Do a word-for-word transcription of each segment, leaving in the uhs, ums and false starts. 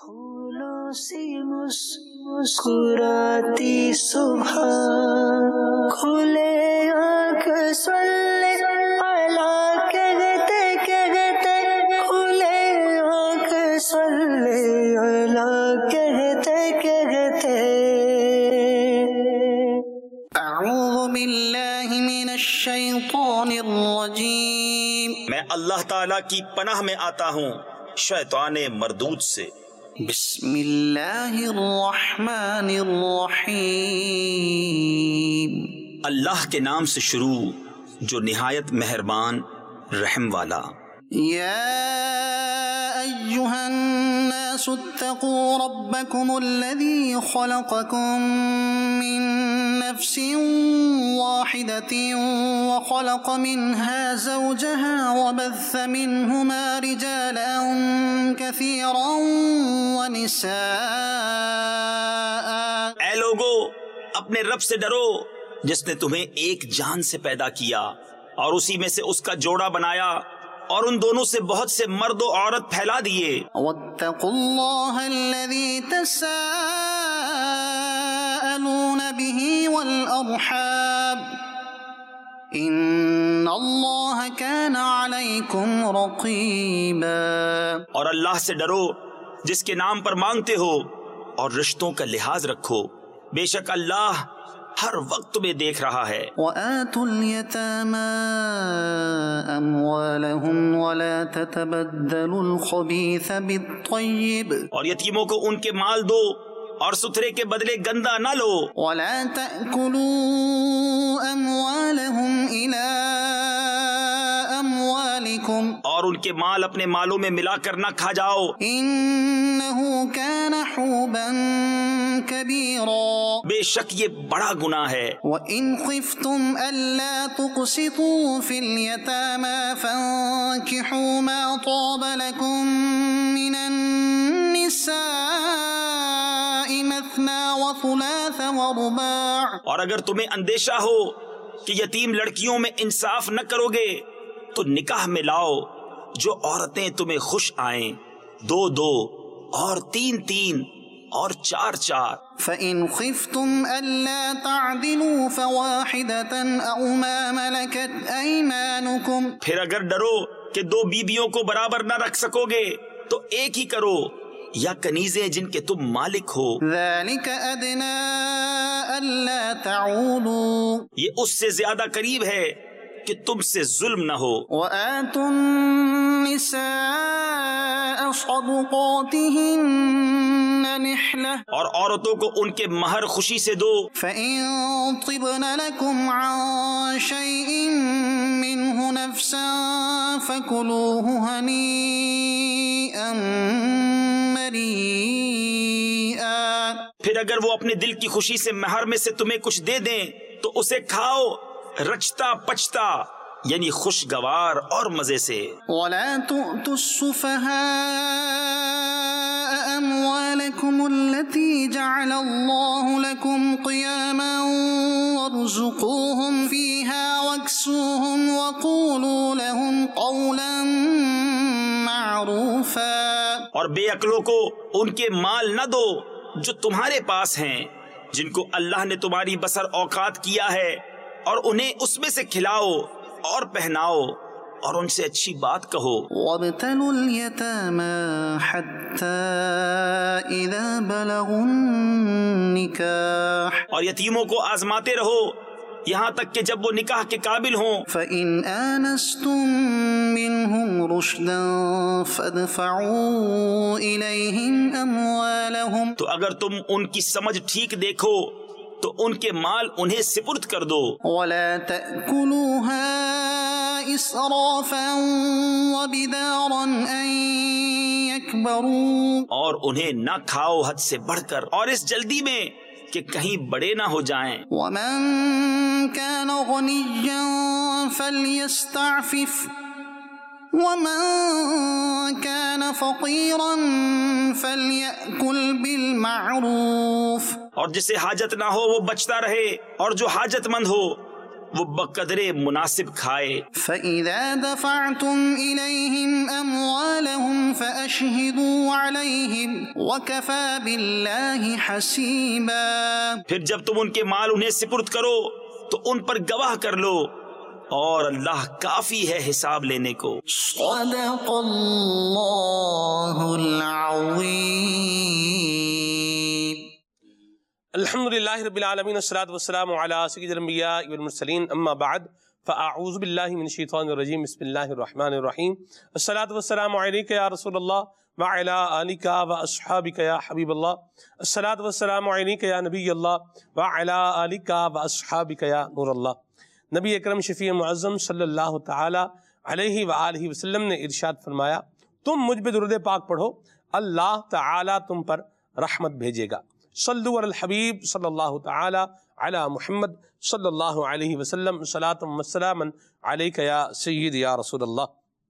پھولوں سی مسکراتی صبح کھلے آنکھ صلی اللہ کہتے کہتے کھلے آنکھ صلی اللہ کہتے کہتے اعوذ باللہ من الشیطان الرجیم، میں اللہ تعالیٰ کی پناہ میں آتا ہوں شیطان مردود سے۔ بسم اللہ الرحمن الرحیم، اللہ کے نام سے شروع جو نہایت مہربان رحم والا۔ یا ایہا الناس اتقوا ربکم الذی خلقکم من نفس واحدة وخلق منها زوجها وبث منهما رجالا كثيرا ونساء۔ اے لوگو، اپنے رب سے ڈرو جس نے تمہیں ایک جان سے پیدا کیا اور اسی میں سے اس کا جوڑا بنایا اور ان دونوں سے بہت سے مرد و عورت پھیلا دیے۔ واتقوا اللہ الذی تساءلون به والارحام ان اللہ کان علیکم رقیبا۔ اور اللہ سے ڈرو جس کے نام پر مانگتے ہو اور رشتوں کا لحاظ رکھو، بے شک اللہ ہر وقت تمہیں دیکھ رہا ہے۔ وآتوا اليتامى أموالهم ولا تتبدلوا الخبيث بالطيب۔ اور یتیموں کو ان کے مال دو اور ستھرے کے بدلے گندا نہ لو۔ ولا تأكلوا أموالهم إلى أموالكم اور ان کے مال اپنے مالوں میں ملا کر نہ کھا جاؤ، إنه كان حوبا كبيرا۔ بے شک یہ بڑا گناہ ہے۔ وَإِنْ خِفْتُمْ أَلَّا تُقْسِطُوا فِي الْيَتَامَى فَانكِحُوا مَا طَابَ لَكُم مِّنَ النِّسَاءِ مَثْنَىٰ وَثُلَاثَ وَرُبَاعَ۔ اور اگر تمہیں اندیشہ ہو کہ یتیم لڑکیوں میں انصاف نہ کرو گے تو نکاح میں لاؤ جو عورتیں تمہیں خوش آئیں، دو دو اور تین تین اور چار چار۔ فَإِنْ خِفْتُمْ أَلَّا تَعْدِلُوا فَوَاحِدَةً أَوْ مَا مَلَكَتْ أَيْمَانُكُمْ۔ پھر اگر ڈرو کہ دو بیبیوں کو برابر نہ رکھ سکو گے تو ایک ہی کرو، یا کنیزیں جن کے تم مالک ہو۔ ذَلِكَ أَدْنَىٰ أَلَّا تَعُولُوا۔ یہ اس سے زیادہ قریب ہے کہ تم سے ظلم نہ ہو۔ وَآتُوا النِّسَاءَ صَدُقَاتِهِنَّ نِحْلَةً۔ اور عورتوں کو ان کے مہر خوشی سے دو۔ فَإِن طِبْنَ لَكُمْ عَن شَيْءٍ مِّنْهُ نَفْسًا فَكُلُوهُ هَنِيئًا مَرِيئًا۔ پھر اگر وہ اپنے دل کی خوشی سے مہر میں سے تمہیں کچھ دے دیں تو اسے کھاؤ رچتا پچتا، یعنی خوشگوار اور مزے سے۔ وَلَا تُؤْتُوا السُّفَهَاءَ أَمْوَالَكُمُ الَّتِي جَعَلَ اللَّهُ لَكُمْ قِيَامًا وَارْزُقُوهُمْ فِيهَا وَاكْسُوهُمْ وَقُولُوا لَهُمْ قَوْلًا مَّعْرُوفًا۔ اور بے عقلوں کو ان کے مال نہ دو جو تمہارے پاس ہیں، جن کو اللہ نے تمہاری بسر اوقات کیا ہے، اور انہیں اس میں سے کھلاؤ اور پہناؤ اور ان سے اچھی بات کہو۔ وَابْتَلُوا الْيَتَامَى حَتَّى إِذَا بَلَغُوا النِّكَاحَ۔ اور یتیموں کو آزماتے رہو یہاں تک کہ جب وہ نکاح کے قابل ہوں۔ فَإِنْ آنَسْتُم مِّنْهُمْ رُشْدًا فَادْفَعُوا إِلَيْهِمْ أَمْوَالَهُمْ۔ تو اگر تم ان کی سمجھ ٹھیک دیکھو تو ان کے مال انہیں سپرد کر دو۔ وَلَا تَأْكُلُوهَا إِسْرَافًا وَبِدَارًا أَن يَكْبَرُوا۔ اور انہیں نہ کھاؤ حد سے بڑھ کر اور اس جلدی میں کہ کہیں بڑے نہ ہو جائیں۔ وَمَن كَانَ غَنِيًّا فَلْيَسْتَعْفِفْ وَمَن كَانَ فَقِيرًا فَلْيَأْكُلْ بِالْمَعْرُوفِ۔ اور جسے حاجت نہ ہو وہ بچتا رہے، اور جو حاجت مند ہو وہ بقدرے مناسب کھائے۔ فَإِذَا دَفَعْتُمْ إِلَيْهِمْ أَمْوَالَهُمْ فَأَشْهِدُوا عَلَيْهِمْ وَكَفَى بِاللَّهِ حَسِيبًا۔ پھر جب تم ان کے مال انہیں سپرد کرو تو ان پر گواہ کر لو، اور اللہ کافی ہے حساب لینے کو۔ صدق اللہ العظیم۔ الحمدللہ رب العالمین، والصلاة والسلام علی سید الانبیاء والمرسلین، اما بعد فاعوذ باللہ من الشیطان الرجیم، بسم اللہ الرحمن الرحیم۔ الصلاة والسلام علیک یا رسول اللہ وعلی آلک واصحابک یا حبیب اللہ۔ الصلاة والسلام علیک یا نبی اللہ وعلی آلک واصحابک یا نور اللہ۔ نبی اکرم شفیع معظم صلی اللہ تعالی علیہ وآلہ وسلم نے ارشاد فرمایا، تم مجھ پہ درود پاک پڑھو، اللہ تعالی تم پر رحمت بھیجے گا۔ صلو علی الحبیب صلی اللہ تعالی علی محمد صلی اللہ علیہ وسلم، صلاۃ و سلاما علیک یا سید یا رسول اللہ۔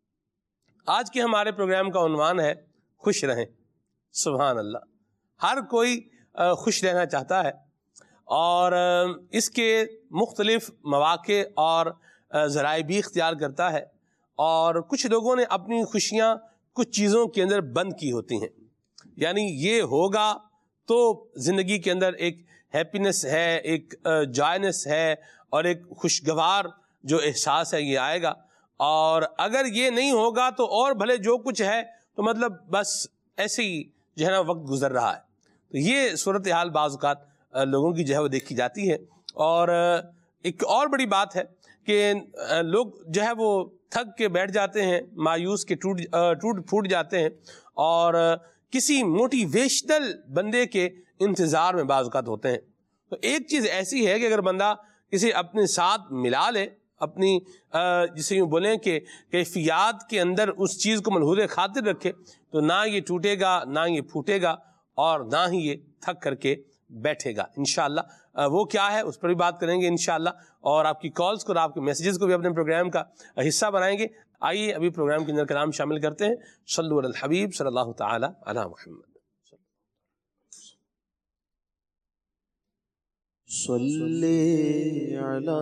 آج کے ہمارے پروگرام کا عنوان ہے خوش رہیں۔ سبحان اللہ، ہر کوئی خوش رہنا چاہتا ہے، اور اس کے مختلف مواقع اور ذرائع بھی اختیار کرتا ہے، اور کچھ لوگوں نے اپنی خوشیاں کچھ چیزوں کے اندر بند کی ہوتی ہیں، یعنی یہ ہوگا تو زندگی کے اندر ایک ہیپینس ہے، ایک جوائنس ہے، اور ایک خوشگوار جو احساس ہے یہ آئے گا، اور اگر یہ نہیں ہوگا تو اور بھلے جو کچھ ہے تو مطلب بس ایسے ہی جو ہے نا وقت گزر رہا ہے۔ تو یہ صورتحال بعض اوقات لوگوں کی جو ہے وہ دیکھی جاتی ہے، اور ایک اور بڑی بات ہے کہ لوگ جو ہے وہ تھک کے بیٹھ جاتے ہیں، مایوس کے ٹوٹ ٹوٹ پھوٹ جاتے ہیں، اور کسی موٹیویشنل بندے کے انتظار میں بعض اوقات ہوتے ہیں۔ تو ایک چیز ایسی ہے کہ اگر بندہ کسی اپنے ساتھ ملا لے، اپنی جسے یوں بولیں کہ کیفیات کے اندر اس چیز کو ملحوظ خاطر رکھے، تو نہ یہ ٹوٹے گا، نہ یہ پھوٹے گا، اور نہ ہی یہ تھک کر کے بیٹھے گا انشاءاللہ۔ وہ کیا ہے اس پر بھی بات کریں گے انشاءاللہ، اور آپ کی کالز کو اور آپ کے میسیجز کو بھی اپنے پروگرام کا حصہ بنائیں گے۔ آئیے ابھی پروگرام کے اندر کلام شامل کرتے ہیں۔ صلو علی الحبیب صلی اللہ تعالی علی محمد۔ صلی علی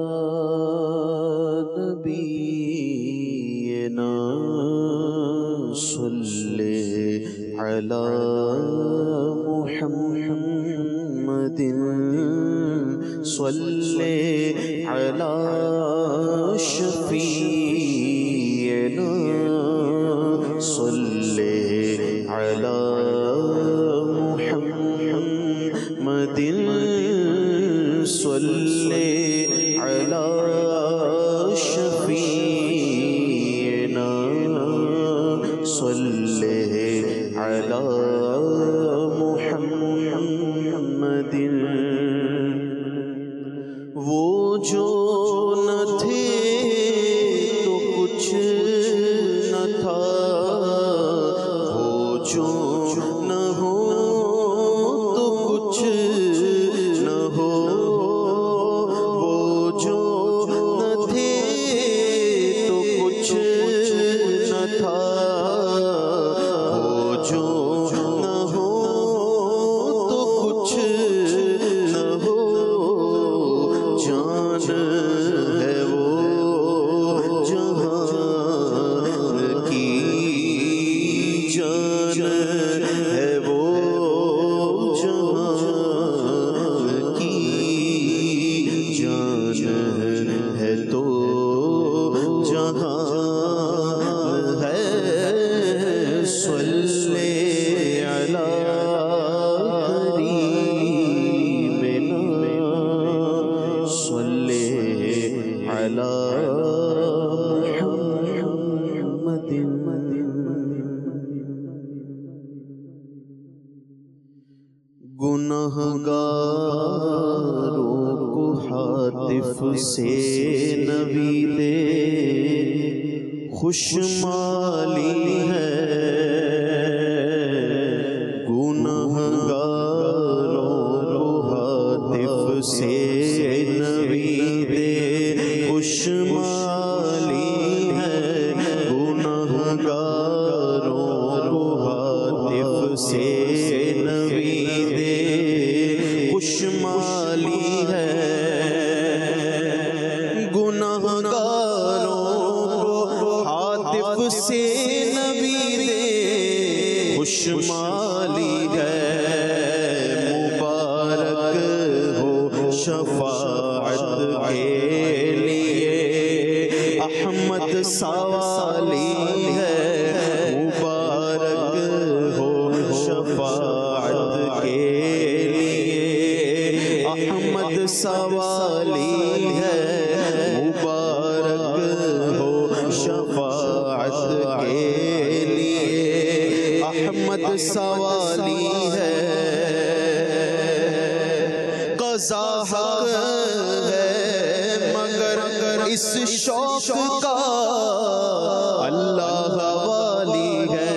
نبینا صلی علی محمد صلی علی شفیعنا صلی علی محمد صلی علی شفیعنا صلی علی محمد۔ وہ جو نہ تھے تو کچھ نہ تھا، وہ جو نہ ہو تو کچھ نہ ہو، وہ جو نہ تھے تو کچھ نہ تھا، وہ جو نہ ہو تو کچھ نہ ہو، جان ہے وہ جہان کی، جان ہے وہ جہان کی، جان ہے تو جہان ہے۔ صلی علی کریمنا صلی علی محمد۔ گنہگاروں کو ہاتف سے نوید خوشمالی ہے، گنہگاروں کو ہاتف سے نوید خوشمالی ہے، گنہگاروں کو ہاتف سے نوید خوشمالی ہے، سوالی ہے مبارک ہو شفاعت کے لیے احمد سوالی ہے قضا حق ہے مگر اس شوق کا اللہ والی ہے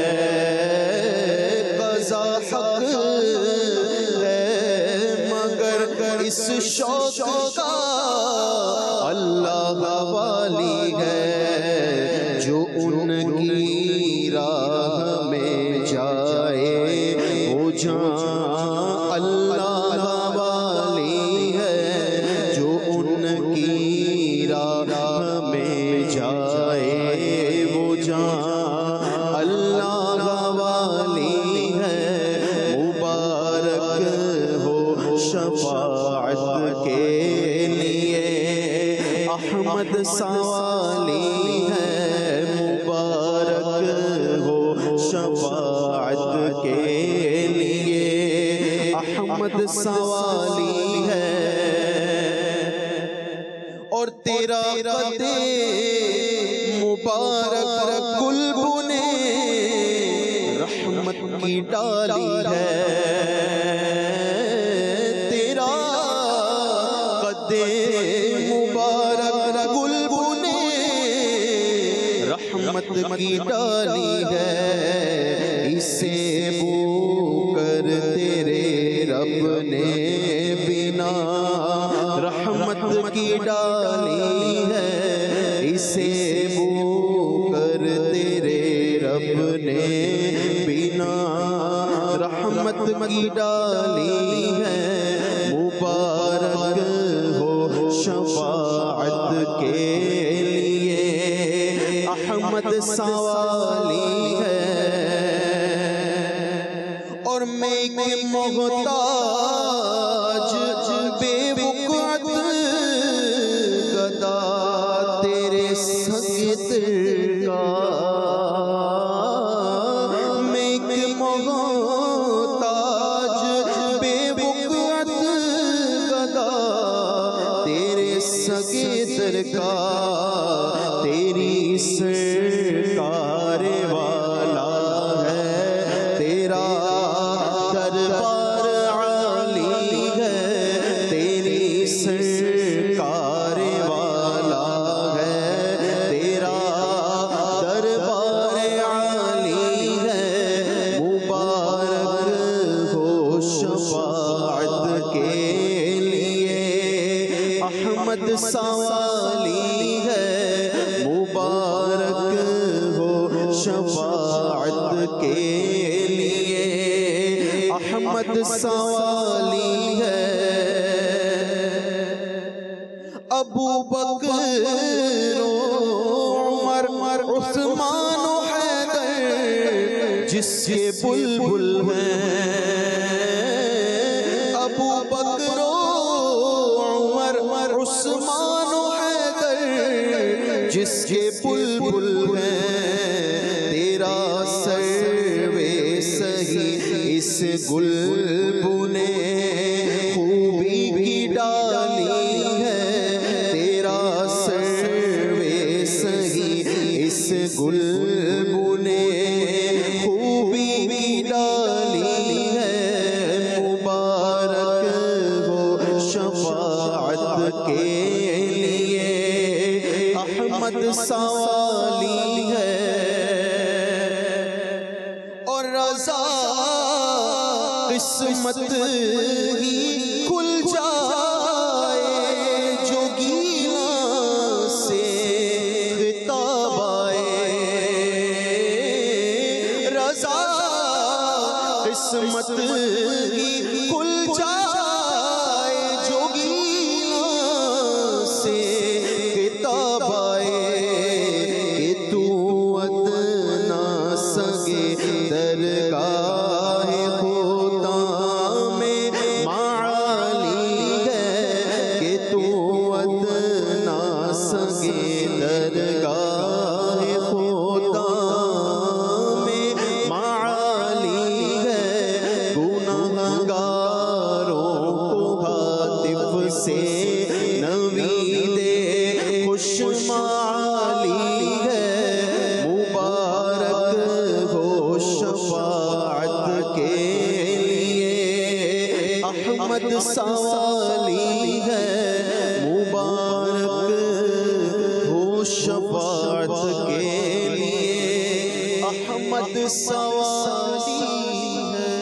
قضا حق ہے مگر اس شوق کا اللہ والی ہے جو ان کی راہ میں جائے وہ جان اللہ والی ہے جو ان کی راہ میں جائے وہ جان اللہ والی ہے مبارک ہو شفاعت کے لیے احمد سوالی ہے مبارک ہو شفاعت کے لیے احمد سوالی ہے اور تیرا قد مبارک گل بنے رحمت کی ڈالی ہے تیرا قد مبارک گل بنے رحمت کی ڈالی ہے اسے بو کر تیرے رب نے بنا رحمت کی ڈالی ہے اسے بو کر تیرے رب نے بنا رحمت کی ڈالی ہے مبارک ہو شفاعت کے لیے احمد سوالی ہے اور میں ایک محتاج بے وقت گدا تیرے سگتر کا میں ایک محتاج بے وقت گدا تیرے سگتر کا تیری سرکار والا ہے تیرا دربار عالی ہے تیری سرکار والا ہے تیرا دربار عالی ہے مبارک ہو شفاعت کے لیے احمد سوالی ہے مبارک ہو شفاعت کے لیے احمد سوالی ہے ابو بکر و عمر عثمان و حیدر جس کے بلبل ہیں ابو بکر و عمر عثمان و حیدر جس کے بلبل ہیں تیرا سروے سہی اس گل بنے خوبی کی ڈالی ہے تیرا سروے سہی اس گل بنے خوبی کی ڈالی ہے مبارک ہو شفاعت کے لیے احمد سوالی ہے اور رضا قسمت ہی کھل جائے جو گیلا سے خطاب آئے رضا قسمت ہی کھل جائے جو گیلا سے خطاب آئے کہ تو ادنا سگے درگاہ خدا میں معالی ہے کہ تو ادنا سگے درگاہ خدا میں معالی ہے گناہگار احمد سوالی ہے مبارک ہو شفاعت کے لیے احمد سوالی ہے۔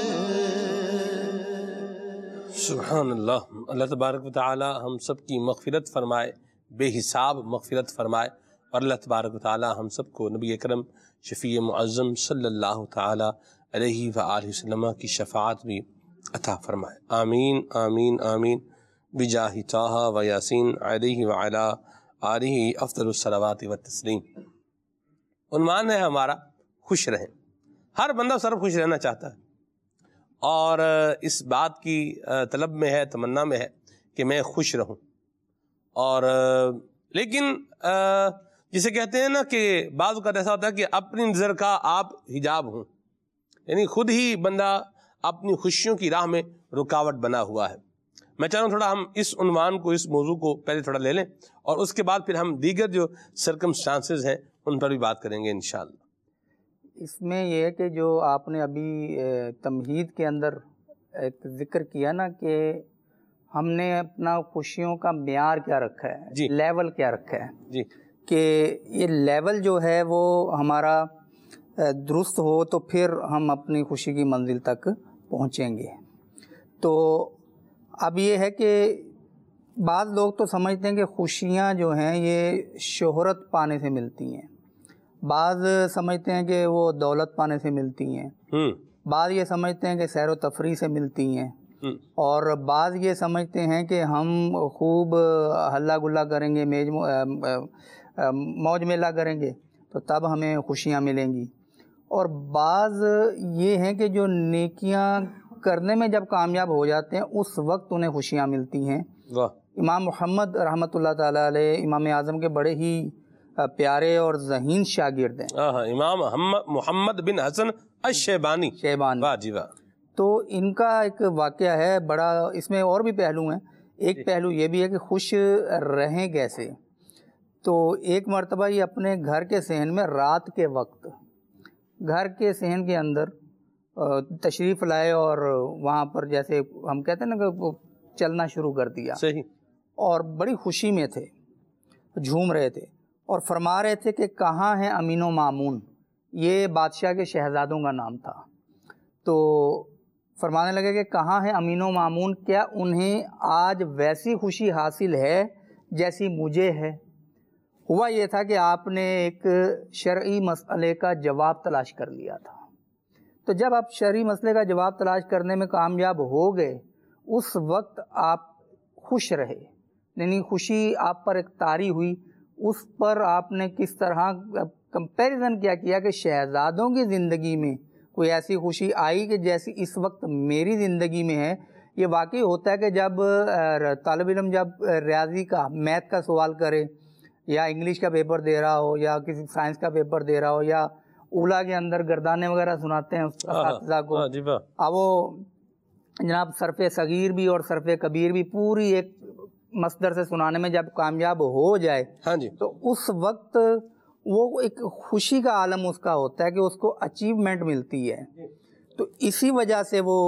سبحان اللہ۔ اللہ تبارک و تعالی ہم سب کی مغفرت فرمائے، بے حساب مغفرت فرمائے، اور اللہ تبارک و تعالی ہم سب کو نبی اکرم شفیع معظم صلی اللہ تعالی علیہ وآلہ وسلم کی شفاعت بھی عطا فرمائے۔ آمین آمین آمین بجاہ طٰہٰ و یاسین علیہ وعلی آلہ افضل الصلوات والتسلیم۔ عنوان ہے ہمارا خوش رہیں۔ ہر بندہ سر خوش رہنا چاہتا ہے، اور اس بات کی طلب میں ہے، تمنا میں ہے کہ میں خوش رہوں، اور لیکن جسے کہتے ہیں نا کہ بعض اوقات ایسا ہوتا ہے کہ اپنی نظر کا آپ حجاب ہوں، یعنی خود ہی بندہ اپنی خوشیوں کی راہ میں رکاوٹ بنا ہوا ہے۔ میں چاہ رہا ہوں تھوڑا ہم اس عنوان کو، اس موضوع کو پہلے تھوڑا لے لیں، اور اس کے بعد پھر ہم دیگر جو سرکمسٹانسز ہیں ان پر بھی بات کریں گے انشاءاللہ۔ اس میں یہ ہے کہ جو آپ نے ابھی تمہید کے اندر ایک ذکر کیا نا کہ ہم نے اپنا خوشیوں کا معیار کیا رکھا ہے، جی، لیول کیا رکھا ہے، جی، کہ یہ لیول جو ہے وہ ہمارا درست ہو تو پھر ہم اپنی خوشی کی منزل تک پہنچیں گے۔ تو اب یہ ہے کہ بعض لوگ تو سمجھتے ہیں کہ خوشیاں جو ہیں یہ شہرت پانے سے ملتی ہیں، بعض سمجھتے ہیں کہ وہ دولت پانے سے ملتی ہیں، بعض یہ سمجھتے ہیں کہ سیر و تفریح سے ملتی ہیں، اور بعض یہ سمجھتے ہیں کہ ہم خوب ہلا گلا کریں گے، میج موج میلہ کریں گے تو تب ہمیں خوشیاں ملیں گی، اور بعض یہ ہیں کہ جو نیکیاں کرنے میں جب کامیاب ہو جاتے ہیں اس وقت انہیں خوشیاں ملتی ہیں۔ امام محمد رحمۃ اللہ تعالیٰ علیہ امام اعظم کے بڑے ہی پیارے اور ذہین شاگرد ہیں، امام محمد بن حسن الشیبانی شیبانی، واہ جی واہ۔ تو ان کا ایک واقعہ ہے بڑا، اس میں اور بھی پہلو ہیں، ایک پہلو یہ بھی ہے کہ خوش رہیں کیسے۔ تو ایک مرتبہ یہ اپنے گھر کے صحن میں رات کے وقت گھر کے صحن کے اندر تشریف لائے، اور وہاں پر جیسے ہم کہتے ہیں نا کہ چلنا شروع کر دیا، صحیح، اور بڑی خوشی میں تھے، جھوم رہے تھے، اور فرما رہے تھے کہ کہاں ہے امین و مامون، یہ بادشاہ کے شہزادوں کا نام تھا۔ تو فرمانے لگے کہ کہاں ہے امین و مامون، کیا انہیں آج ویسی خوشی حاصل ہے جیسی مجھے ہے؟ ہوا یہ تھا کہ آپ نے ایک شرعی مسئلے کا جواب تلاش کر لیا تھا، تو جب آپ شرعی مسئلے کا جواب تلاش کرنے میں کامیاب ہو گئے اس وقت آپ خوش رہے، یعنی خوشی آپ پر ایک طاری ہوئی۔ اس پر آپ نے کس طرح کمپیریزن کیا کیا کہ شہزادوں کی زندگی میں کوئی ایسی خوشی آئی کہ جیسی اس وقت میری زندگی میں ہے۔ یہ واقعی ہوتا ہے کہ جب طالب علم جب ریاضی کا، میتھ کا سوال کرے، یا انگلش کا پیپر دے رہا ہو، یا کسی سائنس کا پیپر دے رہا ہو، یا اولا کے اندر گردانے وغیرہ سناتے ہیں اساتذہ کو، اب وہ جناب صرف صغیر بھی اور صرف کبیر بھی پوری ایک مصدر سے سنانے میں جب کامیاب ہو جائے، ہاں جی، تو اس وقت وہ ایک خوشی کا عالم اس کا ہوتا ہے کہ اس کو اچیومنٹ ملتی ہے، تو اسی وجہ سے وہ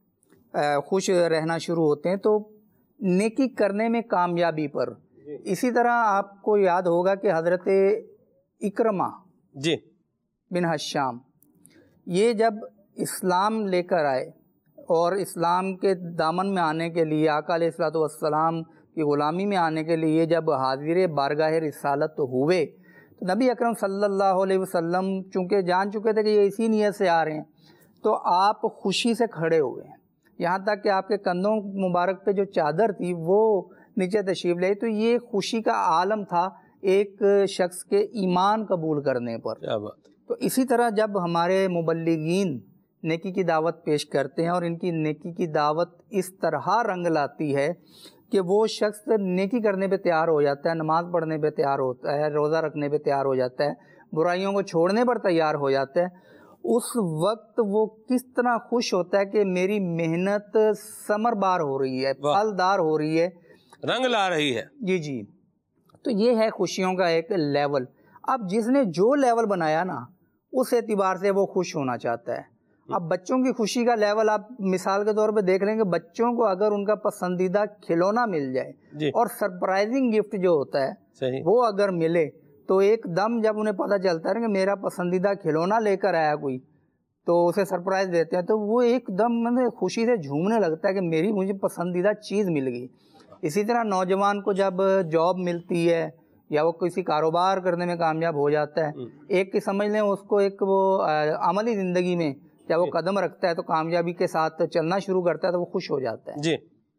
خوش رہنا شروع ہوتے ہیں۔ تو نیکی کرنے میں کامیابی پر اسی طرح آپ کو یاد ہوگا کہ حضرت اکرمہ جی بن حشام یہ جب اسلام لے کر آئے اور اسلام کے دامن میں آنے کے لیے، آقا علیہ الصلوۃ والسلام کی غلامی میں آنے کے لیے جب حاضر بارگاہ رسالت ہوئے تو نبی اکرم صلی اللہ علیہ وسلم چونکہ جان چکے تھے کہ یہ اسی نیت سے آ رہے ہیں، تو آپ خوشی سے کھڑے ہوئے ہیں، یہاں تک کہ آپ کے کندھوں مبارک پہ جو چادر تھی وہ نیچے تشریف لے۔ تو یہ خوشی کا عالم تھا ایک شخص کے ایمان قبول کرنے پر۔ کیا بات۔ تو اسی طرح جب ہمارے مبلغین نیکی کی دعوت پیش کرتے ہیں اور ان کی نیکی کی دعوت اس طرح رنگ لاتی ہے کہ وہ شخص نیکی کرنے پہ تیار ہو جاتا ہے، نماز پڑھنے پہ تیار ہوتا ہے، روزہ رکھنے پہ تیار ہو جاتا ہے، برائیوں کو چھوڑنے پر تیار ہو جاتا ہے، اس وقت وہ کس طرح خوش ہوتا ہے کہ میری محنت ثمر بار ہو رہی ہے، پھلدار ہو رہی ہے، رنگ لا رہی ہے۔ جی جی، تو یہ ہے خوشیوں کا ایک لیول۔ اب جس نے جو لیول بنایا نا اس اعتبار سے وہ خوش ہونا چاہتا ہے۔ اب بچوں کی خوشی کا لیول آپ مثال کے طور پہ دیکھ لیں گے، بچوں کو اگر ان کا پسندیدہ کھلونا مل جائے جی اور سرپرائزنگ گفٹ جو ہوتا ہے صحیح وہ اگر ملے تو ایک دم جب انہیں پتہ چلتا ہے کہ میرا پسندیدہ کھلونا لے کر آیا کوئی تو اسے سرپرائز دیتے ہیں تو وہ ایک دم مطلب خوشی سے جھومنے لگتا ہے کہ میری مجھے پسندیدہ چیز مل گئی۔ اسی طرح نوجوان کو جب جاب ملتی ہے یا وہ کسی کاروبار کرنے میں کامیاب ہو جاتا ہے، ایک کہ سمجھ لیں اس کو ایک وہ عملی زندگی میں جب وہ قدم رکھتا ہے تو کامیابی کے ساتھ چلنا شروع کرتا ہے تو وہ خوش ہو جاتا ہے۔ جی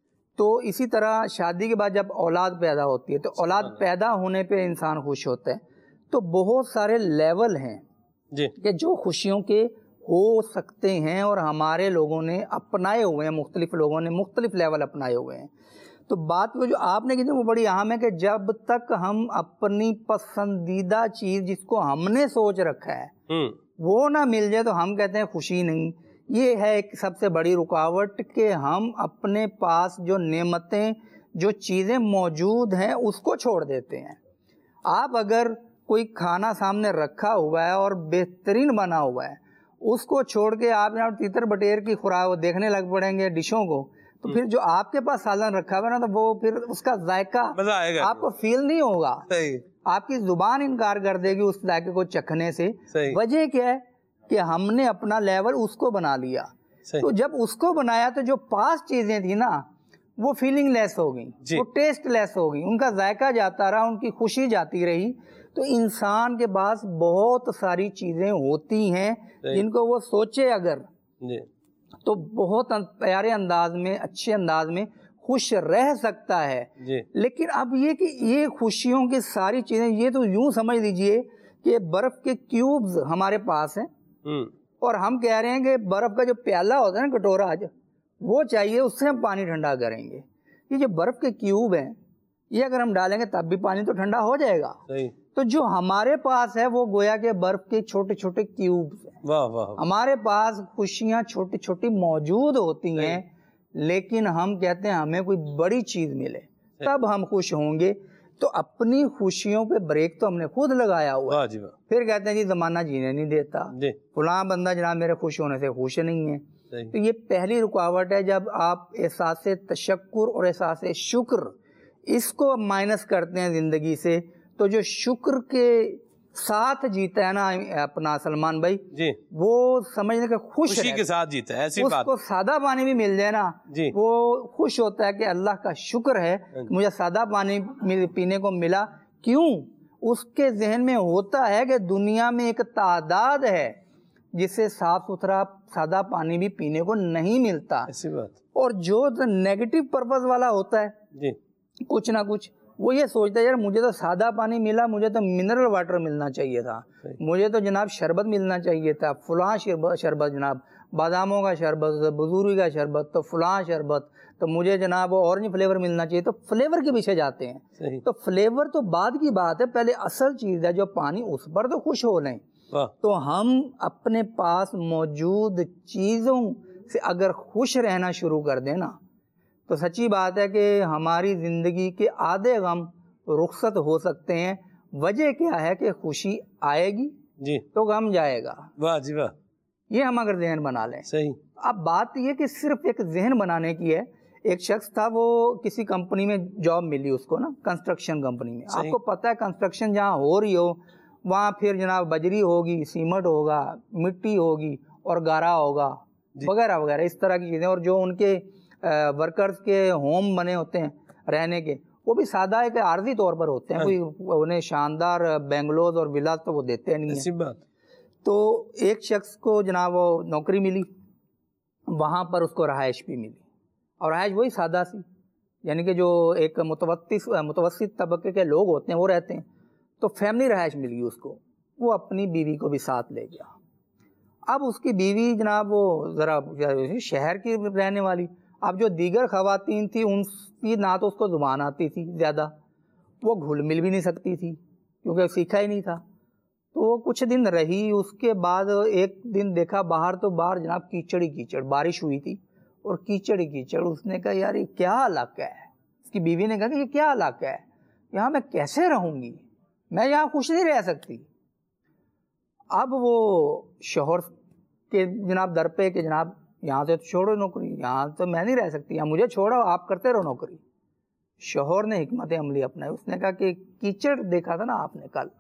تو اسی طرح شادی کے بعد جب اولاد پیدا ہوتی ہے تو اولاد پیدا ہونے پہ انسان خوش ہوتا ہے۔ تو بہت سارے لیول ہیں جی کہ جو خوشیوں کے ہو سکتے ہیں اور ہمارے لوگوں نے اپنائے ہوئے ہیں، مختلف لوگوں نے مختلف لیول اپنائے ہوئے ہیں۔ تو بات وہ جو آپ نے کی تھی وہ بڑی اہم ہے کہ جب تک ہم اپنی پسندیدہ چیز جس کو ہم نے سوچ رکھا ہے ہوں وہ نہ مل جائے تو ہم کہتے ہیں خوشی نہیں۔ یہ ہے ایک سب سے بڑی رکاوٹ کہ ہم اپنے پاس جو نعمتیں جو چیزیں موجود ہیں اس کو چھوڑ دیتے ہیں۔ آپ اگر کوئی کھانا سامنے رکھا ہوا ہے اور بہترین بنا ہوا ہے اس کو چھوڑ کے آپ یہاں تیتر بٹیر کی خوراک دیکھنے لگ پڑیں گے ڈشوں کو تو پھر جو آپ کے پاس سالن رکھا ہوا ہے نا تو وہ پھر اس کا ذائقہ مزہ آئے گا آپ کو فیل نہیں ہوگا، صحیح آپ کی زبان انکار کر دے گی اس ذائقے کو چکھنے سے۔ صحیح وجہ کیا ہے کہ ہم نے اپنا لیول اس کو بنا لیا۔ صحیح تو جب اس کو بنایا تو جو پاس چیزیں تھیں نا وہ فیلنگ لیس ہو گئیں، جی وہ ٹیسٹ لیس ہو گئی، ان کا ذائقہ جاتا رہا، ان کی خوشی جاتی رہی۔ تو انسان کے پاس بہت ساری چیزیں ہوتی ہیں جن کو وہ سوچے اگر جی تو بہت پیارے انداز میں اچھے انداز میں خوش رہ سکتا ہے۔ جی لیکن اب یہ کہ یہ خوشیوں کی ساری چیزیں یہ تو یوں سمجھ لیجئے کہ برف کے کیوبز ہمارے پاس ہیں ہوں اور ہم کہہ رہے ہیں کہ برف کا جو پیالہ ہوتا ہے نا کٹورا جو وہ چاہیے اس سے ہم پانی ٹھنڈا کریں گے۔ یہ جو برف کے کیوب ہیں یہ اگر ہم ڈالیں گے تب بھی پانی تو ٹھنڈا ہو جائے گا۔ صحیح تو جو ہمارے پاس ہے وہ گویا کہ برف کے چھوٹے چھوٹے کیوبز ہیں۔ واہ واہ ہمارے پاس خوشیاں چھوٹی چھوٹی موجود ہوتی ہیں لیکن ہم کہتے ہیں ہمیں کوئی بڑی چیز ملے تب ہم خوش ہوں گے۔ تو اپنی خوشیوں پہ بریک تو ہم نے خود لگایا ہوا ہے۔ واہ جی واہ پھر کہتے ہیں جی زمانہ جینے نہیں دیتا، جی فلاں بندہ جناب میرے خوش ہونے سے خوش نہیں ہے۔ صحیح تو یہ پہلی رکاوٹ ہے جب آپ احساس تشکر اور احساس شکر اس کو مائنس کرتے ہیں زندگی سے تو جو شکر کے ساتھ جیتا ہے نا اپنا سلمان بھائی جی وہ سمجھنے کہ خوش خوشی رہتا کے ساتھ جیتا ہے، ایسی ہے۔ اس بات کو سادہ پانی بھی مل جائے نا جی وہ خوش ہوتا ہے کہ اللہ کا شکر ہے مجھے سادہ پانی مل- پینے کو ملا۔ کیوں؟ اس کے ذہن میں ہوتا ہے کہ دنیا میں ایک تعداد ہے جسے صاف ستھرا سادہ پانی بھی پینے کو نہیں ملتا، ایسی بات اور جو نیگیٹو پرپز والا ہوتا ہے جی کچھ نہ کچھ وہ یہ سوچتا ہے یار مجھے تو سادہ پانی ملا، مجھے تو منرل واٹر ملنا چاہیے تھا، مجھے تو جناب شربت ملنا چاہیے تھا، فلاں شربت شربت جناب باداموں کا شربت، بزوری کا شربت، تو فلاں شربت، تو مجھے جناب اورنج فلیور ملنا چاہیے، تو فلیور کے پیچھے جاتے ہیں۔ صحیح تو فلیور تو بعد کی بات ہے، پہلے اصل چیز ہے جو پانی، اس پر تو خوش ہو لیں۔ واہ تو ہم اپنے پاس موجود چیزوں سے اگر خوش رہنا شروع کر دیں نا تو سچی بات ہے کہ ہماری زندگی کے آدھے غم رخصت ہو سکتے ہیں۔ وجہ کیا ہے کہ خوشی آئے گی جی تو غم جائے گا، واہ جی واہ یہ ہم اگر ذہن بنا لیں۔ صحیح اب بات یہ کہ صرف ایک ذہن بنانے کی ہے۔ ایک شخص تھا وہ کسی کمپنی میں جاب ملی اس کو نا، کنسٹرکشن کمپنی میں۔ آپ صحیح کو پتہ ہے کنسٹرکشن جہاں ہو رہی ہو وہاں پھر جناب بجری ہوگی، سیمنٹ ہوگا، مٹی ہوگی اور گارا ہوگا وغیرہ وغیرہ اس طرح کی چیزیں، اور جو ان کے ورکرز کے ہوم بنے ہوتے ہیں رہنے کے وہ بھی سادہ ایک عارضی طور پر ہوتے ہیں، کوئی انہیں شاندار بینگلوز اور ولاز تو وہ دیتے نہیں ہیں۔ ایسی بات تو ایک شخص کو جناب وہ نوکری ملی، وہاں پر اس کو رہائش بھی ملی، اور رہائش وہی سادہ سی، یعنی کہ جو ایک متوسط متوسط طبقے کے لوگ ہوتے ہیں وہ رہتے ہیں۔ تو فیملی رہائش مل گئی اس کو، وہ اپنی بیوی کو بھی ساتھ لے گیا۔ اب اس کی بیوی جناب وہ ذرا شہر کی رہنے والی، اب جو دیگر خواتین تھیں ان کی نہ تو اس کو زبان آتی تھی زیادہ، وہ گھل مل بھی نہیں سکتی تھی کیونکہ سیکھا ہی نہیں تھا۔ تو وہ کچھ دن رہی، اس کے بعد ایک دن دیکھا باہر تو باہر جناب کیچڑ ہی کیچڑ، بارش ہوئی تھی اور کیچڑ ہی کیچڑ۔ اس نے کہا یار یہ کیا علاقہ ہے؟ اس کی بیوی نے کہا کہ یہ کیا علاقہ ہے، یہاں میں کیسے رہوں گی، میں یہاں خوش نہیں رہ سکتی۔ اب وہ شوہر کہ جناب در پہ کہ جناب یہاں سے تو چھوڑو نوکری، یہاں تو میں نہیں رہ سکتی، یہاں مجھے چھوڑو، آپ کرتے رہو نوکری۔ شوہر نے حکمت عملی اپنائی، اس نے کہا کہ کیچڑ دیکھا تھا نا آپ نے کل،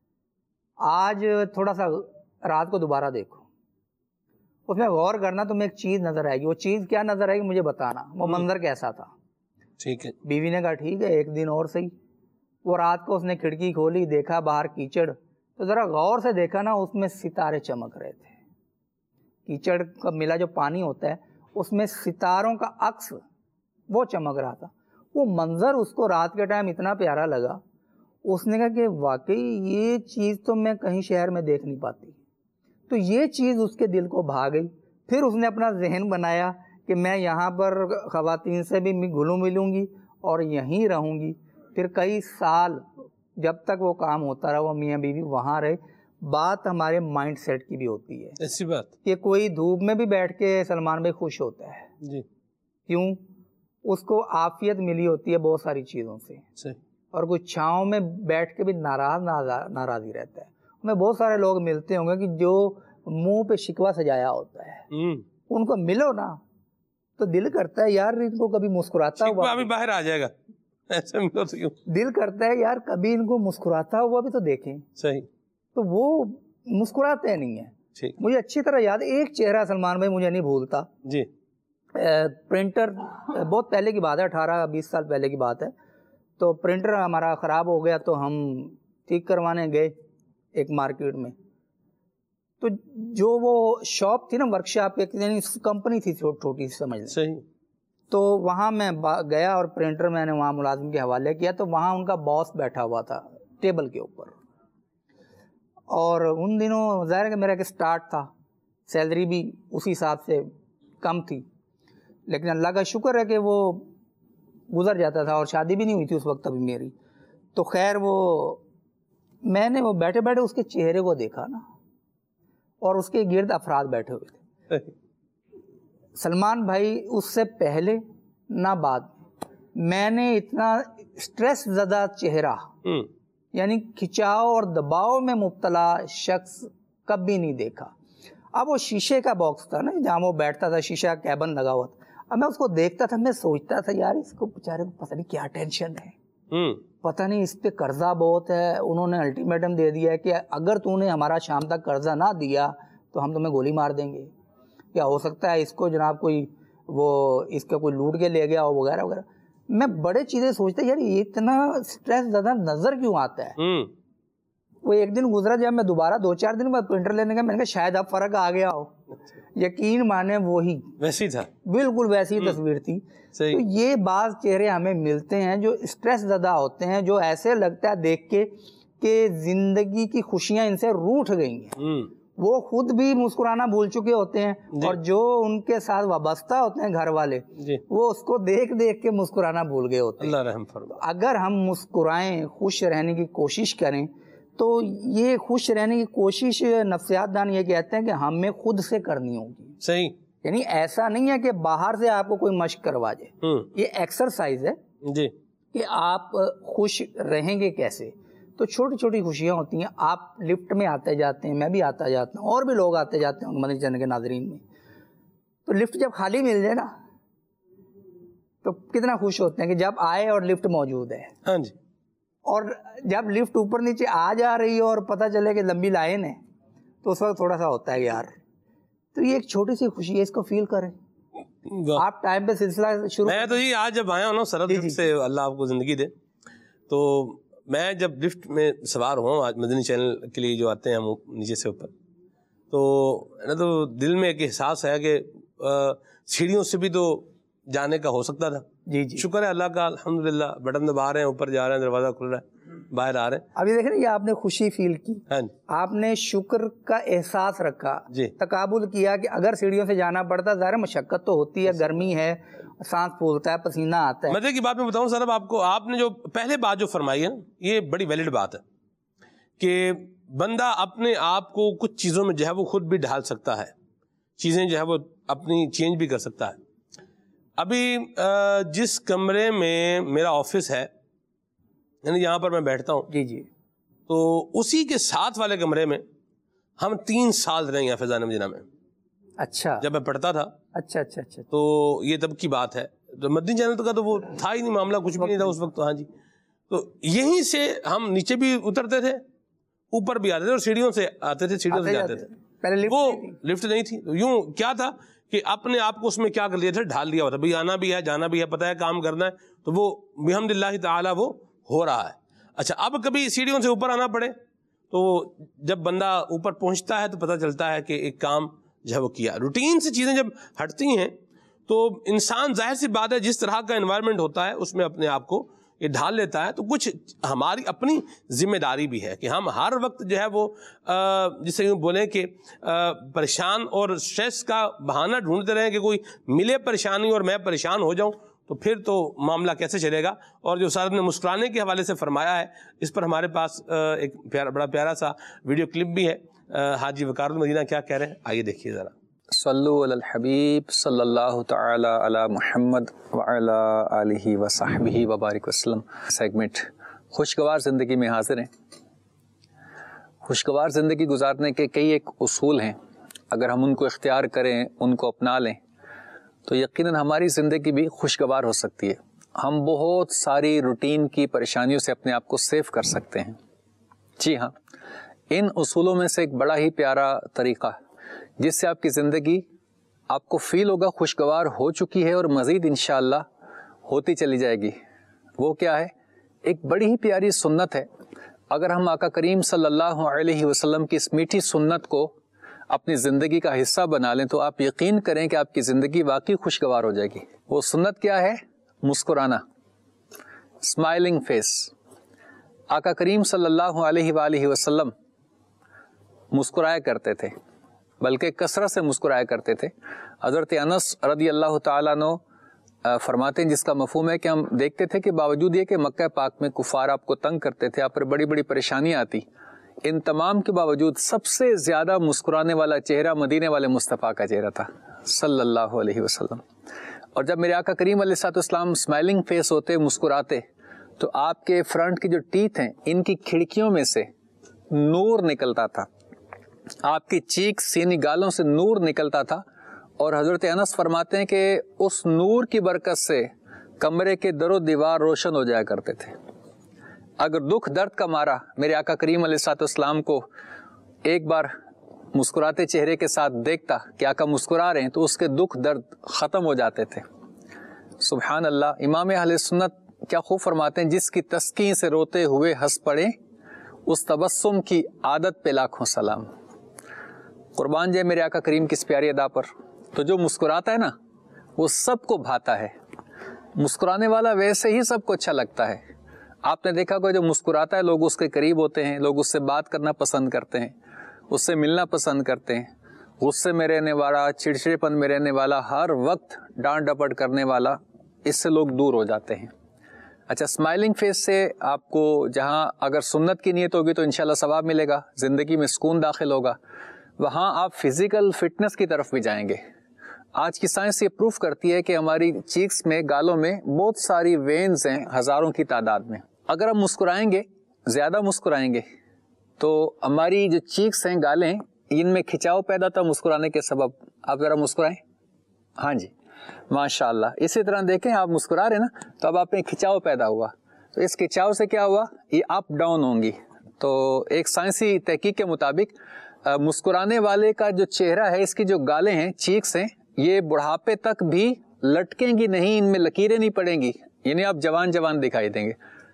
آج تھوڑا سا رات کو دوبارہ دیکھو، اس میں غور کرنا، تمہیں ایک چیز نظر آئے گی، وہ چیز کیا نظر آئے گی مجھے بتانا، وہ منظر کیسا تھا۔ ٹھیک ہے۔ بیوی نے کہا ٹھیک ہے ایک دن اور صحیح۔ وہ رات کو اس نے کھڑکی کھولی، دیکھا باہر کیچڑ، تو ذرا غور سے دیکھا نا، اس میں ستارے چمک رہے تھے۔ کیچڑ کا ملا جو پانی ہوتا ہے اس میں ستاروں کا عکس وہ چمک رہا تھا۔ وہ منظر اس کو رات کے ٹائم اتنا پیارا لگا، اس نے کہا کہ واقعی یہ چیز تو میں کہیں شہر میں دیکھ نہیں پاتی۔ تو یہ چیز اس کے دل کو بھا گئی۔ پھر اس نے اپنا ذہن بنایا کہ میں یہاں پر خواتین سے بھی گھلوں ملوں گی اور یہیں رہوں گی۔ پھر کئی سال جب تک وہ کام ہوتا رہا، وہ میاں بیوی وہاں رہے۔ بات ہمارے مائنڈ سیٹ کی بھی ہوتی ہے، ایسی بات کہ کوئی دھوپ میں بھی بیٹھ کے سلمان بھائی خوش ہوتا ہے، جی، کیوں؟ اس کو عافیت ملی ہوتی ہے بہت ساری چیزوں سے، صحیح۔ اور کوئی چھاؤں میں بیٹھ کے بھی ناراض ناراضی رہتا ہے۔ ہمیں بہت سارے لوگ ملتے ہوں گے کہ جو منہ پہ شکوہ سجایا ہوتا ہے، ہوں، ان کو ملو نا تو دل کرتا ہے یار ان کو کبھی مسکراتا شکوہ ہوا، ابھی باہر آ جائے گا، ایسے ملو تو کیوں؟ دل کرتا ہے یار کبھی ان کو مسکراتا ہوا بھی تو دیکھیں، صحیح، تو وہ مسکراتے نہیں ہیں۔ ٹھیک، مجھے اچھی طرح یاد ہے ایک چہرہ سلمان بھائی مجھے نہیں بھولتا۔ جی، پرنٹر بہت پہلے کی بات ہے، اٹھارہ بیس سال پہلے کی بات ہے، تو پرنٹر ہمارا خراب ہو گیا تو ہم ٹھیک کروانے گئے ایک مارکیٹ میں، تو جو وہ شاپ تھی نا ورک شاپ، ایک یعنی کمپنی تھی چھوٹی سی سمجھ لیں، صحیح، تو وہاں میں گیا اور پرنٹر میں نے وہاں ملازم کے حوالے کیا، تو وہاں ان کا باس بیٹھا ہوا تھا ٹیبل کے اوپر، اور ان دنوں ظاہر ہے کہ میرا ایک اسٹارٹ تھا، سیلری بھی اسی حساب سے کم تھی، لیکن اللہ کا شکر ہے کہ وہ گزر جاتا تھا، اور شادی بھی نہیں ہوئی تھی اس وقت ابھی میری، تو خیر وہ میں نے وہ بیٹھے بیٹھے اس کے چہرے کو دیکھا نا، اور اس کے گرد افراد بیٹھے ہوئے تھے، سلمان بھائی اس سے پہلے نہ بعد میں نے اتنا اسٹریس زدہ چہرہ، یعنی کھچاؤ اور دباؤ میں مبتلا شخص کبھی نہیں دیکھا۔ اب وہ شیشے کا باکس تھا نا جہاں وہ بیٹھتا تھا، شیشہ کا کیبن لگا ہوا تھا، اب میں اس کو دیکھتا تھا، میں سوچتا تھا یار اس کو بیچارے کو پتہ نہیں کیا ٹینشن ہے، پتہ نہیں اس پہ قرضہ بہت ہے، انہوں نے الٹیمیٹم دے دیا ہے کہ اگر تو نے ہمارا شام تک قرضہ نہ دیا تو ہم تمہیں گولی مار دیں گے، یا ہو سکتا ہے اس کو جناب کوئی وہ اس کا کوئی لوٹ کے لے گیا ہو وغیرہ وغیرہ۔ میں بڑے چیزیں سوچتا یار یہ اتنا سٹریس زیادہ نظر کیوں آتا ہے۔ وہ ایک دن گزرا جب میں دوبارہ دو چار دن بعد پرنٹر لینے کا، میں نے کہا شاید اب فرق آ گیا ہو، یقین مانے وہی ویسی تھا، بالکل ویسی تصویر تھی۔ تو یہ بعض چہرے ہمیں ملتے ہیں جو اسٹریس زدہ ہوتے ہیں، جو ایسے لگتا ہے دیکھ کے کہ زندگی کی خوشیاں ان سے روٹھ گئی ہیں، وہ خود بھی مسکرانا بھول چکے ہوتے ہیں، اور جو ان کے ساتھ وابستہ ہوتے ہیں گھر والے وہ اس کو دیکھ دیکھ کے مسکرانا بھول گئے ہوتے ہیں۔ اللہ رحم فرما۔ اگر ہم مسکرائیں، خوش رہنے کی کوشش کریں، تو یہ خوش رہنے کی کوشش نفسیات دان یہ کہتے ہیں کہ ہمیں خود سے کرنی ہوگی۔ صحیح، یعنی ایسا نہیں ہے کہ باہر سے آپ کو کوئی مشق کروا جائے، یہ ایکسرسائز ہے جی، کہ آپ خوش رہیں گے کیسے۔ تو چھوٹی چھوٹی خوشیاں ہوتی ہیں، آپ لفٹ میں آتے جاتے ہیں، میں بھی آتا جاتا ہوں، اور بھی لوگ آتے جاتے ہیں مدنی چینل کے ناظرین میں، تو لفٹ جب خالی مل جائے نا تو کتنا خوش ہوتے ہیں کہ جب آئے اور لفٹ موجود ہے، ہاں جی، اور جب لفٹ اوپر نیچے آ جا رہی ہے اور پتہ چلے کہ لمبی لائن ہے تو اس وقت تھوڑا سا ہوتا ہے یار، تو یہ ایک چھوٹی سی خوشی ہے، اس کو فیل کریں۔ آپ ٹائم پہ سلسلہ شروع، میں تو یہ آج جب آیا ہوں نا سرحد لفٹ سے، اللہ آپ کو زندگی دے، تو میں جب لفٹ میں سوار ہوں آج مدنی چینل کے لیے جو آتے ہیں ہم نیچے سے اوپر، تو نا تو دل میں ایک احساس ہے کہ سیڑھیوں سے بھی تو جانے کا ہو سکتا تھا۔ جی جی شکر ہے اللہ کا، الحمدللہ، بٹن دبا رہے ہیں، اوپر جا رہے ہیں، دروازہ کھل رہا ہے، باہر آ رہے ہیں۔ ابھی دیکھیں یہ آپ نے خوشی فیل کی، ہاں جی، آپ نے شکر کا احساس رکھا، جی، تقابل کیا کہ اگر سیڑھیوں سے جانا پڑتا، ظاہر مشقت تو ہوتی ہے، گرمی ہے، سانس پھولتا ہے، پسینہ آتا ہے۔ مزے کی بات میں بتاؤں صاحب آپ کو، آپ نے جو پہلے بات جو فرمائی ہے یہ بڑی ویلڈ بات ہے کہ بندہ اپنے آپ کو کچھ چیزوں میں جو ہے وہ خود بھی ڈھال سکتا ہے، چیزیں جو ہے وہ اپنی چینج بھی کر سکتا ہے۔ ابھی جس کمرے میں میرا آفس ہے، یعنی یہاں پر میں بیٹھتا ہوں، جی جی، تو اسی کے ساتھ والے کمرے میں ہم تین سال رہے ہیں فیضان مدینہ میں، اچھا جب میں پڑھتا تھا. اچھا اچھا اچھا تو یہ تب کی بات ہے. تو مدنی چینل کا تو وہ تھا ہی نہیں معاملہ, کچھ بھی نہیں تھا اس وقت. ہاں جی, تو یہیں سے ہم نیچے بھی اترتے تھے, اوپر بھی آتے تھے, اور سیڑھیوں سے آتے تھے, سیڑھیوں سے جاتے تھے. پہلے وہ لفٹ نہیں تھی, تو یوں کیا تھا کہ اپنے آپ کو اس میں کیا کر لیا تھا, ڈھال لیا ہوتا, بھئی آنا بھی ہے, جانا بھی ہے, پتہ ہے کام کرنا ہے, تو وہ بحمد اللہ تعالیٰ وہ ہو رہا ہے. اچھا, اب کبھی سیڑھیوں سے اوپر آنا پڑے تو جب بندہ اوپر پہنچتا ہے تو پتہ چلتا ہے کہ ایک کام جو ہے وہ کیا. روٹین سے چیزیں جب ہٹتی ہیں تو انسان ظاہر سی بات ہے جس طرح کا انوائرمنٹ ہوتا ہے اس میں اپنے آپ کو یہ ڈھال لیتا ہے. تو کچھ ہماری اپنی ذمہ داری بھی ہے کہ ہم ہر وقت جو ہے وہ جسے یوں بولیں کہ پریشان اور اسٹریس کا بہانہ ڈھونڈتے رہیں کہ کوئی ملے پریشانی اور میں پریشان ہو جاؤں, تو پھر تو معاملہ کیسے چلے گا. اور جو سعادت نے مسکرانے کے حوالے سے فرمایا ہے, اس پر ہمارے پاس ایک پیارا بڑا پیارا سا ویڈیو کلپ بھی ہے. حاجی وقار المدینہ کیا کہہ رہے ہیں, آئیے دیکھیے ذرا. صلو علی الحبیب صلی اللہ تعالی علی محمد وعلی آلہ وصحبہ وبارک وسلم. سیگمنٹ خوشگوار زندگی میں حاضر ہیں. خوشگوار زندگی گزارنے کے کئی ایک اصول ہیں, اگر ہم ان کو اختیار کریں, ان کو اپنا لیں, تو یقیناً ہماری زندگی بھی خوشگوار ہو سکتی ہے. ہم بہت ساری روٹین کی پریشانیوں سے اپنے آپ کو سیف کر سکتے ہیں. جی ہاں, ان اصولوں میں سے ایک بڑا ہی پیارا طریقہ جس سے آپ کی زندگی آپ کو فیل ہوگا خوشگوار ہو چکی ہے اور مزید انشاءاللہ ہوتی چلی جائے گی. وہ کیا ہے؟ ایک بڑی ہی پیاری سنت ہے. اگر ہم آقا کریم صلی اللہ علیہ وسلم کی اس میٹھی سنت کو اپنی زندگی کا حصہ بنا لیں تو آپ یقین کریں کہ آپ کی زندگی واقعی خوشگوار ہو جائے گی. وہ سنت کیا ہے؟ مسکرانا, اسمائلنگ فیس. آقا کریم صلی اللہ علیہ وآلہ وسلم مسکرایا کرتے تھے, بلکہ کثرت سے مسکرایا کرتے تھے. حضرت انس رضی اللہ تعالیٰ عنہ فرماتے ہیں, جس کا مفہوم ہے کہ ہم دیکھتے تھے کہ باوجود یہ کہ مکہ پاک میں کفار آپ کو تنگ کرتے تھے, آپ پر بڑی بڑی پریشانیاں آتی, ان تمام کے باوجود سب سے زیادہ مسکرانے والا چہرہ مدینے والے مصطفیٰ کا چہرہ تھا صلی اللہ علیہ وسلم. اور جب میرے آقا کریم علیہ الصلوۃ والسلام اسمائلنگ فیس ہوتے, مسکراتے, تو آپ کے فرنٹ کی جو ٹیتھ ہیں ان کی کھڑکیوں میں سے نور نکلتا تھا, آپ کی چیک سینی گالوں سے نور نکلتا تھا. اور حضرت انس فرماتے ہیں کہ اس نور کی برکت سے کمرے کے در و دیوار روشن ہو جایا کرتے تھے. اگر دکھ درد کا مارا میرے آقا کریم علیہ الصلوۃ والسلام کو ایک بار مسکراتے چہرے کے ساتھ دیکھتا کہ آقا مسکرا رہے ہیں, تو اس کے دکھ درد ختم ہو جاتے تھے. سبحان اللہ. امام اہل سنت کیا خوب فرماتے ہیں, جس کی تسکین سے روتے ہوئے ہنس پڑے, اس تبسم کی عادت پہ لاکھوں سلام. قربان جائے میرے آقا کریم کی اس پیاری ادا پر. تو جو مسکراتا ہے نا وہ سب کو بھاتا ہے. مسکرانے والا ویسے ہی سب کو اچھا لگتا ہے. آپ نے دیکھا کہ جو مسکراتا ہے لوگ اس کے قریب ہوتے ہیں, لوگ اس سے بات کرنا پسند کرتے ہیں, اس سے ملنا پسند کرتے ہیں. غصے میں رہنے والا, چڑچڑے پن میں رہنے والا, ہر وقت ڈانٹ ڈپٹ کرنے والا, اس سے لوگ دور ہو جاتے ہیں. اچھا, اسمائلنگ فیس سے آپ کو جہاں اگر سنت کی نیت ہوگی تو انشاءاللہ ثواب ملے گا, زندگی میں سکون داخل ہوگا, وہاں آپ فزیکل فٹنس کی طرف بھی جائیں گے. آج کی سائنس یہ پروف کرتی ہے کہ ہماری چیکس میں, گالوں میں بہت ساری وینز ہیں, ہزاروں کی تعداد میں. اگر ہم مسکرائیں گے, زیادہ مسکرائیں گے, تو ہماری جو چیکس ہیں, گالیں, ان میں کھچاؤ پیدا تھا مسکرانے کے سبب. آپ ذرا مسکرائیں. ہاں جی, ماشاء اللہ. اسی طرح دیکھیں, آپ مسکرا رہے نا تو اب آپ میں کھچاؤ پیدا ہوا, تو اس کھچاؤ سے کیا ہوا, یہ اپ ڈاؤن ہوں گی. تو ایک سائنسی تحقیق کے مطابق مسکرانے والے کا جو چہرہ ہے, اس کی جو گالیں ہیں, چیکس ہیں, یہ بڑھاپے تک بھی لٹکیں گی نہیں, ان میں لکیریں نہیں پڑیں گی, یعنی آپ جوان جوان دکھائی دیں گے.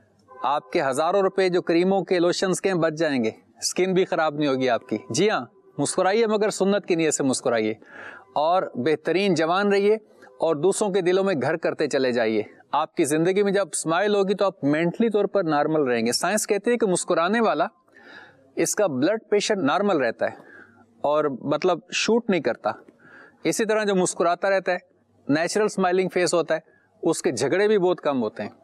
آپ کے ہزاروں روپے جو کریموں کے لوشنز کے بچ جائیں گے, سکن بھی خراب نہیں ہوگی آپ کی. جی ہاں, مسکرائیے, مگر سنت کی نیت سے مسکرائیے, اور بہترین جوان رہیے, اور دوسروں کے دلوں میں گھر کرتے چلے جائیے. آپ کی زندگی میں جب اسمائل ہوگی تو آپ مینٹلی طور پر نارمل رہیں گے. سائنس کہتی ہے کہ مسکرانے والا, اس کا بلڈ پریشر نارمل رہتا ہے, اور مطلب شوٹ نہیں کرتا. اسی طرح جو مسکراتا رہتا ہے, نیچرل اسمائلنگ فیس ہوتا ہے, اس کے جھگڑے بھی بہت کم ہوتے ہیں.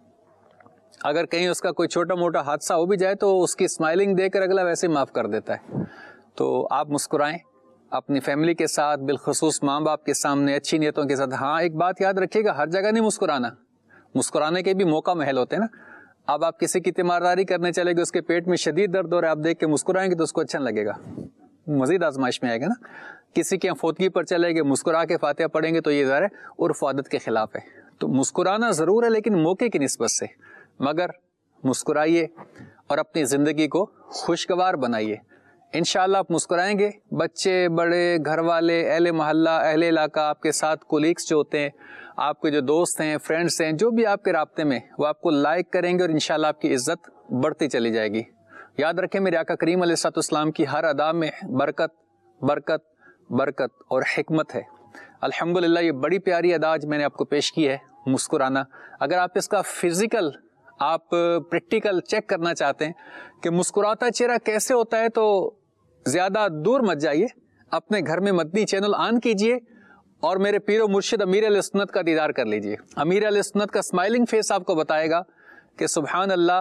اگر کہیں اس کا کوئی چھوٹا موٹا حادثہ ہو بھی جائے تو اس کی اسمائلنگ دیکھ کر اگلا ویسے معاف کر دیتا ہے. تو آپ مسکرائیں اپنی فیملی کے ساتھ, بالخصوص ماں باپ کے سامنے, اچھی نیتوں کے ساتھ. ہاں, ایک بات یاد رکھیے گا, ہر جگہ نہیں مسکرانا. مسکرانے کے بھی موقع محل ہوتے ہیں نا. اب آپ کسی کی تیمارداری کرنے چلے گے, اس کے پیٹ میں شدید درد ہو رہا ہے, آپ دیکھ کے مسکرائیں گے تو اس کو اچھا لگے گا, مزید آزمائش میں آئے گا نا. کسی کے فوتگی پر چلے گئے مسکرا کے فاتحہ پڑھیں گے تو یہ ظاہر ہے عرف و عادت کے خلاف ہے. تو مسکرانا ضرور ہے لیکن موقع کی نسبت سے، مگر مسکرائیے اور اپنی زندگی کو خوشگوار بنائیے. انشاءاللہ آپ مسکرائیں گے، بچے بڑے گھر والے اہل محلہ اہل علاقہ آپ کے ساتھ کولیگس جو ہوتے ہیں، آپ کے جو دوست ہیں فرینڈس ہیں جو بھی آپ کے رابطے میں، وہ آپ کو لائک کریں گے اور انشاءاللہ آپ کی عزت بڑھتی چلی جائے گی. یاد رکھیں میرے آقا کریم علیہ الصلوۃ والسلام کی ہر ادا میں برکت برکت برکت اور حکمت ہے. الحمدللہ یہ بڑی پیاری ادا آج میں نے آپ کو پیش کی ہے، مسکرانا. اگر آپ اس کا فزیکل آپ پریکٹیکل چیک کرنا چاہتے ہیں کہ مسکراتا چہرہ کیسے ہوتا ہے تو زیادہ دور مت جائیے، اپنے گھر میں مدنی چینل آن کیجئے اور میرے پیر و مرشد امیر علیہ سنت کا دیدار کر لیجئے. امیر علیہ سنت کا اسمائلنگ فیس آپ کو بتائے گا کہ سبحان اللہ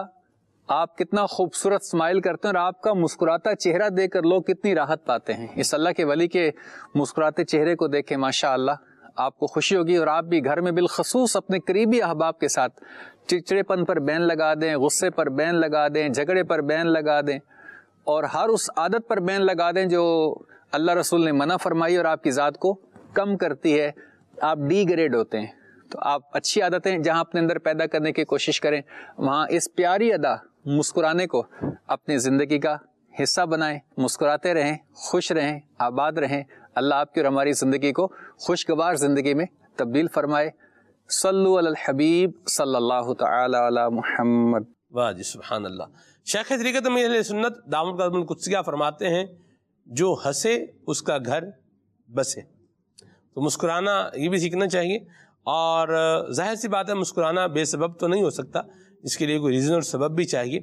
آپ کتنا خوبصورت اسمائل کرتے ہیں اور آپ کا مسکراتا چہرہ دیکھ کر لوگ کتنی راحت پاتے ہیں. اس اللہ کے ولی کے مسکراتے چہرے کو دیکھیں ماشاء اللہ آپ کو خوشی ہوگی، اور آپ بھی گھر میں بالخصوص اپنے قریبی احباب کے ساتھ چڑچڑے پن پر بین لگا دیں، غصے پر بین لگا دیں، جھگڑے پر بین لگا دیں اور ہر اس عادت پر بین لگا دیں جو اللہ رسول نے منع فرمائی اور آپ کی ذات کو کم کرتی ہے. آپ ڈی گریڈ ہوتے ہیں. تو آپ اچھی عادتیں جہاں اپنے اندر پیدا کرنے کی کوشش کریں، وہاں اس پیاری ادا مسکرانے کو اپنی زندگی کا حصہ بنائیں. مسکراتے رہیں، خوش رہیں، آباد رہیں. اللہ آپ کی اور ہماری زندگی کو خوشگوار زندگی میں تبدیل فرمائے. صلو علی الحبیب صلی اللہ تعالی علی محمد. واہ جی سبحان اللہ. شیخ طریقت امیر علیہ سنت دامت القدس القدسیہ فرماتے ہیں جو ہنسے اس کا گھر بسے. تو مسکرانا یہ بھی سیکھنا چاہیے، اور ظاہر سی بات ہے مسکرانا بے سبب تو نہیں ہو سکتا، اس کے لیے کوئی ریزن اور سبب بھی چاہیے.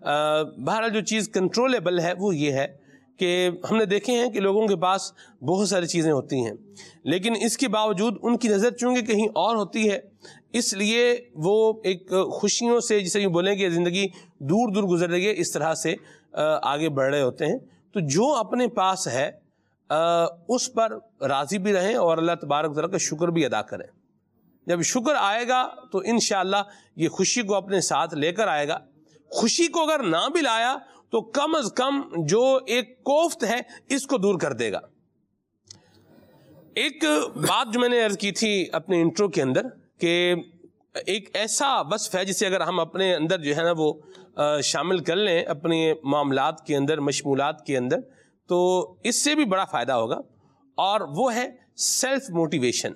بہرحال جو چیز کنٹرولیبل ہے وہ یہ ہے کہ ہم نے دیکھے ہیں کہ لوگوں کے پاس بہت ساری چیزیں ہوتی ہیں لیکن اس کے باوجود ان کی نظر چونکہ کہیں اور ہوتی ہے، اس لیے وہ ایک خوشیوں سے جسے یوں بولیں کہ زندگی دور دور گزر رہی ہے اس طرح سے آگے بڑھ رہے ہوتے ہیں. تو جو اپنے پاس ہے اس پر راضی بھی رہیں اور اللہ تبارک و تعالیٰ کا شکر بھی ادا کریں. جب شکر آئے گا تو انشاءاللہ یہ خوشی کو اپنے ساتھ لے کر آئے گا. خوشی کو اگر نہ بھی لایا تو کم از کم جو ایک کوفت ہے اس کو دور کر دے گا. ایک بات جو میں نے عرض کی تھی اپنے انٹرو کے اندر کہ ایک ایسا وصف ہے جسے اگر ہم اپنے اندر جو ہے نا وہ شامل کر لیں اپنے معاملات کے اندر، مشمولات کے اندر، تو اس سے بھی بڑا فائدہ ہوگا، اور وہ ہے سیلف موٹیویشن.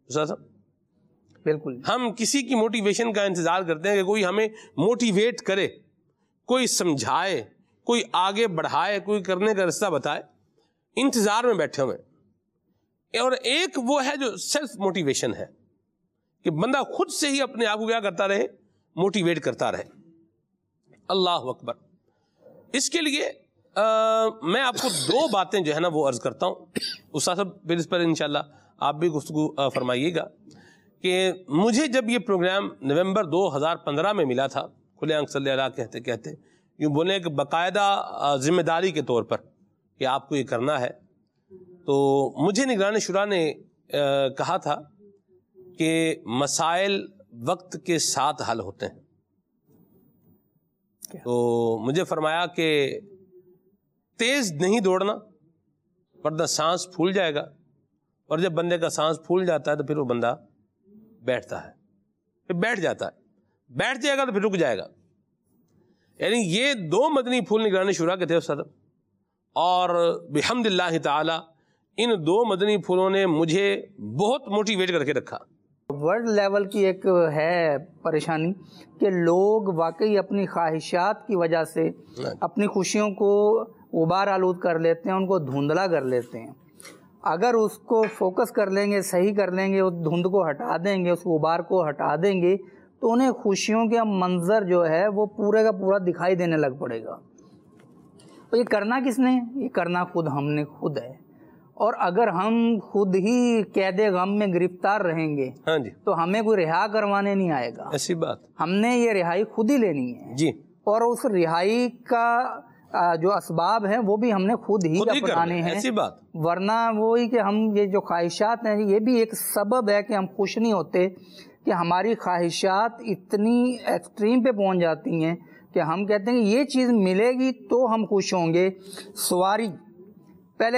بالکل ہم کسی کی موٹیویشن کا انتظار کرتے ہیں کہ کوئی ہمیں موٹیویٹ کرے، کوئی سمجھائے، کوئی آگے بڑھائے، کوئی کرنے کا رستہ بتائے. انتظار میں بیٹھے ہوئے. اور ایک وہ ہے جو سیلف موٹیویشن ہے کہ بندہ خود سے ہی اپنے آپ کو کیا کرتا رہے، موٹیویٹ کرتا رہے. اللہ اکبر. اس کے لیے آ, میں آپ کو دو باتیں جو ہے نا وہ عرض کرتا ہوں. استاد صاحب پھر اس پر انشاءاللہ آپ بھی گفتگو فرمائیے گا کہ مجھے جب یہ پروگرام نومبر دو ہزار پندرہ میں ملا تھا، کھلے آنکھ صلی اللہ کہتے کہتے یوں بولیں کہ باقاعدہ ذمہ داری کے طور پر کہ آپ کو یہ کرنا ہے، تو مجھے نگران شورا نے کہا تھا کہ مسائل وقت کے ساتھ حل ہوتے ہیں. تو مجھے فرمایا کہ تیز نہیں دوڑنا ورنہ سانس پھول جائے گا، اور جب بندے کا سانس پھول جاتا ہے تو پھر وہ بندہ بیٹھتا ہے، پھر بیٹھ جاتا ہے، بیٹھ جائے گا تو پھر رک جائے گا. یعنی یہ دو مدنی پھول نگران شورا کے تھے استاد، اور بحمد اللہ تعالی ان دو مدنی پھولوں نے مجھے بہت موٹیویٹ کر کے رکھا. ورلڈ لیول کی ایک ہے پریشانی کہ لوگ واقعی اپنی خواہشات کی وجہ سے اپنی خوشیوں کو غبار آلود کر لیتے ہیں، ان کو دھندلا کر لیتے ہیں. اگر اس کو فوکس کر لیں گے، صحیح کر لیں گے، اس دھند کو ہٹا دیں گے، اس غبار کو ہٹا دیں گے، تو انہیں خوشیوں کا منظر جو ہے وہ پورے کا پورا دکھائی دینے لگ پڑے گا. تو یہ کرنا کس نے؟ یہ کرنا خود ہم نے خود ہے. اور اگر ہم خود ہی قید غم میں گرفتار رہیں گے ہاں جی تو ہمیں کوئی رہا کروانے نہیں آئے گا. ایسی بات ہم نے یہ رہائی خود ہی لینی ہے جی، اور اس رہائی کا جو اسباب ہیں وہ بھی ہم نے خود ہی اپنانے ہیں. ایسی بات ورنہ وہی کہ ہم یہ جو خواہشات ہیں یہ بھی ایک سبب ہے کہ ہم خوش نہیں ہوتے، کہ ہماری خواہشات اتنی ایکسٹریم پہ پہنچ جاتی ہیں کہ ہم کہتے ہیں کہ یہ چیز ملے گی تو ہم خوش ہوں گے. سواری پہلے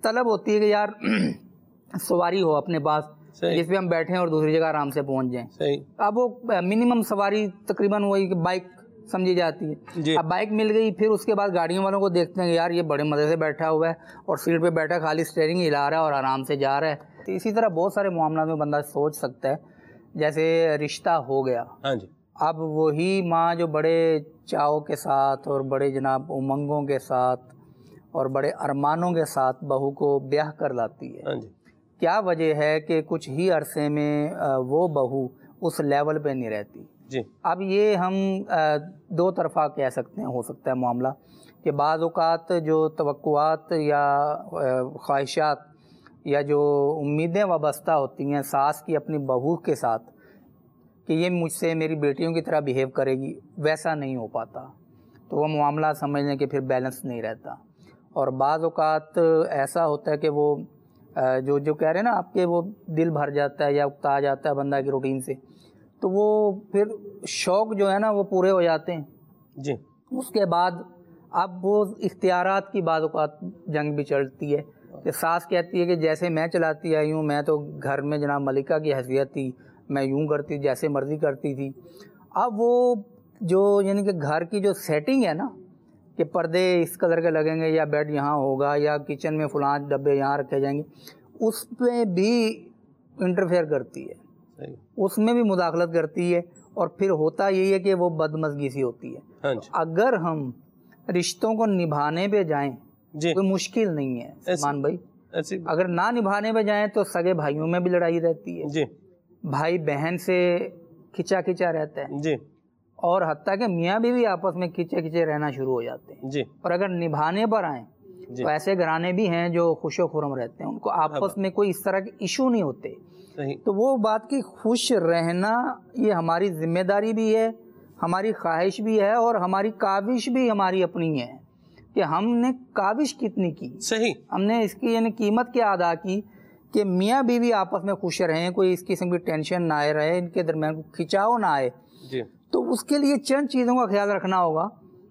طلب ہوتی ہے کہ یار سواری ہو اپنے پاس جس پہ ہم بیٹھیں اور دوسری جگہ آرام سے پہنچ جائیں. صحیح. اب وہ منیمم سواری تقریباً وہی کہ بائک سمجھی جاتی ہے. جی. اب بائک مل گئی, پھر اس کے بعد گاڑیوں والوں کو دیکھتے ہیں کہ یار یہ بڑے مزے سے بیٹھا ہوا ہے اور سیٹ پہ بیٹھا خالی اسٹیئرنگ ہلا رہا ہے اور آرام سے جا رہا ہے. تو اسی طرح بہت سارے معاملات میں بندہ سوچ سکتا ہے. جیسے رشتہ ہو گیا, ہاں جی, اب وہی ماں جو بڑے چاؤ کے ساتھ اور بڑے جناب امنگوں کے ساتھ اور بڑے ارمانوں کے ساتھ بہو کو بیاہ کر لاتی ہے, ہاں جی, کیا وجہ ہے کہ کچھ ہی عرصے میں وہ بہو اس لیول پہ نہیں رہتی. جی. اب یہ ہم دو طرفہ کہہ سکتے ہیں, ہو سکتا ہے معاملہ کہ بعض اوقات جو توقعات یا خواہشات یا جو امیدیں وابستہ ہوتی ہیں ساس کی اپنی بہو کے ساتھ کہ یہ مجھ سے میری بیٹیوں کی طرح بیہیو کرے گی, ویسا نہیں ہو پاتا. تو وہ معاملہ سمجھ لیں کہ پھر بیلنس نہیں رہتا. اور بعض اوقات ایسا ہوتا ہے کہ وہ جو جو کہہ رہے ہیں نا آپ کے, وہ دل بھر جاتا ہے یا اکتا جاتا ہے بندہ کی روٹین سے, تو وہ پھر شوق جو ہے نا وہ پورے ہو جاتے ہیں. جی. اس کے بعد اب وہ اختیارات کی بعض اوقات جنگ بھی چلتی ہے کہ ساس کہتی ہے کہ جیسے میں چلاتی آئی ہوں, میں تو گھر میں جناب ملکہ کی حیثیت تھی, میں یوں کرتی جیسے مرضی کرتی تھی. اب وہ جو یعنی کہ گھر کی جو سیٹنگ ہے نا کہ پردے اس قدر کے لگیں گے یا بیڈ یہاں ہوگا یا کچن میں فلاں ڈبے یہاں رکھے جائیں گے, اس پہ بھی انٹرفیئر کرتی ہے, اس میں بھی مداخلت کرتی ہے. اور پھر ہوتا یہی ہے کہ وہ بدمزگی سی ہوتی ہے. اگر ہم رشتوں کو نبھانے پہ جائیں کوئی مشکل نہیں ہے سلمان بھائی, اگر نہ نبھانے پہ جائیں تو سگے بھائیوں میں بھی لڑائی رہتی ہے, بھائی بہن سے کھچا کھچا رہتا ہے جی, اور حتیٰ کہ میاں بیوی بھی آپس میں کھچے کھچے رہنا شروع ہو جاتے ہیں. جی. اور اگر نبھانے پر آئیں تو ایسے گھرانے بھی ہیں جو خوش و خرم رہتے ہیں, ان کو آپس میں کوئی اس طرح کے ایشو نہیں ہوتے. تو وہ بات کی خوش رہنا یہ ہماری ذمہ داری بھی ہے, ہماری خواہش بھی ہے, اور ہماری کاوش بھی ہماری اپنی ہے کہ ہم نے کاوش کتنی کی, صحیح, ہم نے اس کی یعنی قیمت کیا ادا کی کہ میاں بیوی آپس میں خوش رہیں, کوئی اس قسم کی ٹینشن نہ آئے رہے, ان کے درمیان کوئی کھچاؤ نہ آئے. جی. تو اس کے لیے چند چیزوں کا خیال رکھنا ہوگا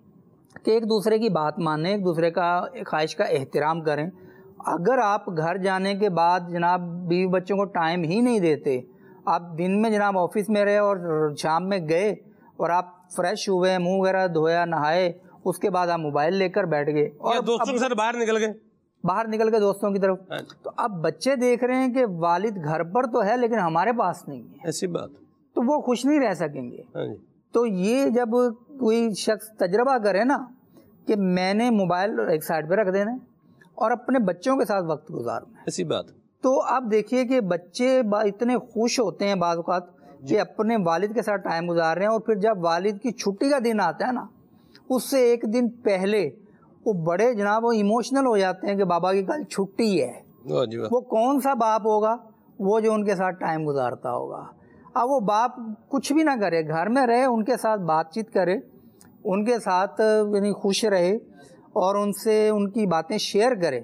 کہ ایک دوسرے کی بات مانیں, ایک دوسرے کا خواہش کا احترام کریں. اگر آپ گھر جانے کے بعد جناب بیوی بچوں کو ٹائم ہی نہیں دیتے, آپ دن میں جناب آفس میں رہے اور شام میں گئے اور آپ فریش ہوئے, منہ وغیرہ دھویا, نہائے, اس کے بعد آپ موبائل لے کر بیٹھ گئے اور دوستوں کے ساتھ باہر نکل گئے باہر نکل گئے دوستوں کی طرف, تو اب بچے دیکھ رہے ہیں کہ والد گھر پر تو ہے لیکن ہمارے پاس نہیں ہے, ایسی بات, تو وہ خوش نہیں رہ سکیں گے. تو یہ جب کوئی شخص تجربہ کرے نا کہ میں نے موبائل ایک سائڈ پہ رکھ دینا اور اپنے بچوں کے ساتھ وقت گزارنا ہے, ایسی بات, تو آپ دیکھیے کہ بچے اتنے خوش ہوتے ہیں بعض اوقات کہ اپنے والد کے ساتھ ٹائم گزار رہے ہیں, اور پھر جب والد کی چھٹی کا دن آتا ہے نا اس سے ایک دن پہلے وہ بڑے جناب وہ ایموشنل ہو جاتے ہیں کہ بابا کی کل چھٹی ہے. وہ کون سا باپ ہوگا وہ جو ان کے ساتھ ٹائم گزارتا ہوگا. اب وہ باپ کچھ بھی نہ کرے, گھر میں رہے, ان کے ساتھ بات چیت کرے, ان کے ساتھ یعنی خوش رہے اور ان سے ان کی باتیں شیئر کرے,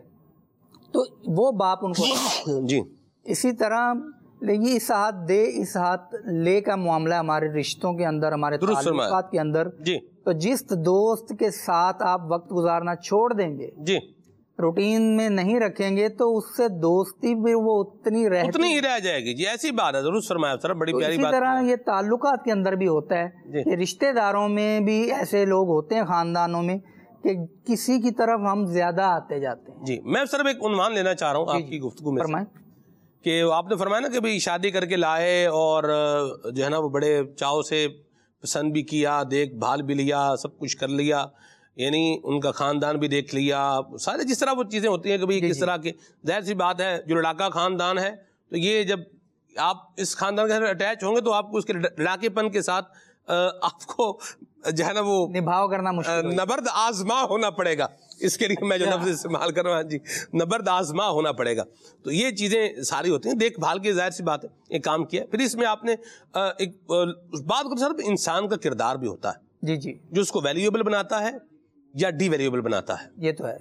تو وہ باپ ان کو جی. اسی طرح یہ اس ہاتھ دے اس ہاتھ لے کا معاملہ ہمارے رشتوں کے اندر, ہمارے تعلقات کے اندر. جی. تو جس دوست کے ساتھ آپ وقت گزارنا چھوڑ دیں گے, جی, روٹین میں نہیں رکھیں گے, تو اس سے دوستی بھی وہ اتنی رہ اتنی ہی رہ جائے گی. جی, ایسی بات ہے, ضرور فرمایا سر, بڑی پیاری بات. اسی طرح یہ تعلقات کے اندر بھی ہوتا ہے کہ رشتہ داروں میں بھی ایسے لوگ ہوتے ہیں, خاندانوں میں, کہ کسی کی طرف ہم زیادہ آتے جاتے ہیں. جی, میں صرف ایک عنوان لینا چاہ رہا ہوں آپ کی گفتگو میں, فرمائیں. کہ آپ نے فرمایا نا کہ بھئی شادی کر کے لائے اور جو ہے نا وہ بڑے چاؤ سے پسند بھی کیا, دیکھ بھال بھی لیا, سب کچھ کر لیا, یعنی ان کا خاندان بھی دیکھ لیا, سارے جس طرح وہ چیزیں ہوتی ہیں کہ بھئی کس طرح کے. ظاہر سی بات ہے جو لڑاکا خاندان ہے تو یہ جب آپ اس خاندان کے ساتھ اٹیچ ہوں گے تو آپ کو اس کے لڑاکے پن کے ساتھ آپ کو جو ہے نا وہ نبھاؤ کرنا مشکل, نبرد آزما ہونا پڑے گا. اس کے لیے میں جو لفظ استعمال کر رہا ہوں, جی, نبرد آزما ہونا پڑے گا. تو یہ چیزیں ساری ہوتی ہیں, دیکھ بھال کی ظاہر سی بات ہے, ایک کام کیا. پھر اس میں آپ نے ایک بات کو صرف انسان کا کردار بھی ہوتا ہے, جی جی, جو اس کو ویلیویبل بناتا ہے یا ڈی ویلیویبل بناتا ہے. یہ تو ہے.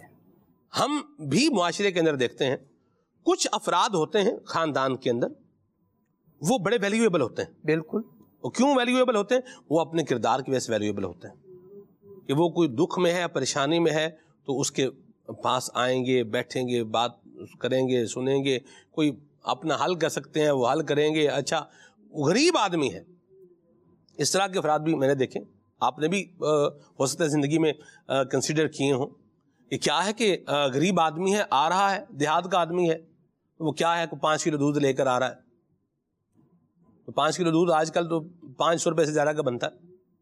ہم بھی معاشرے کے اندر دیکھتے ہیں کچھ افراد ہوتے ہیں خاندان کے اندر, وہ بڑے ویلیویبل ہوتے ہیں. بالکل. وہ کیوں ویلیویبل ہوتے ہیں؟ وہ اپنے کردار کی وجہ سے ویلیویبل ہوتے ہیں کہ وہ کوئی دکھ میں ہے, پریشانی میں ہے, تو اس کے پاس آئیں گے, بیٹھیں گے, بات کریں گے, سنیں گے, کوئی اپنا حل کر سکتے ہیں وہ حل کریں گے. اچھا غریب آدمی ہے, اس طرح کے افراد بھی میں نے دیکھے, آپ نے بھی ہو سکتا ہے زندگی میں کنسیڈر کیے ہوں. یہ کیا ہے کہ غریب آدمی ہے, آ رہا ہے, دیہات کا آدمی ہے, وہ کیا ہے کہ پانچ کلو دودھ لے کر آ رہا ہے. تو پانچ کلو دودھ آج کل تو پانچ سو روپے سے زیادہ کا بنتا ہے.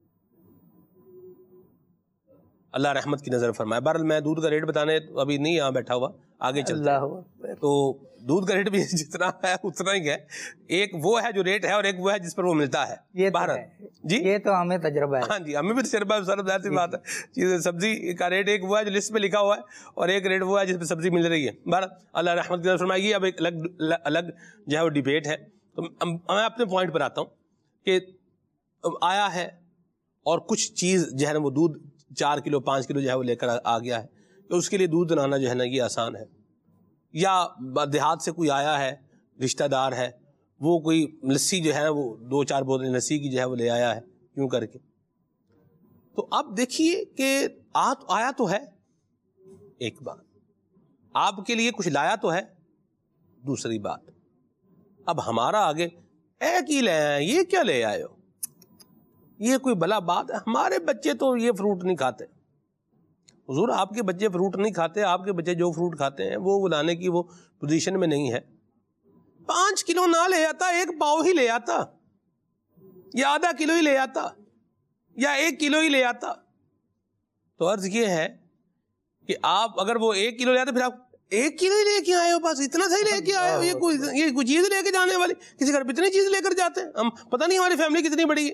اللہ رحمت کی نظر فرمائے. بہرحال میں دودھ کا ریٹ بتانے ابھی نہیں یہاں بیٹھا ہوا, آگے چلتا ہے. تو دودھ کا ریٹ بھی جتنا ہے اتنا ہی ہے. ایک وہ ہے جو ریٹ ہے اور ایک وہ ہے جس پر وہ ملتا ہے. یہ بہرحال جی یہ تو ہمیں تجربہ ہے. ہاں جی ہمیں بھی تجربہ ہے, سر ظاہر سی بات ہے. چیز سبزی کا ریٹ ایک وہ ہے جو لسٹ پہ لکھا ہوا ہے, اور ایک ریٹ وہ ہے جس پہ سبزی مل رہی ہے. بہرحال اللہ رحمت کی نظر فرمائے. اب ایک الگ الگ جو ہے وہ ڈیبیٹ ہے. تو میں اپنے پوائنٹ پر آتا ہوں کہ آیا ہے اور کچھ چیز جو ہے نا وہ دودھ چار کلو پانچ کلو جو ہے وہ لے کر آ گیا ہے, تو اس کے لیے دودھ بنانا جو ہے نا یہ آسان ہے. یا دیہات سے کوئی آیا ہے رشتہ دار ہے, وہ کوئی لسی جو ہے نا وہ دو چار بوتلیں لسی کی جو ہے وہ لے آیا ہے کیوں کر کے. تو اب دیکھیے کہ آیا تو ہے ایک بات, آپ کے لیے کچھ لایا تو ہے دوسری بات. اب ہمارا آگے ایک ہی لے آئے, یہ کیا لے آئے ہو, یہ کوئی بلا بات ہے. ہمارے بچے تو یہ فروٹ نہیں کھاتے. حضور آپ کے بچے فروٹ نہیں کھاتے, آپ کے بچے جو فروٹ کھاتے ہیں وہ لانے کی وہ پوزیشن میں نہیں ہے. پانچ کلو نہ لے آتا, ایک پاؤ ہی لے آتا, یا آدھا کلو ہی لے آتا, یا ایک کلو ہی لے آتا. تو عرض یہ ہے کہ آپ اگر وہ ایک کلو لے آتے, پھر آپ ایک کلو ہی لے کے آئے ہو, بس اتنا صحیح لے کے آئے ہو. یہ کوئی یہ کوئی چیز لے کے جانے والی, کسی گھر پہ اتنی چیز لے کر جاتے ہیں ہم, پتہ نہیں ہماری فیملی کتنی بڑی ہے.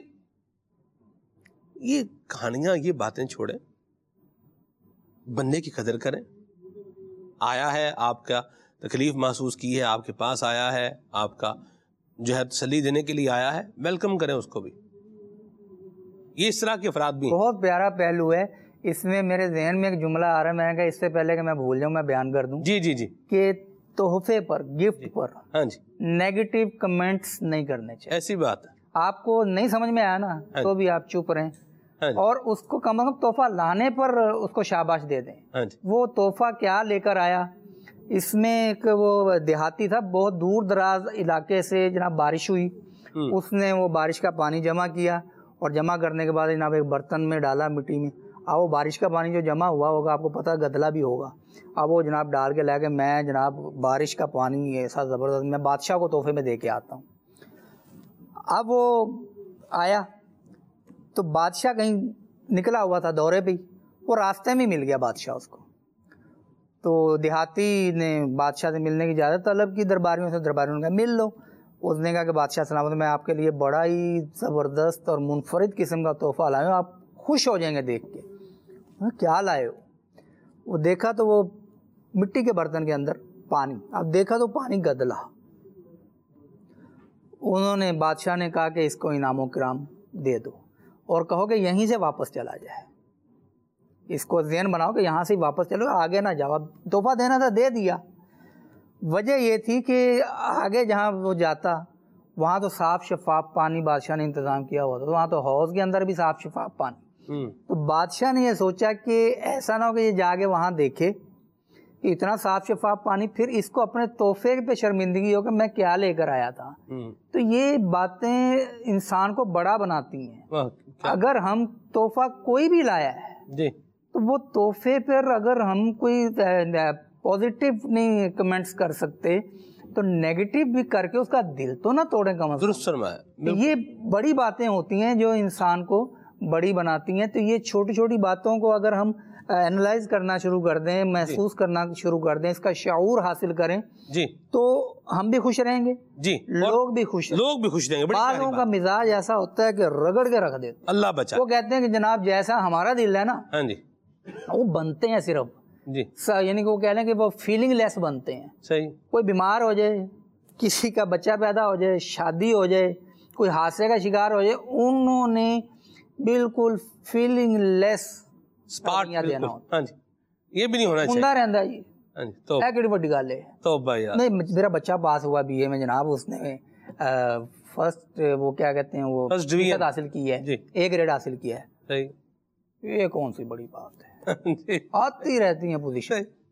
یہ کہانیاں, یہ باتیں چھوڑیں, بندے کی قدر کریں. آیا ہے آپ کا تکلیف محسوس کی ہے, آپ کے پاس آیا ہے, آپ کا جو ہے تسلی دینے کے لیے آیا ہے, ویلکم کریں اس کو بھی. یہ اس طرح کے افراد بھی بہت پیارا پہلو ہے. اس میں میرے ذہن میں ایک جملہ آ رہا ہے, میں نے کہا اس سے پہلے کہ میں بھول جاؤں میں بیان کر دوں. جی جی جی کہ تحفے پر, گفٹ پر ہاں جی نیگیٹو کمنٹس نہیں کرنے چاہیے. ایسی بات ہے. آپ کو نہیں سمجھ میں آیا نا تو بھی آپ چپ رہیں, اور اس کو کم از کم تحفہ لانے پر اس کو شاباش دے دیں. وہ تحفہ کیا لے کر آیا, اس میں ایک وہ دیہاتی تھا, بہت دور دراز علاقے سے جناب بارش ہوئی, اس نے وہ بارش کا پانی جمع کیا, اور جمع کرنے کے بعد جناب ایک برتن میں ڈالا مٹی میں. اب وہ بارش کا پانی جو جمع ہوا ہوگا آپ کو پتہ گدلا بھی ہوگا, اب وہ جناب ڈال کے لے کے میں جناب بارش کا پانی ایسا زبردست میں بادشاہ کو تحفے میں دے کے آتا ہوں. اب وہ آیا تو بادشاہ کہیں نکلا ہوا تھا دورے پہ, وہ راستے میں مل گیا بادشاہ اس کو. تو دیہاتی نے بادشاہ سے ملنے کی اجازت طلب کی, درباریوں سے, درباریوں نے کہا مل لو. اس نے کہا کہ بادشاہ سلامت, میں آپ کے لیے بڑا ہی زبردست اور منفرد قسم کا تحفہ لایا ہوں, آپ خوش ہو جائیں گے دیکھ کے. کیا لائے ہو؟ وہ دیکھا تو وہ مٹی کے برتن کے اندر پانی, اب دیکھا تو پانی گدلا. انہوں نے بادشاہ نے کہا کہ اس کو انعام و کرام دے دو, اور کہو کہ یہیں سے واپس چلا جائے. اس کو ذہن بناؤ کہ یہاں سے واپس چلو, آگے نہ جاؤ. اب تحفہ دینا تھا دے دیا. وجہ یہ تھی کہ آگے جہاں وہ جاتا وہاں تو صاف شفاف پانی بادشاہ نے انتظام کیا ہوا تھا, تو وہاں تو حوض کے اندر بھی صاف شفاف پانی. تو بادشاہ نے یہ سوچا کہ ایسا نہ ہو کہ یہ جا کے وہاں دیکھے کہ اتنا صاف شفاف پانی, پھر اس کو اپنے تحفے پہ شرمندگی ہو کہ میں کیا لے کر آیا تھا. تو یہ باتیں انسان کو بڑا بناتی ہیں. اگر ہم تحفہ کوئی بھی لایا ہے تو وہ تحفے پر اگر ہم کوئی پازیٹیو نہیں کمنٹس کر سکتے تو نیگیٹو بھی کر کے اس کا دل تو نہ توڑیں کم از کم. درست فرمایا. یہ بڑی باتیں ہوتی ہیں جو انسان کو بڑی بناتی ہیں. تو یہ چھوٹی چھوٹی باتوں کو اگر ہم اینالائز کرنا شروع کر دیں, محسوس کرنا شروع کر دیں, اس کا شعور حاصل کریں جی, تو ہم بھی خوش رہیں گے جی, لوگ بھی خوش لوگ بھی خوش رہیں گے. بعضوں کا مزاج ایسا ہوتا ہے کہ رگڑ کے رکھ دیتے, اللہ بچا. وہ کہتے ہیں کہ جناب جیسا ہمارا دل ہے نا ہاں جی وہ بنتے ہیں صرف جی, یعنی کہ وہ کہہ لیں کہ وہ فیلنگ لیس بنتے ہیں. صحیح. کوئی بیمار ہو جائے, کسی کا بچہ پیدا ہو جائے, شادی ہو جائے, کوئی حادثے کا شکار ہو جائے, انہوں نے بالکل فیلنگ لیس دینا ہوتا. یہ بھی نہیں ہونا چاہیے. ہوندا رہندا جی. تو ہے کیڑی بڑی گل ہے. توبہ یار. نہیں, میرا بچہ پاس ہوا بی اے میں جناب, اس نے فرسٹ وہ کیا کہتے ہیں وہ فرسٹ ڈویژن حاصل کی ہے, اے گریڈ حاصل کیا ہے. صحیح. یہ کون سی بڑی بات ہے, آتی رہتی ہیں پوزیشن.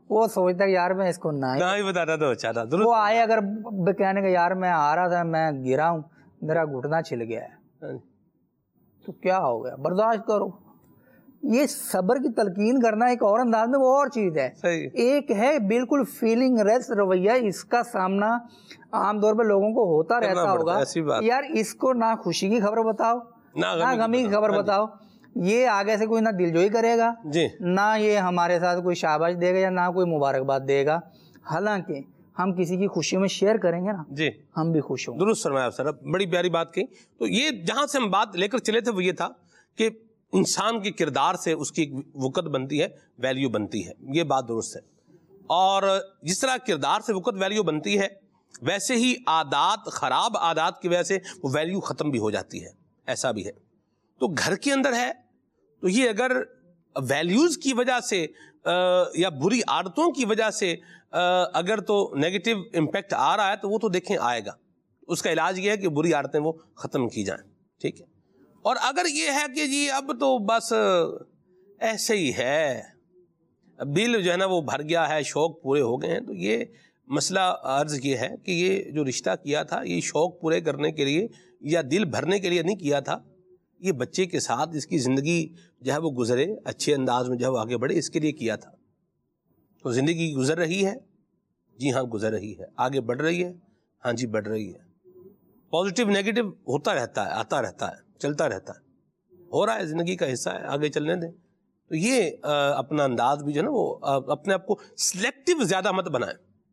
وہ سوچتا ہے یار میں اس کو نہ ہی بتاتا تو اچھا تھا. وہ آئے اگر کہنے کا یار میں آ رہا تھا میں گرا ہوں میرا گھٹنا چھل گیا ہے تو کیا ہو گیا, برداشت کرو. یہ صبر کی تلقین کرنا ایک اور انداز میں وہ اور چیز ہے. ایک ہے بالکل فیلنگ ریس رویہ, اس کا سامنا عام طور پہ لوگوں کو ہوتا رہتا ہوگا. یار اس کو نہ خوشی کی خبر بتاؤ نہ غمی کی خبر بتاؤ, یہ آگے سے کوئی نہ دلجوئی کرے گا نہ یہ ہمارے ساتھ کوئی شاباش دے گا یا نہ کوئی مبارکباد دے گا. حالانکہ ہم کسی کی خوشی میں شیئر کریں گے نا جی ہم بھی خوش ہوں. درست فرمایا سر, بڑی پیاری بات کہی. تو یہ جہاں سے ہم بات لے کر چلے تھے وہ یہ تھا کہ انسان کے کردار سے اس کی وقت بنتی ہے, ویلیو بنتی ہے, یہ بات درست ہے. اور جس طرح کردار سے وقت ویلیو بنتی ہے ویسے ہی عادات, خراب عادات کی وجہ سے وہ ویلیو ختم بھی ہو جاتی ہے, ایسا بھی ہے. تو گھر کے اندر ہے تو یہ اگر ویلیوز کی وجہ سے یا بری عادتوں کی وجہ سے اگر تو نیگیٹو امپیکٹ آ رہا ہے تو وہ تو دیکھیں آئے گا. اس کا علاج یہ ہے کہ بری عادتیں وہ ختم کی جائیں, ٹھیک ہے. اور اگر یہ ہے کہ جی اب تو بس ایسے ہی ہے, دل جو ہے نا وہ بھر گیا ہے, شوق پورے ہو گئے ہیں, تو یہ مسئلہ عرض یہ ہے کہ یہ جو رشتہ کیا تھا یہ شوق پورے کرنے کے لیے یا دل بھرنے کے لیے نہیں کیا تھا. یہ بچے کے ساتھ اس کی زندگی جو ہے وہ گزرے, اچھے انداز میں جو ہے وہ آگے بڑھے, اس کے لیے کیا تھا. تو زندگی گزر رہی ہے, جی ہاں گزر رہی ہے. آگے بڑھ رہی ہے, ہاں جی بڑھ رہی ہے. پازیٹیو نیگیٹو ہوتا رہتا ہے, آتا رہتا ہے, چلتا رہتا ہے, ہو رہا ہے, زندگی کا حصہ ہے, آگے چلنے دیں. تو یہ اپنا انداز بھی جو ہے نا وہ اپنے آپ کو سلیکٹیو زیادہ مت بنائیں,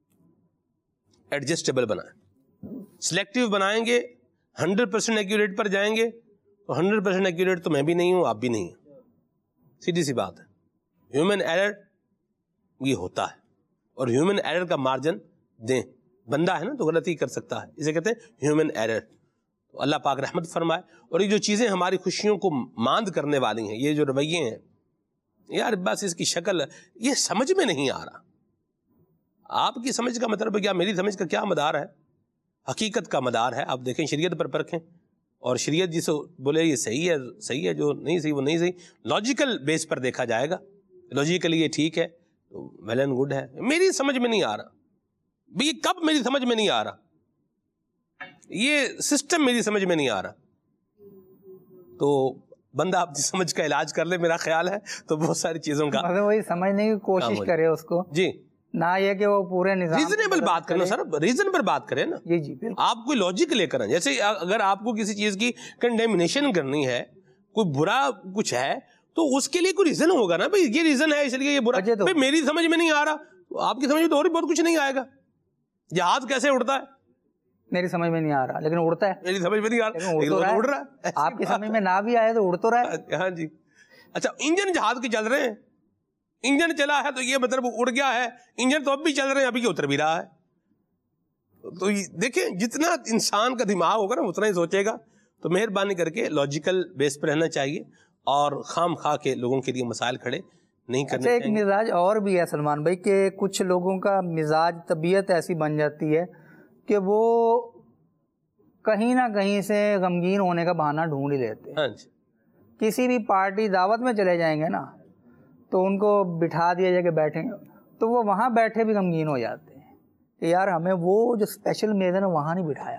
ایڈجسٹیبل بنائیں. سلیکٹیو بنائیں گے ہنڈریڈ پرسینٹ ایکوریٹ پر جائیں گے تو ہنڈریڈ پرسینٹ ایکوریٹ تو میں بھی نہیں ہوں, آپ بھی نہیں ہیں, سیدھی سی بات ہے. ہیومن ایرر یہ ہوتا ہے اور ہیومن ایرر کا مارجن دیں. بندہ ہے نا تو غلطی کر سکتا ہے, اسے کہتے ہیں ہیومن ایرر. تو اللہ پاک رحمت فرمائے. اور یہ جو چیزیں ہماری خوشیوں کو ماند کرنے والی ہیں, یہ جو رویے ہیں, یار بس اس کی شکل یہ سمجھ میں نہیں آ رہا. آپ کی سمجھ کا مطلب کیا, میری سمجھ کا کیا مدار ہے؟ حقیقت کا مدار ہے. آپ دیکھیں شریعت پر پرکھیں, اور شریعت جسے بولے یہ صحیح ہے صحیح ہے, جو نہیں صحیح وہ نہیں صحیح. لاجیکل بیس پر دیکھا جائے گا, لاجیکلی یہ ٹھیک ہے تو ویل اینڈ گڈ ہے. میری سمجھ میں نہیں آ رہا بھئی, یہ کب میری سمجھ میں نہیں آ رہا, یہ سسٹم میری سمجھ میں نہیں آ رہا. تو بندہ اپنی سمجھ کا علاج کر لے, میرا خیال ہے, تو بہت ساری چیزوں کا وہی سمجھنے کی کوشش کرے اس کو. جی نہ یہ کہ وہ پورے نظام ریزنیبل بات کرنا سر, ریزن پر بات کریں نا. جی جی بالکل. آپ کوئی لاجک لے کر, جیسے اگر آپ کو کسی چیز کی کنڈیمنیشن کرنی ہے, کوئی برا کچھ ہے, تو اس کے لیے کوئی ریزن ہوگا نا, بھئی یہ ریزن ہے اس لیے یہ برا. بھئی میری سمجھ میں نہیں آ رہا, تو آپ کی سمجھ میں تو اور بھی بہت کچھ نہیں آئے گا. جہاز کیسے اڑتا ہے, میری سمجھ میں نہیں آ رہا لیکن اڑتا ہے. میری سمجھ میں نہیں آ رہا, اڑ رہا ہے. آپ کی سمجھ میں نہ بھی آئے تو اڑ تو رہا ہے. ہاں جی. اچھا انجن جہاز کے چل رہے ہیں, انجن چلا ہے تو یہ مطلب اڑ گیا ہے, انجن تو اب بھی چل رہے ہیں, ابھی یہ اتر بھی رہا ہے. تو دیکھیں جتنا انسان کا دماغ ہوگا نا اتنا ہی سوچے گا. تو مہربانی کر کے لاجیکل بیس پہ رہنا چاہیے اور خام خواہ کے لوگوں کے لیے مسائل کھڑے نہیں کرنے چاہیے. ایک مزاج اور بھی ہے سلمان بھائی, کہ کچھ لوگوں کا مزاج طبیعت ایسی بن جاتی ہے کہ وہ کہیں نہ کہیں سے غمگین ہونے کا بہانہ ڈھونڈ ہی لیتے ہیں. ہاں جی. کسی بھی پارٹی دعوت میں چلے جائیں گے نا تو ان کو بٹھا دیا جائے کہ بیٹھیں, تو وہ وہاں بیٹھے بھی غمگین ہو جاتے ہیں کہ یار ہمیں وہ جو اسپیشل میز ہے نا وہاں نہیں بٹھایا.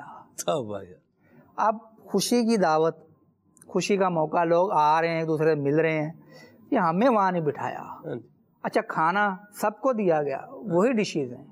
اب خوشی کی دعوت, خوشی کا موقع, لوگ آ رہے ہیں, ایک دوسرے سے مل رہے ہیں, یہ ہمیں وہاں نہیں بٹھایا. اچھا کھانا سب کو دیا گیا, وہی ڈشیز ہیں,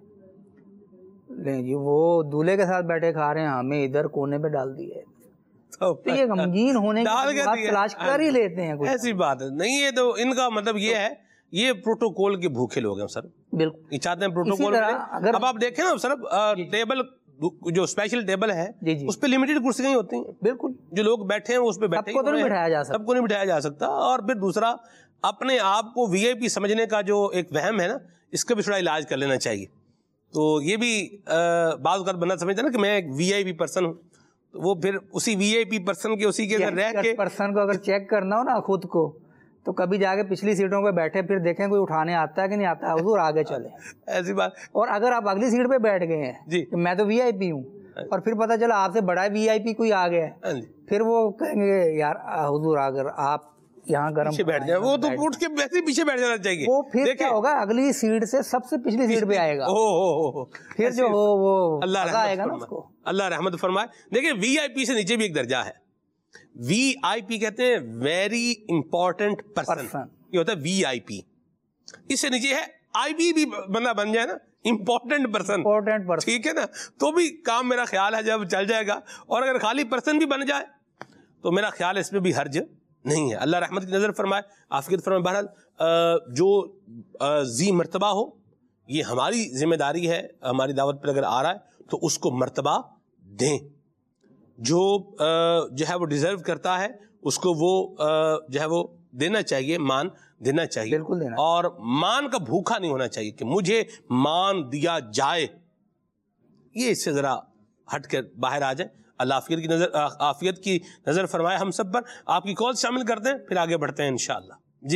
لیں جی وہ دولہے کے ساتھ بیٹھے کھا رہے ہیں, ہمیں ادھر کونے پہ ڈال دیے. تو یہ غمگین ہونے کی بات تلاش کر ہی لیتے ہیں. ایسی بات ہے نہیں, یہ تو ان کا مطلب یہ ہے, یہ پروٹوکول کے بھوکے لوگ ہیں سر. بالکل, یہ چاہتے ہیں پروٹوکول. اب آپ دیکھیں نا سر, ٹیبل جو اسپیشل ٹیبل ہے اس پہ لمیٹڈ کرسیاں ہوتی ہیں. بالکل, جو لوگ بیٹھے ہیں اس پہ بیٹھے, سب کو نہیں بٹھایا جا سکتا, سب کو نہیں بٹھایا جا سکتا. اور پھر دوسرا, اپنے آپ کو وی آئی پی سمجھنے کا جو ایک وہم ہے نا, اس کا بھی تھوڑا علاج کر لینا چاہیے. تو یہ بھی بعض اوقات بندہ سمجھتا ہے نا کہ میں ایک وی آئی پی پرسن ہوں, تو وہ پھر اسی وی آئی پی پرسن کے اسی کے اندر رہ کے پرسن کو اگر چیک کرنا ہو نا خود کو, تو کبھی جا کے پچھلی سیٹوں پہ بیٹھے, پھر دیکھیں کوئی اٹھانے آتا ہے کہ نہیں آتا ہے, حضور آگے چلے. ایسی بات. اور اگر آپ اگلی سیٹ پہ بیٹھ گئے ہیں جی, میں تو وی آئی پی ہوں, اور پھر پتہ چلا آپ سے بڑا وی آئی پی کوئی آ گیا ہے, پھر وہ کہیں گے یار حضور اگر آپ یہاں گرم پیچھے بیٹھ جائے وہ تو اٹھ کے ویسے ہی پیچھے بیٹھ جانا چاہیے. وہ پھر کیا ہوگا اگلی سیٹ سے سب سے پچھلی سیٹ پہ آئے گا, پھر جو ہو وہ اللہ آئے گا نا اس کو. اللہ رحمت فرمائے. دیکھیں وی آئی پی سے نیچے بھی ایک درجہ ہے, وی آئی پی کہتے ہیں ویری امپورٹنٹ پرسن, یہ ہوتا ہے وی آئی پی. اس سے نیچے ہے آئی بی بھی بندہ بن جائے نا, امپورٹنٹ پرسن, امپورٹنٹ پرسن, ٹھیک ہے نا, تو بھی کام میرا خیال ہے جب چل جائے گا. اور اگر خالی پرسن بھی بن جائے تو میرا خیال ہے اس میں بھی حرج نہیں ہے. اللہ رحمت کی نظر فرمائے, عافیت فرمائے. بہرحال جو ذی مرتبہ ہو, یہ ہماری ذمہ داری ہے, ہماری دعوت پر اگر آ رہا ہے تو اس کو مرتبہ دیں. جو جو ہے وہ ڈیزرو کرتا ہے اس کو وہ جو ہے وہ دینا چاہیے, مان دینا چاہیے, بالکل دینا. اور مان کا بھوکا نہیں ہونا چاہیے کہ مجھے مان دیا جائے, یہ اس سے ذرا ہٹ کر باہر آ جائے. اللہ عافیت کی نظر عافیت کی نظر فرمائے ہم سب پر. آپ کی کال شامل کرتے ہیں پھر آگے بڑھتے ہیں انشاءاللہ. جی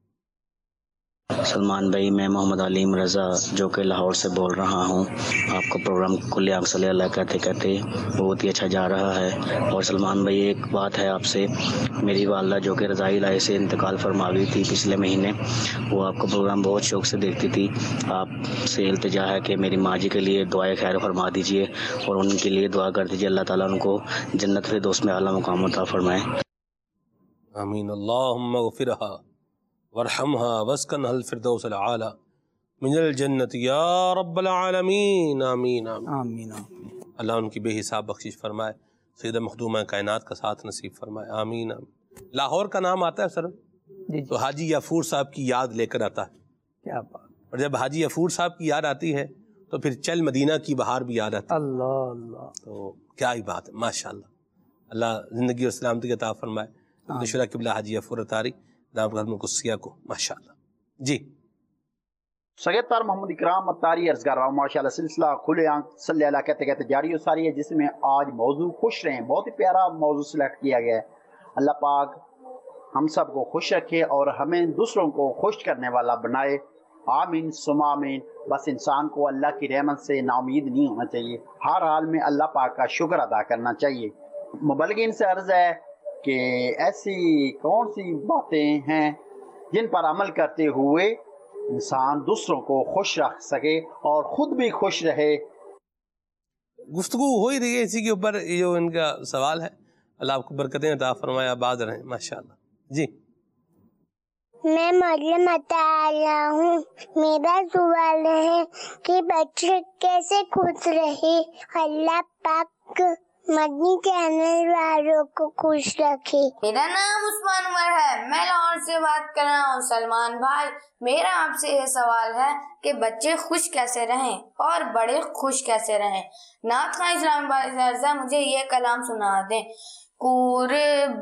سلمان بھائی, میں محمد علیم رضا جو کہ لاہور سے بول رہا ہوں. آپ کا پروگرام کل عام صلی اللہ کہتے کہتے بہت ہی اچھا جا رہا ہے. اور سلمان بھائی ایک بات ہے آپ سے, میری والدہ جو کہ رضائی الہی سے انتقال فرما گئی تھی پچھلے مہینے, وہ آپ کا پروگرام بہت شوق سے دیکھتی تھی. آپ سے التجا ہے کہ میری ماں جی کے لیے دعائیں خیر فرما دیجیے اور ان کے لیے دعا کر دیجیے اللہ تعالیٰ ان کو جنت فردوس میں اعلیٰ مقام عطا فرمائے. آمین. اللہم اغفرها وارحمها واسکنها الفردوس العالی من الجنت یا رب العالمین. آمین آمین. اللہ ان کی بے حساب بخشش فرمائے, سیدہ مخدومہ کائنات کا ساتھ نصیب فرمائے. آمین آمین. لاہور کا نام آتا ہے سر تو حاجی یافور صاحب کی یاد لے کر آتا ہے. کیا بات. اور جب حاجی یافور صاحب کی یاد آتی ہے تو پھر چل مدینہ کی بہار بھی یاد آتی ہے. اللہ اللہ, تو کیا ہی بات ہے, ماشاءاللہ. اللہ زندگی اور سلامتی عطا فرمائے شرح قبلہ حاجی یافور اتاری دام قدم قدسیہ کو, ماشاءاللہ. جی سید تار محمد اکرام اتاری عرض کر رہا ہوں. ماشاءاللہ سلسلہ کھلے آنکھ صلی اللہ کہتے کہتے جاری و ساری ہے, جس میں آج موضوع خوش رہیں. بہت ہی پیارا موضوع سلیکٹ کیا گیا ہے. اللہ پاک ہم سب کو خوش رکھے اور ہمیں دوسروں کو خوش کرنے والا بنائے. آمین ثم آمین. بس انسان کو اللہ کی رحمت سے نا امید نہیں ہونا چاہیے, ہر حال میں اللہ پاک کا شکر ادا کرنا چاہیے. مبلغین سے عرض ہے کہ ایسی کون سی باتیں ہیں جن پر عمل کرتے ہوئے انسان دوسروں کو خوش رکھ سکے اور خود بھی خوش رہے. گفتگو ہو ہی رہی ہے اسی کے اوپر, یہ جو ان کا سوال ہے. اللہ آپ کو برکتیں عطا فرمائے, آباد رہیں ماشاءاللہ. جی میں مریم عطا ہوں. میرا سوال ہے کہ بچے کیسے خوش رہے, اللہ پاک مدنی چینل والوں کو خوش رکھے. میرا نام عثمان عمر ہے, میں لاہور سے بات کر رہا ہوں. سلمان بھائی, میرا آپ سے یہ سوال ہے کہ بچے خوش کیسے رہیں اور بڑے خوش کیسے رہیں. نعت خواہ اسلام بھائی مجھے یہ کلام سنا دیں. قربان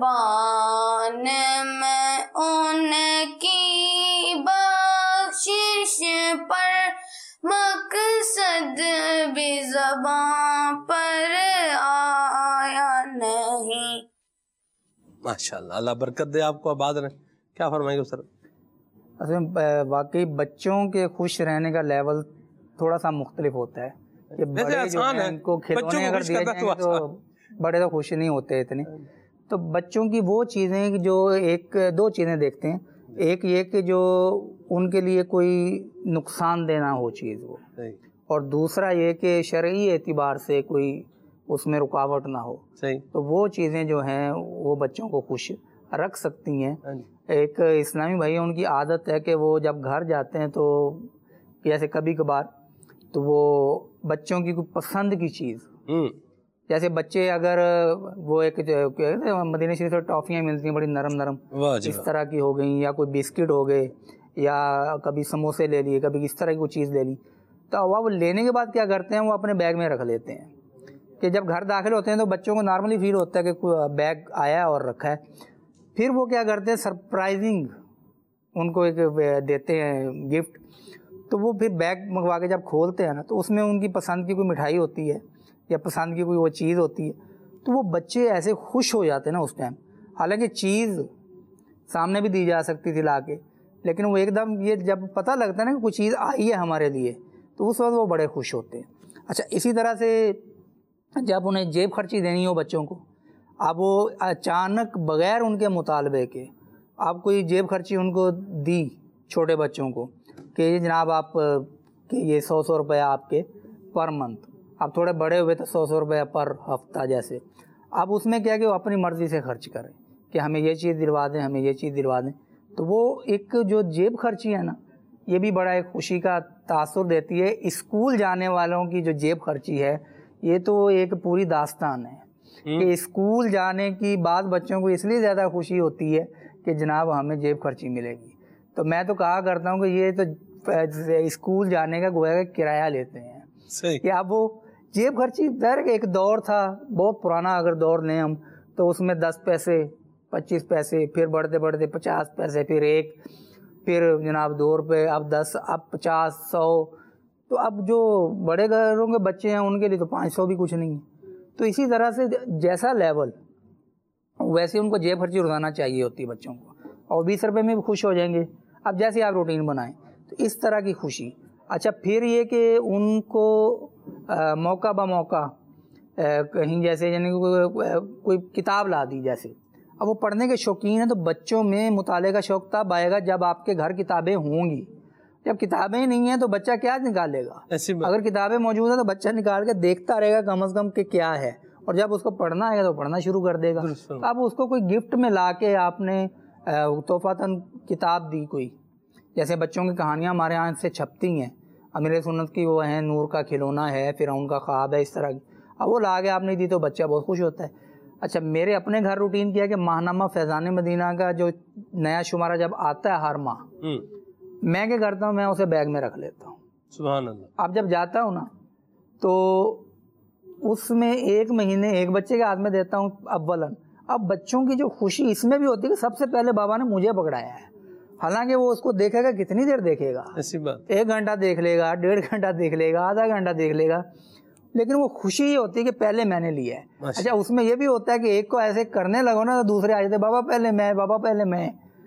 میں ان کی بخشش پر, مقصد بھی زباں پر آیا نہیں. ماشاءاللہ, اللہ برکت دے آپ کو, آباد رہیں. کیا فرمائیں گے سر؟ اصل میں واقعی بچوں کے خوش رہنے کا لیول تھوڑا سا مختلف ہوتا ہے. کہ بڑے جو ہیں ان کو کھلونے اگر دیے جائیں تو بڑے تو خوش نہیں ہوتے اتنے. تو بچوں کی وہ چیزیں جو ایک دو چیزیں دیکھتے ہیں. ایک یہ کہ جو ان کے لیے کوئی نقصان دہ نہ ہو چیز وہ, اور دوسرا یہ کہ شرعی اعتبار سے کوئی اس میں رکاوٹ نہ ہو. تو وہ چیزیں جو ہیں وہ بچوں کو خوش رکھ سکتی ہیں. ایک اسلامی بھائی ان کی عادت ہے کہ وہ جب گھر جاتے ہیں تو جیسے کبھی کبھار تو وہ بچوں کی کوئی پسند کی چیز, جیسے بچے اگر وہ ایک مدینہ شریف سے ٹافیاں ملتی ہیں بڑی نرم نرم, اس طرح کی ہو گئیں, یا کوئی بسکٹ ہو گئے, یا کبھی سموسے لے لیے, کبھی اس طرح کی کوئی چیز لے لی, تو وہ لینے کے بعد کیا کرتے ہیں وہ اپنے بیگ میں رکھ لیتے ہیں. کہ جب گھر داخل ہوتے ہیں تو بچوں کو نارملی فیل ہوتا ہے کہ بیگ آیا اور رکھا ہے. پھر وہ کیا کرتے ہیں سرپرائزنگ ان کو ایک دیتے ہیں گفٹ. تو وہ پھر بیگ منگوا کے جب کھولتے ہیں نا تو اس میں ان کی پسند کی کوئی مٹھائی ہوتی ہے یا پسند کی کوئی وہ چیز ہوتی ہے, تو وہ بچے ایسے خوش ہو جاتے ہیں نا اس ٹائم. حالانکہ چیز سامنے بھی دی جا سکتی تھی لا کے, لیکن وہ ایک دم یہ جب پتہ لگتا ہے نا کہ کوئی چیز آئی ہے ہمارے لیے تو اس وقت وہ بڑے خوش ہوتے ہیں. اچھا, اسی طرح سے جب انہیں جیب خرچی دینی ہو بچوں کو, اب وہ اچانک بغیر ان کے مطالبے کے آپ کوئی جیب خرچی ان کو دی چھوٹے بچوں کو کہ یہ جناب آپ کہ یہ سو سو روپیہ آپ کے پر منتھ، آپ تھوڑے بڑے ہوئے تو سو سو روپیہ پر ہفتہ جیسے، اب اس میں کیا کہ وہ اپنی مرضی سے خرچ کریں کہ ہمیں یہ چیز دلوا دیں، ہمیں یہ چیز دلوا دیں، تو وہ ایک جو جیب خرچی ہے نا، یہ بھی بڑا ایک خوشی کا تاثر دیتی ہے۔ اسکول جانے والوں کی جو جیب خرچی ہے یہ تو ایک پوری داستان ہے کہ اسکول جانے کی بعض بچوں کو اس لیے زیادہ خوشی ہوتی ہے کہ جناب ہمیں جیب خرچی ملے گی، تو میں تو کہا کرتا ہوں کہ یہ تو اسکول جانے کا گویا کہ کرایہ لیتے ہیں کہ اب وہ جیب خرچی در ایک دور تھا بہت پرانا، اگر دور لیں ہم تو اس میں دس پیسے، پچیس پیسے، پھر بڑھتے بڑھتے پچاس پیسے، پھر ایک، پھر جناب دو روپے، اب دس، اب پچاس، سو، تو اب جو بڑے گھروں کے بچے ہیں ان کے لیے تو پانچ سو بھی کچھ نہیں ہے۔ تو اسی طرح سے جیسا لیول ویسے ان کو جیب خرچی روزانہ چاہیے ہوتی ہے بچوں کو، اور بیس روپے میں بھی خوش ہو جائیں گے اب جیسے آپ روٹین بنائیں، تو اس طرح کی خوشی۔ اچھا پھر یہ کہ ان کو موقع بہ موقع کہیں جیسے یعنی کوئی کتاب لا دی جیسے، اب وہ پڑھنے کے شوقین ہیں تو بچوں میں مطالعے کا شوق تب آئے گا جب آپ کے گھر کتابیں ہوں گی، جب کتابیں ہی نہیں ہیں تو بچہ کیا نکالے گا؟ اگر کتابیں موجود ہیں تو بچہ نکال کے دیکھتا رہے گا کم از کم کہ کیا ہے، اور جب اس کو پڑھنا آئے گا تو پڑھنا شروع کر دے گا۔ اب اس کو کوئی گفٹ میں لا کے آپ نے تحفتاً کتاب دی کوئی، جیسے بچوں کی کہانیاں ہمارے یہاں سے چھپتی ہیں، امیر سنت کی وہ ہیں نور کا کھلونا ہے، فرعون کا خواب ہے، اس طرح کی، اب وہ لا کے آپ نے دی تو بچہ بہت خوش ہوتا ہے۔ اچھا میرے اپنے گھر روٹین کیا کہ ماہنامہ فیضان مدینہ کا جو نیا شمارہ جب آتا ہے ہر ماہ، میں کیا کرتا ہوں، میں اسے بیگ میں رکھ لیتا ہوں۔ سبحان اللہ۔ اب جب جاتا ہوں نا تو اس میں ایک مہینے ایک بچے کے ہاتھ میں دیتا ہوں اولاً۔ اب بچوں کی جو خوشی اس میں بھی ہوتی ہے کہ سب سے پہلے بابا نے مجھے پکڑایا ہے، حالانکہ وہ اس کو دیکھے گا کتنی دیر دیکھے گا، ایک گھنٹہ دیکھ لے گا، ڈیڑھ گھنٹہ دیکھ لے گا، آدھا گھنٹہ دیکھ لے گا، لیکن وہ خوشی یہ ہوتی ہے کہ پہلے میں نے لیا ہے۔ اچھا اس میں یہ بھی ہوتا ہے کہ ایک کو ایسے کرنے لگو نا تو دوسرے آ جاتے بابا پہلے میں، بابا پہلے میں،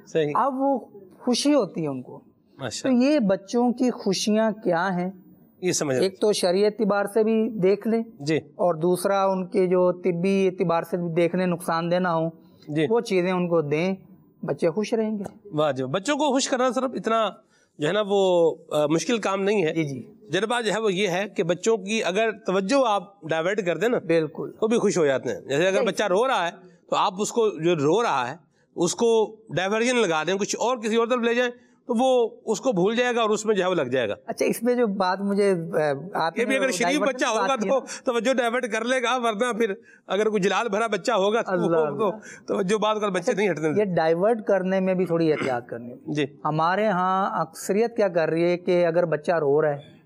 اب وہ خوشی ہوتی ہے ان کو۔ تو یہ بچوں کی خوشیاں کیا ہیں، یہ سمجھ ایک تو شرعی اعتبار سے بھی دیکھ لیں جی، اور دوسرا ان کے جو طبی اعتبار سے بھی دیکھ لیں، نقصان دہ نہ ہوں جی، وہ چیزیں ان کو دیں، بچے خوش رہیں گے۔ واہ جی، بچوں کو خوش کرنا صرف اتنا جو ہے نا وہ مشکل کام نہیں ہے۔ جی جی، جذبہ جو ہے وہ یہ ہے کہ بچوں کی اگر توجہ آپ ڈائیورٹ کر دیں نا بالکل تو بھی خوش ہو جاتے ہیں۔ جیسے اگر بچہ رو رہا ہے تو آپ اس کو جو رو رہا ہے اس کو ڈائیورژن لگا دیں، کچھ اور کسی اور طرف لے جائیں تو وہ اس کو بھول جائے گا اور اس میں جو ہے وہ لگ جائے گا۔ اچھا اس میں جو بات مجھے یہ بھی اگر شریف بچہ ہوگا تو توجہ ڈائیورٹ کر لے گا، ورنہ پھر اگر کوئی جلال بھرا بچہ ہوگا تو توجہ بات کر بچے نہیں ہٹنے۔ یہ ڈائیورٹ کرنے میں بھی تھوڑی احتیاط کرنی جی۔ ہمارے ہاں اکثریت کیا کر رہی ہے کہ اگر بچہ رو رہا ہے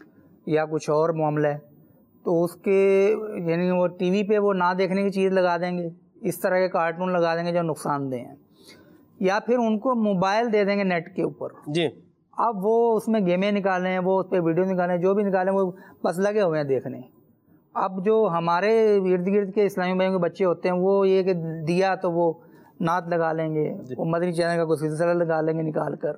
یا کچھ اور معاملہ ہے تو اس کے یعنی وہ ٹی وی پہ وہ نہ دیکھنے کی چیز لگا دیں گے، اس طرح کے کارٹون لگا دیں گے جو نقصان دہ ہیں، یا پھر ان کو موبائل دے دیں گے نیٹ کے اوپر جی۔ اب وہ اس میں گیمیں نکالیں، وہ اس پہ ویڈیو نکالیں، جو بھی نکالیں وہ بس لگے ہوئے ہیں دیکھنے۔ اب جو ہمارے ارد گرد کے اسلامی بھائیوں کے بچے ہوتے ہیں وہ یہ کہ دیا تو وہ نعت لگا لیں گے، وہ مدنی چینل کا کوئی سلسلہ لگا لیں گے نکال کر،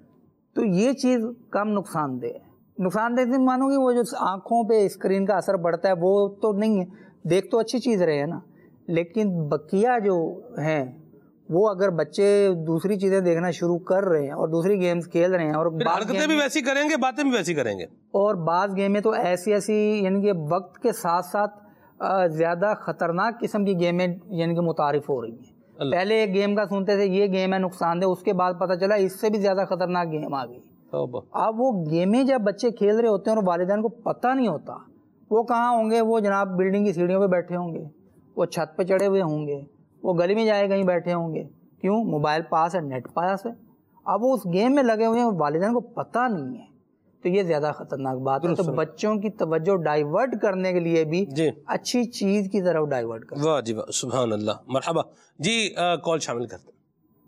تو یہ چیز کم نقصان دہ ہے۔ نقصان دہ مانو گے وہ جو آنکھوں پہ اسکرین کا اثر پڑتا ہے وہ تو نہیں ہے، دیکھ تو اچھی چیز رہے ہیں نا، لیکن بقیہ جو ہیں وہ اگر بچے دوسری چیزیں دیکھنا شروع کر رہے ہیں اور دوسری گیمز کھیل رہے ہیں اور حرکتیں بھی ویسی کریں گے، باتیں بھی ویسی کریں گے، اور بعض گیمیں تو ایسی ایسی یعنی کہ وقت کے ساتھ ساتھ زیادہ خطرناک قسم کی گیمیں یعنی کہ متعارف ہو رہی ہیں۔ پہلے ایک گیم کا سنتے تھے یہ گیم ہے نقصان دہ، اس کے بعد پتہ چلا اس سے بھی زیادہ خطرناک گیم آ گئی۔ اب وہ گیمیں جب بچے کھیل رہے ہوتے ہیں اور والدین کو پتہ نہیں ہوتا، وہ کہاں ہوں گے، وہ جناب بلڈنگ کی سیڑھیوں پہ بیٹھے ہوں گے، وہ چھت پہ چڑھے ہوئے ہوں گے، وہ گلی میں جائے کہیں بیٹھے ہوں گے، کیوں؟ موبائل پاس ہے، نیٹ پاس ہے، اب وہ اس گیم میں لگے ہوئے ہیں اور والدین کو پتہ نہیں ہے، تو یہ زیادہ خطرناک بات ہے۔ تو بچوں کی توجہ ڈائیورٹ کرنے کے لیے بھی اچھی چیز کی طرف ڈائیورٹ کریں۔ واہ جی واہ، سبحان اللہ، مرحبا جی، کال شامل کرتے ہیں۔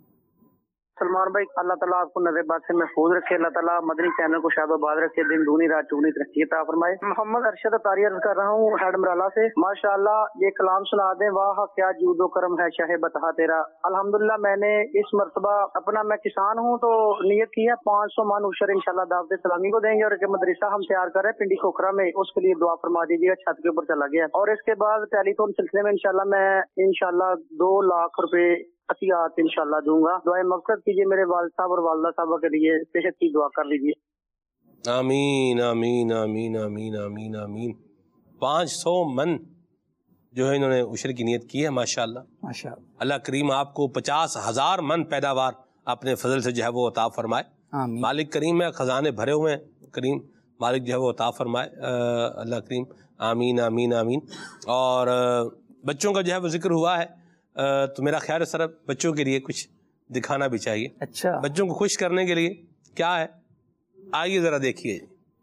سلمان بھائی اللہ تعالیٰ آپ کو نظر بات سے محفوظ رکھے، اللہ تعالیٰ مدنی چینل کو شاد و آباد رکھے، دن دونی رات چگنی ترقی عطا فرمائے۔ محمد ارشد اتاری عرض کر رہا ہوں ہیڈ مرالا سے، ماشاءاللہ یہ کلام سنا دیں، واہ کیا جود و کرم ہے شاہ بتہا تیرا۔ الحمدللہ میں نے اس مرتبہ اپنا، میں کسان ہوں تو نیت کی ہے پانچ سو من عشر انشاءاللہ دعوت اسلامی کو دیں گے، اور ایک مدرسہ ہم تیار کر رہے ہیں پنڈی کھوکھرا میں، اس کے لیے دعا فرما دیجیے گا، چھت کے اوپر چلا گیا، اور اس کے بعد ٹیلی فون سلسلے میں انشاءاللہ میں انشاءاللہ دو لاکھ روپے عطیات انشاءاللہ دوں گا. دعائے مقصد کیجیے میرے والد صاحب اور والدہ صاحبہ کے لیے، بے شک کی دعا کر لیجیے. آمین آمین آمین آمین آمین آمین. پانچ سو من جو ہے انہوں نے عشر کی نیت کی ہے. ماشاءاللہ ماشاءاللہ. اللہ کریم آپ کو پچاس ہزار من پیداوار اپنے فضل سے جو ہے وہ عطا فرمائے. آمین. مالک کریم ہے، خزانے بھرے ہوئے ہیں، کریم مالک جو ہے وہ عطا فرمائے اللہ کریم. آمین آمین آمین. اور بچوں کا جو ہے وہ ذکر ہوا ہے تو میرا خیال ہے سر بچوں کے لیے کچھ دکھانا بھی چاہیے. اچھا، بچوں کو خوش کرنے کے لیے کیا ہے، آئیے ذرا دیکھیے.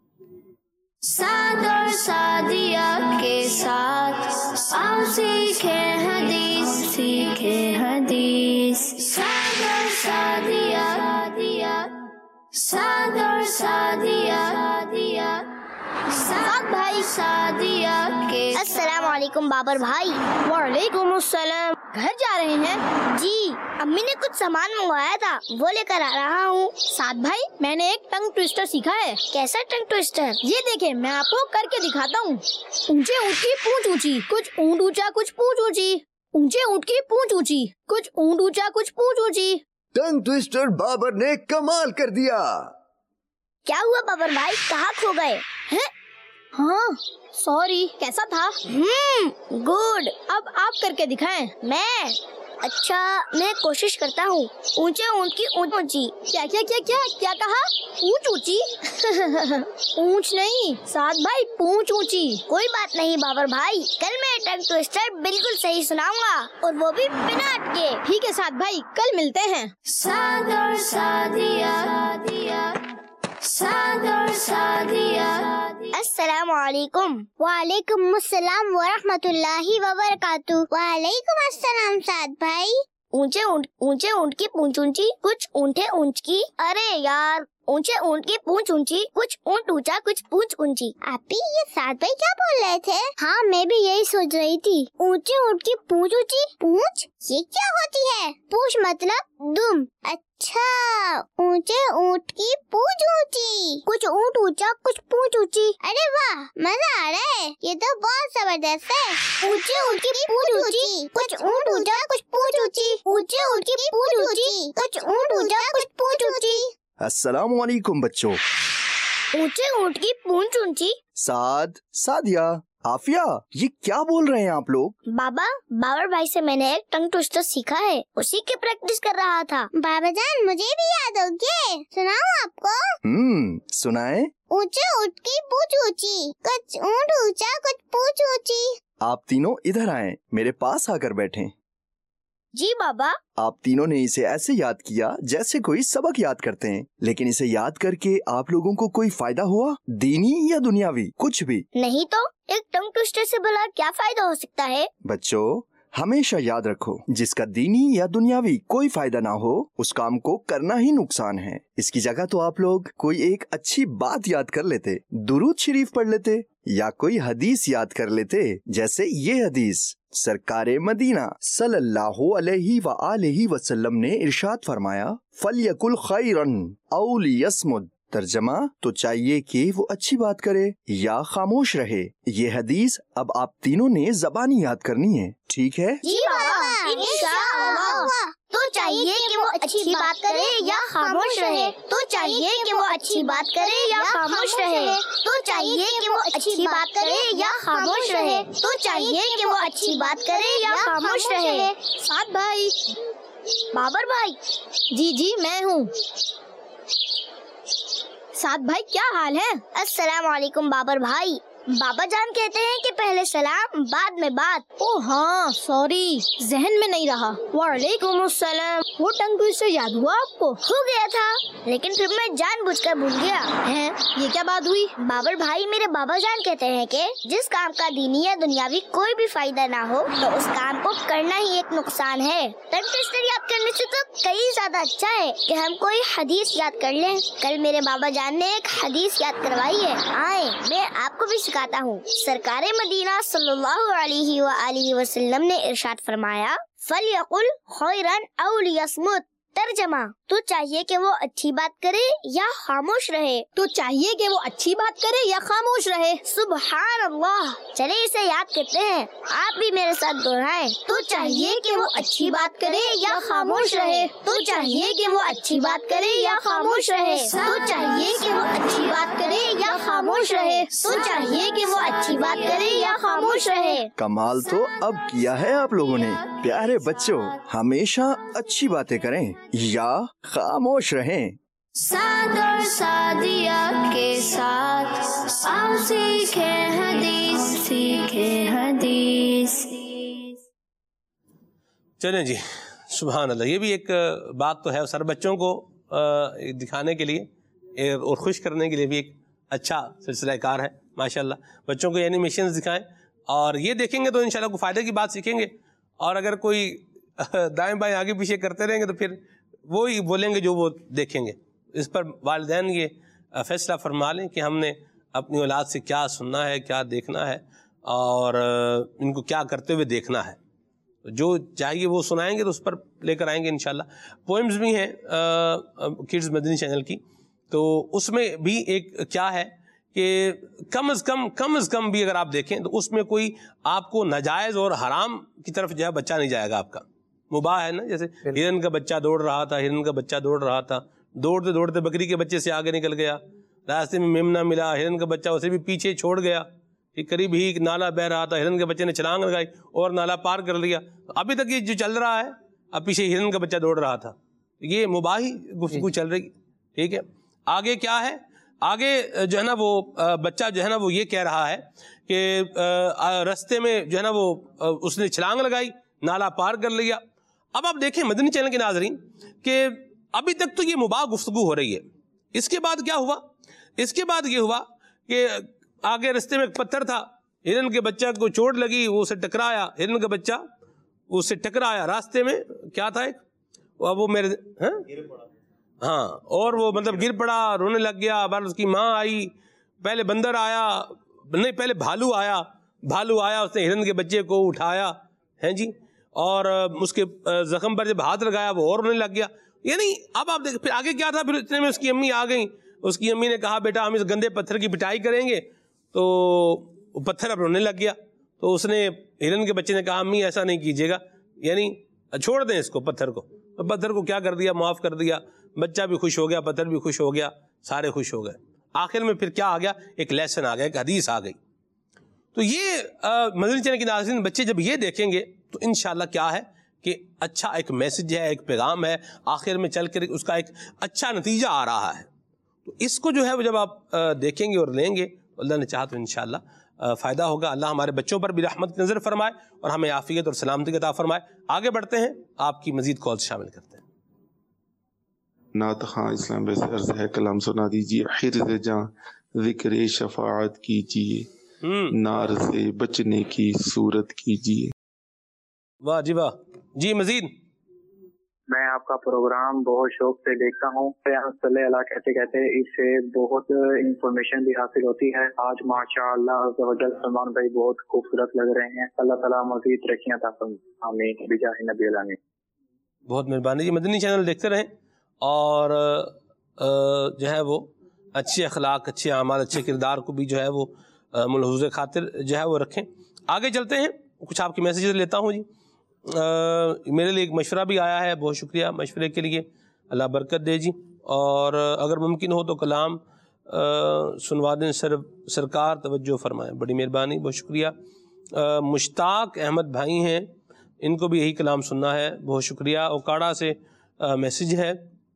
سعد اور سعدیہ کے ساتھ آؤ سیکھے حدیث، سیکھے حدیث. سعد اور سعدیہ، سعد اور سعدیہ، سعد بھائی سعدیہ کے. السلام علیکم بابر بھائی. وعلیکم السلام. گھر جا رہے ہیں؟ جی، امی نے کچھ سامان منگوایا تھا وہ لے کر آ رہا ہوں. سعد بھائی میں نے ایک ٹنگ ٹوسٹر سیکھا ہے. کیسا ٹنگ ٹوسٹر؟ یہ دیکھیں میں آپ کو کر کے دکھاتا ہوں. اونچے اونٹ کی پونچھ اونچی، کچھ اونٹ اونچا کچھ پونچھ اونچی. اونچے اونٹ کی پونچھ اونچی، کچھ اونٹ اونچا کچھ پونچھ اونچی. ٹنگ ٹوسٹر بابر نے کمال کر دیا. کیا ہوا بابر بھائی، کہاں کھو گئے؟ ہاں سوری. کیسا تھا؟ ہم گڈ. اب آپ کر کے دکھائیں. میں اچھا میں کوشش کرتا ہوں. اونچے اونٹ کی اونچ اونچی. کیا کیا کیا کیا کیا کہا؟ اونچ اونچی؟ اونچ نہیں سعد بھائی، پونچھ اونچی. کوئی بات نہیں بابر بھائی، کل میں ٹنگ ٹوسٹر بالکل صحیح سناؤں گا اور وہ بھی بنا اٹکے. ٹھیک ہے سعد بھائی، کل ملتے ہیں. سعد اور سعدیہ، سعد اور سعدیہ. السلام علیکم. وعلیکم السلام ورحمۃ اللہ وبرکاتہ. وعلیکم السلام سعد بھائی. اونچے اونٹ اونچے اونٹ کی پونچھ اونچی، کچھ اونٹے اونچ کی. ارے یار، اونچے اونٹ کی پونچھ اونچی، کچھ اونٹ اونچا کچھ پونچھ اونچی. آپ ہی یہ سعد بھائی کیا بول رہے تھے؟ ہاں میں بھی یہی سوچ رہی تھی. اونچے اونٹ کی پونچھ اونچی. پونچھ یہ کیا ہوتی ہے؟ پونچھ مطلب دم. اچھا، اونچے اونٹ کی پونچھ اونچی، کچھ اونٹ اونچا کچھ پونچھ اونچی. ارے واہ، مزہ آ رہا ہے، یہ تو بہت زبردست ہے. اونچے اونٹ کی پونچھ اونچی، کچھ اونٹ اونچا کچھ پونچھ اونچی. اونچے اونٹ کی پونچھ اونچی، کچھ اونٹ اونچا کچھ پونچھ اونچی. السلام علیکم بچوں. اونچے اونٹ کی پونچھ اونچی. سعد، سعدیہ، عافیہ، یہ کیا بول رہے ہیں آپ لوگ؟ بابا، بابر بھائی سے میں نے ایک ٹنگ ٹوسٹر سیکھا ہے، اسی کی پریکٹس کر رہا تھا. بابا جان مجھے بھی یاد ہو گیا، سناؤں آپ کو؟ ہم سنائیں. اونچے اونٹ کی پونچھ اونچی، کچھ اونٹ اونچا کچھ پونچھ اونچی. آپ تینوں ادھر آئیں، میرے پاس آ کر بیٹھیں. جی بابا. آپ تینوں نے اسے ایسے یاد کیا جیسے کوئی سبق یاد کرتے ہیں، لیکن اسے یاد کر کے آپ لوگوں کو کوئی فائدہ ہوا، دینی یا دنیاوی؟ کچھ بھی نہیں. تو ایک ٹنگ ٹوسٹر سے بھلا کیا فائدہ ہو سکتا ہے؟ بچوں ہمیشہ یاد رکھو، جس کا دینی یا دنیاوی کوئی فائدہ نہ ہو اس کام کو کرنا ہی نقصان ہے. اس کی جگہ تو آپ لوگ کوئی ایک اچھی بات یاد کر لیتے، درود شریف پڑھ لیتے یا کوئی حدیث یاد کر لیتے. جیسے یہ حدیث سرکار مدینہ صلی اللہ علیہ وآلہ وسلم نے ارشاد فرمایا، فَلْيَقُلْ خَيْرًا أَوْ لِيَصْمُتْ. ترجمہ، تو چاہیے کہ وہ اچھی بات کرے یا خاموش رہے. یہ حدیث اب آپ تینوں نے زبانی یاد کرنی ہے، ٹھیک ہے؟ جی بابا، انشاءاللہ. تو چاہیے کہ وہ اچھی بات کرے یا خاموش رہے. تو چاہیے کہ وہ اچھی بات کرے یا خاموش رہے. تو چاہیے کہ وہ اچھی بات کرے یا خاموش رہے. تو چاہیے کہ وہ اچھی بات کرے یا خاموش رہے. سعد بھائی. بابر بھائی. جی جی میں ہوں. سعد بھائی کیا حال ہے؟ السلام علیکم بابر بھائی. بابا جان کہتے ہیں کہ پہلے سلام بعد میں بات. او ہاں سوری، ذہن میں نہیں رہا. وعلیکم السلام. وہ ٹنگ ٹوسٹر یاد ہوا آپ کو؟ ہو گیا تھا، لیکن پھر میں جان بوجھ کر بھول گیا. ہے یہ کیا بات ہوئی؟ بابر بھائی میرے بابا جان کہتے ہیں کہ جس کام کا دینی یا دنیاوی کوئی بھی فائدہ نہ ہو تو اس کام کو کرنا ہی ایک نقصان ہے. ٹنگ ٹوسٹر یاد کرنے سے تو کئی زیادہ اچھا ہے کہ ہم کوئی حدیث یاد کر لیں. کل میرے بابا جان نے ایک حدیث یاد کروائی ہے، آئیں میں آپ کو بھی سکھاتا ہوں. سرکار مدینہ صلی اللہ علیہ وآلہ وسلم نے ارشاد فرمایا، فَلْيَقُلْ خَيْرًا أَوْ لِيَصْمُتْ. ترجمہ، تو چاہیے کہ وہ اچھی بات کرے یا خاموش رہے؟ تو چاہیے کہ وہ اچھی بات کرے یا خاموش رہے؟ سبحان اللہ، چلے اسے یاد کرتے ہیں، آپ بھی میرے ساتھ دہرائیں۔ تو چاہیے کہ وہ اچھی بات کرے یا خاموش رہے؟ تو چاہیے کہ وہ اچھی بات کرے یا خاموش رہے؟ تو چاہیے کہ وہ اچھی بات کرے یا خاموش رہے؟ تو چاہیے کہ وہ اچھی بات کرے یا خاموش رہے؟ کمال تو اب کیا ہے آپ لوگوں نے۔ پیارے بچوں، ہمیشہ اچھی باتیں کریں یا خاموش رہیں۔ سعد اور سعدیہ کے ساتھ آؤ سیکھے حدیث، سیکھے حدیث۔ چلیں جی، سبحان اللہ، یہ بھی ایک بات تو ہے، سر بچوں کو دکھانے کے لیے اور خوش کرنے کے لیے بھی ایک اچھا سلسلہ کار ہے ماشاءاللہ۔ بچوں کو اینیمیشنز دکھائیں اور یہ دیکھیں گے تو انشاءاللہ کوئی فائدے کی بات سیکھیں گے، اور اگر کوئی دائیں بائیں آگے پیچھے کرتے رہیں گے تو پھر وہی بولیں گے جو وہ دیکھیں گے۔ اس پر والدین یہ فیصلہ فرما لیں کہ ہم نے اپنی اولاد سے کیا سننا ہے، کیا دیکھنا ہے، اور ان کو کیا کرتے ہوئے دیکھنا ہے۔ جو چاہیے وہ سنائیں گے تو اس پر لے کر آئیں گے انشاءاللہ۔ پوئمز بھی ہیں کڈز مدنی چینل کی، تو اس میں بھی ایک کیا ہے کہ کم از کم کم از کم بھی اگر آپ دیکھیں تو اس میں کوئی آپ کو ناجائز اور حرام کی طرف جو ہے بچہ نہیں جائے گا آپ کا، مباح ہے نا۔ جیسے ہرن کا بچہ دوڑ رہا تھا، ہرن کا بچہ دوڑ رہا تھا، دوڑتے دوڑتے بکری کے بچے سے آگے نکل گیا، راستے میں میمنا ملا، ہرن کا بچہ اسے بھی پیچھے چھوڑ گیا، قریب ہی ایک نالا بہ رہا تھا، ہرن کے بچے نے چھلانگ لگائی اور نالا پار کر لیا۔ ابھی تک یہ جو چل رہا ہے، اب پیچھے ہرن کا بچہ دوڑ رہا تھا، یہ مباحی گفتگو چل رہی، ٹھیک ہے۔ آگے کیا ہے، آگے جو ہے نا وہ بچہ جو ہے نا وہ یہ کہہ رہا ہے کہ رستے میں جو ہے نا وہ اس نے چھلانگ لگائی، نالا پار کر لیا۔ اب آپ دیکھیں مدنی چینل کے ناظرین کہ ابھی تک تو یہ مباح گفتگو ہو رہی ہے، اس کے بعد کیا ہوا، اس کے بعد یہ ہوا کہ آگے رستے میں ایک پتھر تھا، ہرن کے بچہ کو چوٹ لگی، وہ اسے ٹکرایا، ہرن کا بچہ اسے ٹکرایا راستے میں، کیا تھا ایک وہ میرے ہاں اور وہ مطلب گر پڑا، رونے لگ گیا۔ بعد اس کی ماں آئی، پہلے بندر آیا، نہیں پہلے بھالو آیا، بھالو آیا اس نے ہرن کے بچے کو اٹھایا ہے جی، اور اس کے زخم پر جب ہاتھ لگایا وہ اور رونے لگ گیا۔ یعنی اب آپ دیکھ پھر آگے کیا تھا، پھر اتنے میں اس کی امی آ گئیں، اس کی امی نے کہا بیٹا ہم اس گندے پتھر کی پٹائی کریں گے، تو پتھر اب رونے لگ گیا۔ تو اس نے ہرن کے بچے نے کہا امی ایسا نہیں کیجیے گا، یعنی چھوڑ دیں اس کو، پتھر کو۔ تو پتھر کو کیا کر دیا، معاف کر دیا، بچہ بھی خوش ہو گیا، پتھر بھی خوش ہو گیا، سارے خوش ہو گئے۔ آخر میں پھر کیا آ گیا، ایک لیسن آ گیا، ایک حدیث آ گئی۔ تو یہ مدنی چینل کے ناظرین بچے جب یہ دیکھیں گے تو انشاءاللہ کیا ہے کہ اچھا ایک میسج ہے، ایک پیغام ہے، آخر میں چل کر اس کا ایک اچھا نتیجہ آ رہا ہے۔ تو اس کو جو ہے وہ جب آپ دیکھیں گے اور لیں گے، اللہ نے چاہا تو انشاءاللہ فائدہ ہوگا۔ اللہ ہمارے بچوں پر بھی رحمت کی نظر فرمائے اور ہمیں عافیت اور سلامتی عطا فرمائے۔ آگے بڑھتے ہیں، آپ کی مزید کالز شامل کرتے ہیں۔ نعت خواں اسلام بے سے عرض ہے، کلام سنا دیجیے۔ حرز جاں ذکر شفاعت کیجیے، نار سے بچنے کی صورت کیجیے۔ واہ جی واہ، جی مزید۔ میں آپ کا پروگرام بہت شوق سے دیکھتا ہوں، صلی اللہ کہتے کہتے اس سے بہت انفارمیشن بھی حاصل ہوتی ہے۔ آج ماشاء اللہ سلمان بھائی بہت خوبصورت لگ رہے ہیں، اللہ تعالیٰ مزید ترقیاں عطا فرمائے، آمین بجاہ نبی الامین۔ بہت مہربانی جی، مدنی چینل دیکھتے رہیں اور جو ہے وہ اچھے اخلاق، اچھے اعمال، اچھے کردار کو بھی جو ہے وہ ملحوظ خاطر جو ہے وہ رکھیں۔ آگے چلتے ہیں، کچھ آپ کی میسیجز لیتا ہوں جی۔ میرے لیے ایک مشورہ بھی آیا ہے، بہت شکریہ مشورے کے لیے، اللہ برکت دے جی۔ اور اگر ممکن ہو تو کلام سنوا دیں، سر سرکار توجہ فرمائیں، بڑی مہربانی، بہت شکریہ۔ مشتاق احمد بھائی ہیں، ان کو بھی یہی کلام سننا ہے، بہت شکریہ۔ اوکاڑا سے میسیج ہے،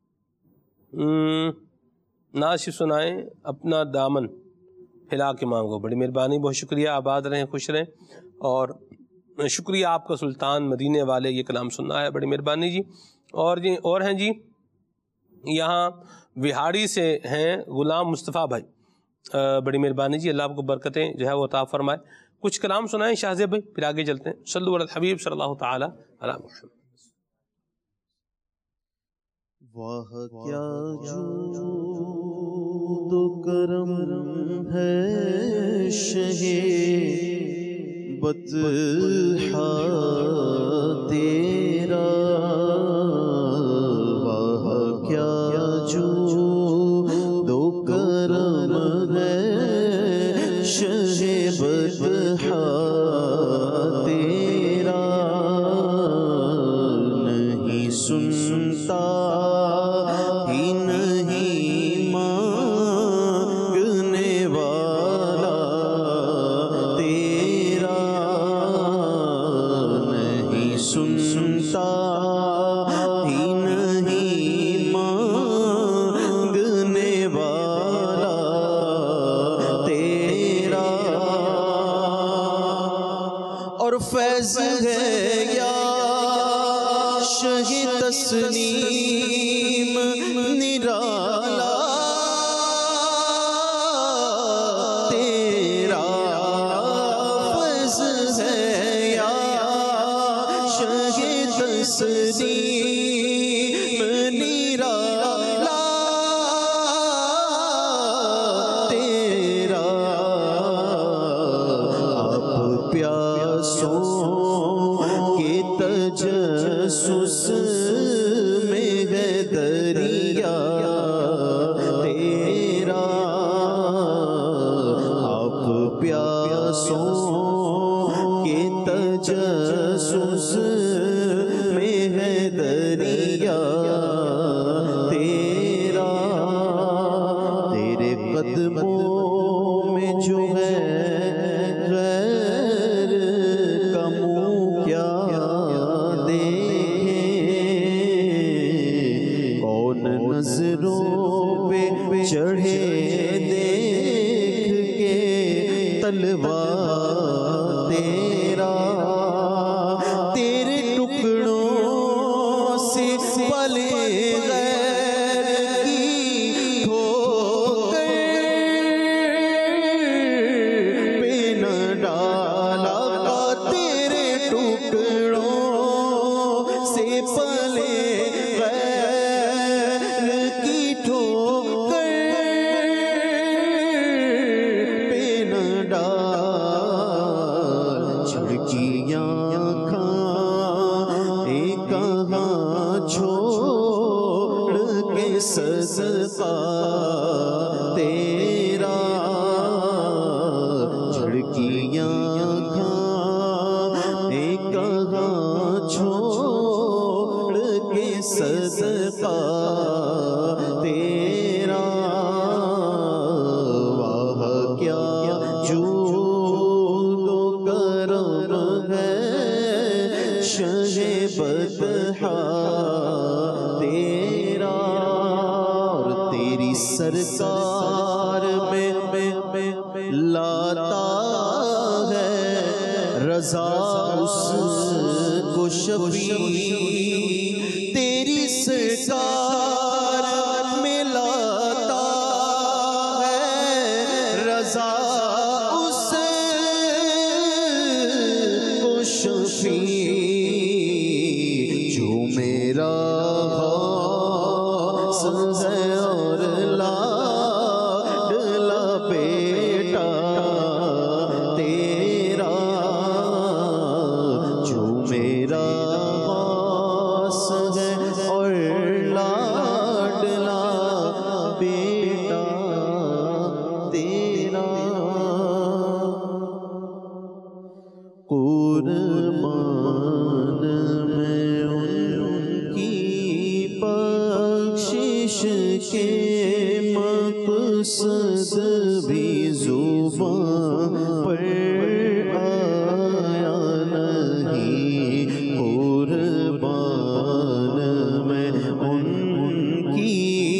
نعت سنائیں اپنا دامن پھیلا کے مانگو، بڑی مہربانی، بہت شکریہ، آباد رہیں، خوش رہیں، اور شکریہ آپ کا سلطان مدینے والے، یہ کلام سننا ہے، بڑی مہربانی جی۔ اور جی اور ہیں جی یہاں وہاڑی سے ہیں غلام مصطفیٰ بھائی، بڑی مہربانی جی، اللہ آپ کو برکتیں جو ہے وہ عطا فرمائے۔ کچھ کلام سنائیں شاہزیب بھائی، پھر آگے چلتے ہیں۔ صلو علی الحبیب صلی اللہ تعالی علی محمد۔ واہ کیا جود و کرم ہے شہے بطحہ تیرا، सुनता ही नहीं मांगने वाला तेरा, और फैज़ है या शही तस्लीम निराला तेरा, फैज़ है या शही तस्लीम निराला तेरा, आप प्यासों के तजस्सुस में है दरिया तेरा, आप प्यासों के तजस्सुस में है दरिया तेरा, तेरे कदमों में जो है गैर का मुँह क्या देखें, कौन नजरों पे चढ़े देख के तलवा तेरा, तेरे टुकड़ों से पले गैर की ठोकर पे न डाला, तेरे टुकड़ों से पले गैर की ठोकर पे न डाल, झुड़कियाँ खाए कहाँ छोड़ के सदका तेरा, झुड़कियाँ खाए कहाँ छोड़ के सदका तेरा, वाह क्या जूद व करम है शहे बतहा तेरा, और तेरी सरकार में लाता है रज़ा उसको शफी, तेरी सरकार में लाता है रज़ा उसको शफी, जो मेरा खास है और लाडला बेटा तेरा, जो मेरा खास है और लाडला बेटा तेरा, कुर्बान मैं उनकी बख्शिश के मकसद भी ज़ुबान पर आया नहीं, कुर्बान मैं उनकी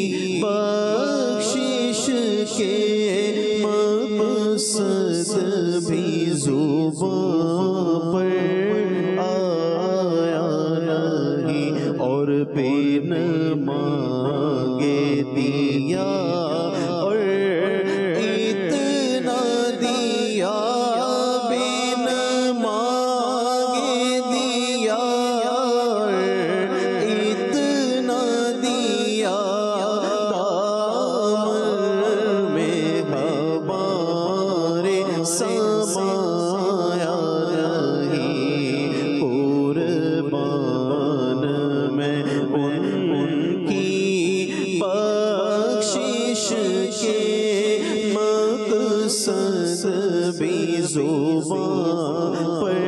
बख्शिश के मकसद भी ज़ुबान पर आया नहीं, और बिन मांगे दिया और इतना दिया, बिन मांगे दिया और इतना दिया, दामन में हमारे समाया नहीं, कुर्बान मैं उनकी बख्शिश के मकसद भी ज़ुबान पर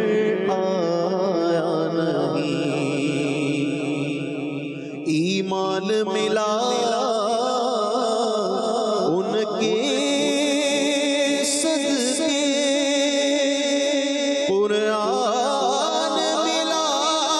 आया नहीं, ईमान मिला उनके सदके, कुरान मिला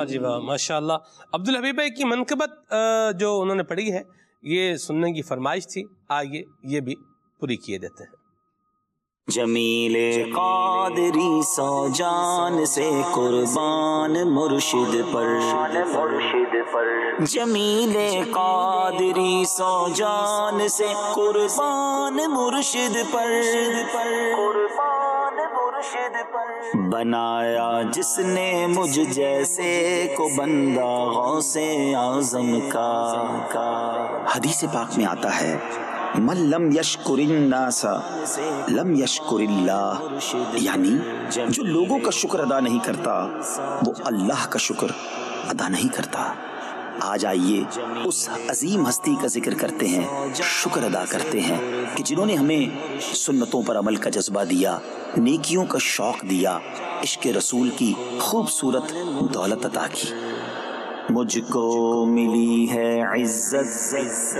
واہ جی واہ ماشاء اللہ. عبدالحبیب بھائی کی منقبت جو انہوں نے پڑھی ہے یہ سننے کی فرمائش تھی, آئیے یہ بھی پوری کیے دیتے ہیں. جمیل قادری سو جان سے قربان مرشد پر, مرشد پر جمیل قادری سو جان سے قربان مرشد پر, قربان مرشد پر بنایا جس نے مجھ جیسے کو بندہ غوث اعظم کا. حدیث پاک میں آتا ہے من لم یشکر الناس لم یشکر اللہ, یعنی جو لوگوں کا شکر ادا نہیں کرتا وہ اللہ کا شکر ادا نہیں کرتا. آج آئیے اس عظیم ہستی کا ذکر کرتے ہیں, شکر ادا کرتے ہیں کہ جنہوں نے ہمیں سنتوں پر عمل کا جذبہ دیا, نیکیوں کا شوق دیا, عشق رسول کی خوبصورت دولت عطا کی. مجھ کو ملی ہے عزت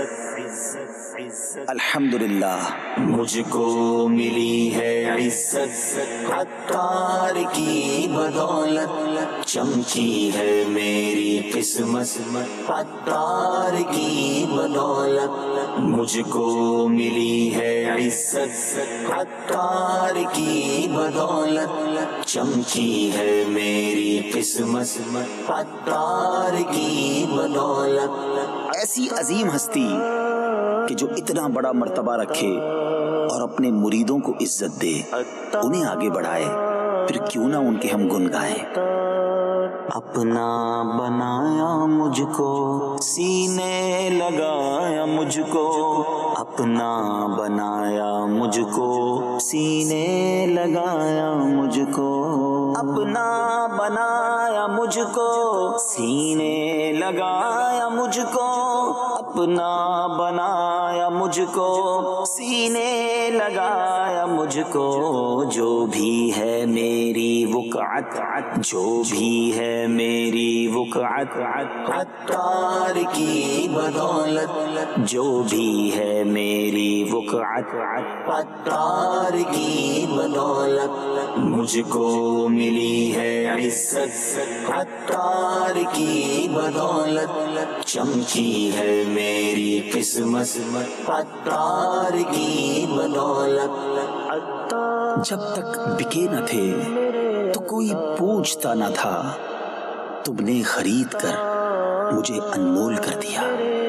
الحمدللہ, مجھ کو ملی ہے عزت عطار کی بدولت, چمکی ہے میری قسمت عطار کی بدولت. مجھ کو ملی ہے عزت عطار کی بدولت, چمکی ہے میری قسمت عطار کی بدولت. ایسی عظیم ہستی کہ جو اتنا بڑا مرتبہ رکھے اور اپنے مریدوں کو عزت دے, انہیں آگے بڑھائے, پھر کیوں نہ ان کے ہم گن گائیں. اپنا بنایا مجھ کو سینے لگایا مجھ کو, اپنا بنایا مجھ کو سینے لگایا مجھ کو, اپنا بنایا مجھ کو سینے لگایا مجھ کو, اپنا بنایا مجھ کو سینے لگایا مجھ کو. جو بھی ہے میری وقعت, جو بھی ہے میری وقعت عطار کی بدولت, جو بھی ہے میری وقعت عطار کی بدولت. مجھ کو ملی ہے عزت عطار کی بدولت, چمکی ہے میری قسمت عطار کی بدولت. جب تک بکے نہ تھے تو کوئی پوچھتا نہ تھا, تم نے خرید کر مجھے انمول کر دیا.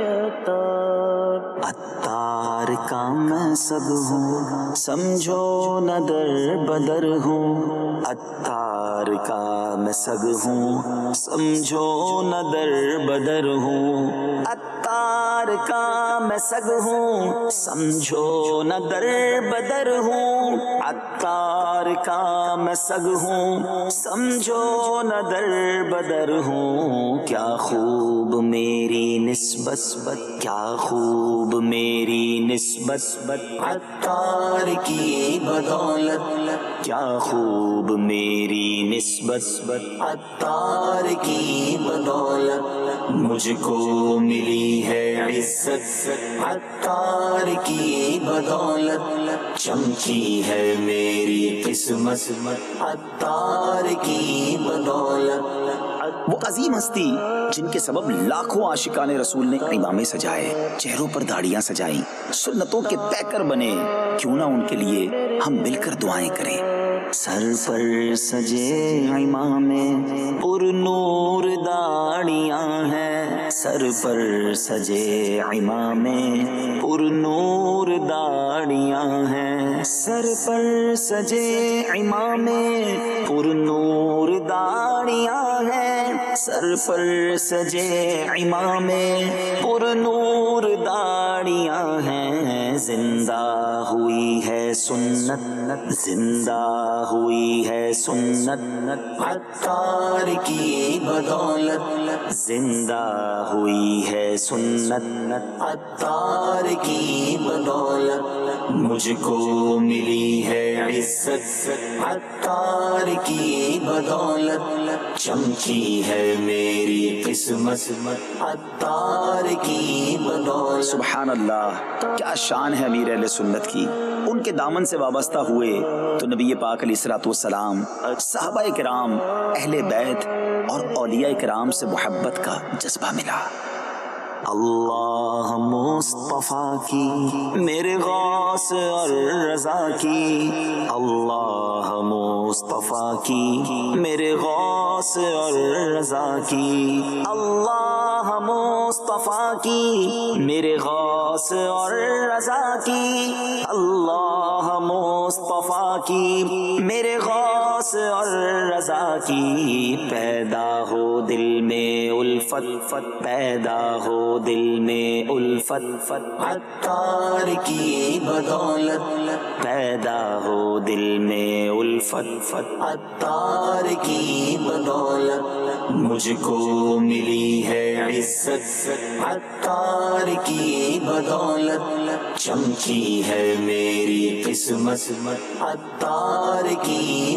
عطار کا میں سگ ہوں سمجھو نہ در بدر ہوں, عطار کا میں سگ ہوں سمجھو نہ در بدر ہوں, عطار کا میں سگ ہوں سمجھو نہ در بدر ہوں, عطار کا میں سگ ہوں سمجھو نہ در بدر ہوں. کیا خوب میری نسبت, کیا خوب میری نسبت عطار کی بدولت, کیا خوب میری نسبت عطار کی بدولت. مجھ کو ملی ہے عزت عطار کی بدولت, چمکی ہے میری قسمت عطار کی بدولت. وہ عظیم ہستی جن کے سبب لاکھوں عاشقان رسول نے امامے سجائے, چہروں پر داڑیاں سجائیں, سنتوں کے پیکر بنے, کیوں نہ ان کے لیے ہم مل کر دعائیں کریں. سر پر سجے امامے پر نور داڑیاں ہیں, سر پر سجے امامے پر نور داڑیاں ہیں, سر پر سجے امامے پر نور داڑیاں ہیں, سر پر سجے امامے پر نور داڑیاں ہیں. زندہ ہوئی ہے سنت, زندہ ہوئی ہے سنت عطار کی بدولت, زندہ ہوئی ہے سنت عطار کی بدولت. مجھ کو ملی ہے عزت عطار کی بدولت, چمکی ہے میری قسمت عطار کی بدولت. سبحان اللہ, کیا شان ہے امیر اہل سنت کی. ان کے دامن سے وابستہ ہوئے تو نبی پاک علیہ الصلوۃ والسلام، صحابہ کرام، اہل بیت اور اولیاء کرام سے محبت کا جذبہ ملا۔ اللہ مصطفیٰ کی میرے غوث اور رضا کی، اللہ مصطفیٰ کی میرے غوث اور رضا کی، اللہ مصطفیٰ کی میرے غوث اور رضا کی، اللہ مصطفیٰ کی میرے غوث اور رضا کی، پیدا ہو دل میں الفت، پیدا ہو دل میں الفت، عطار کی بدولت پیدا ہو دل میں الفت، عطار کی بدولت مجھ کو ملی ہے عزت، عطار کی بدولت چمکی ہے میری قسمت، عطار کی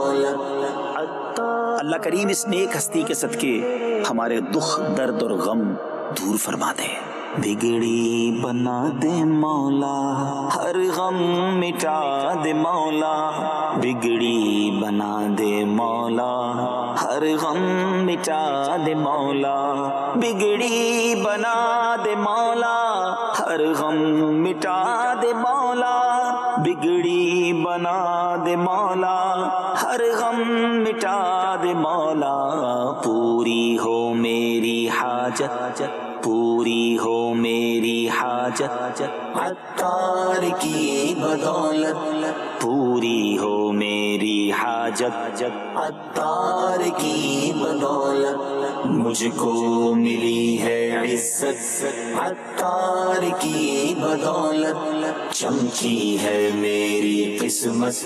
بدولت۔ اللہ کریم اس نیک ہستی کے صدقے ہمارے دکھ، درد اور غم دور فرما دے۔ بگڑی بنا دے مولا، ہر غم مٹا دے مولا، بگڑی بنا دے مولا، ہر غم مٹا دے مولا، بگڑی بنا دے مولا، ہر غم مٹا دے مولا، بگڑی بنا دے مولا، ہر غم مٹا دے مولا، پوری ہو میری حاجت، پوری ہو میری حاجت، عطار کی بدولت پوری ہو میری حاجت، عطار کی بدولت مجھ کو ملی ہے عزت، عطار کی بدولت چمکی ہے میری قسمت،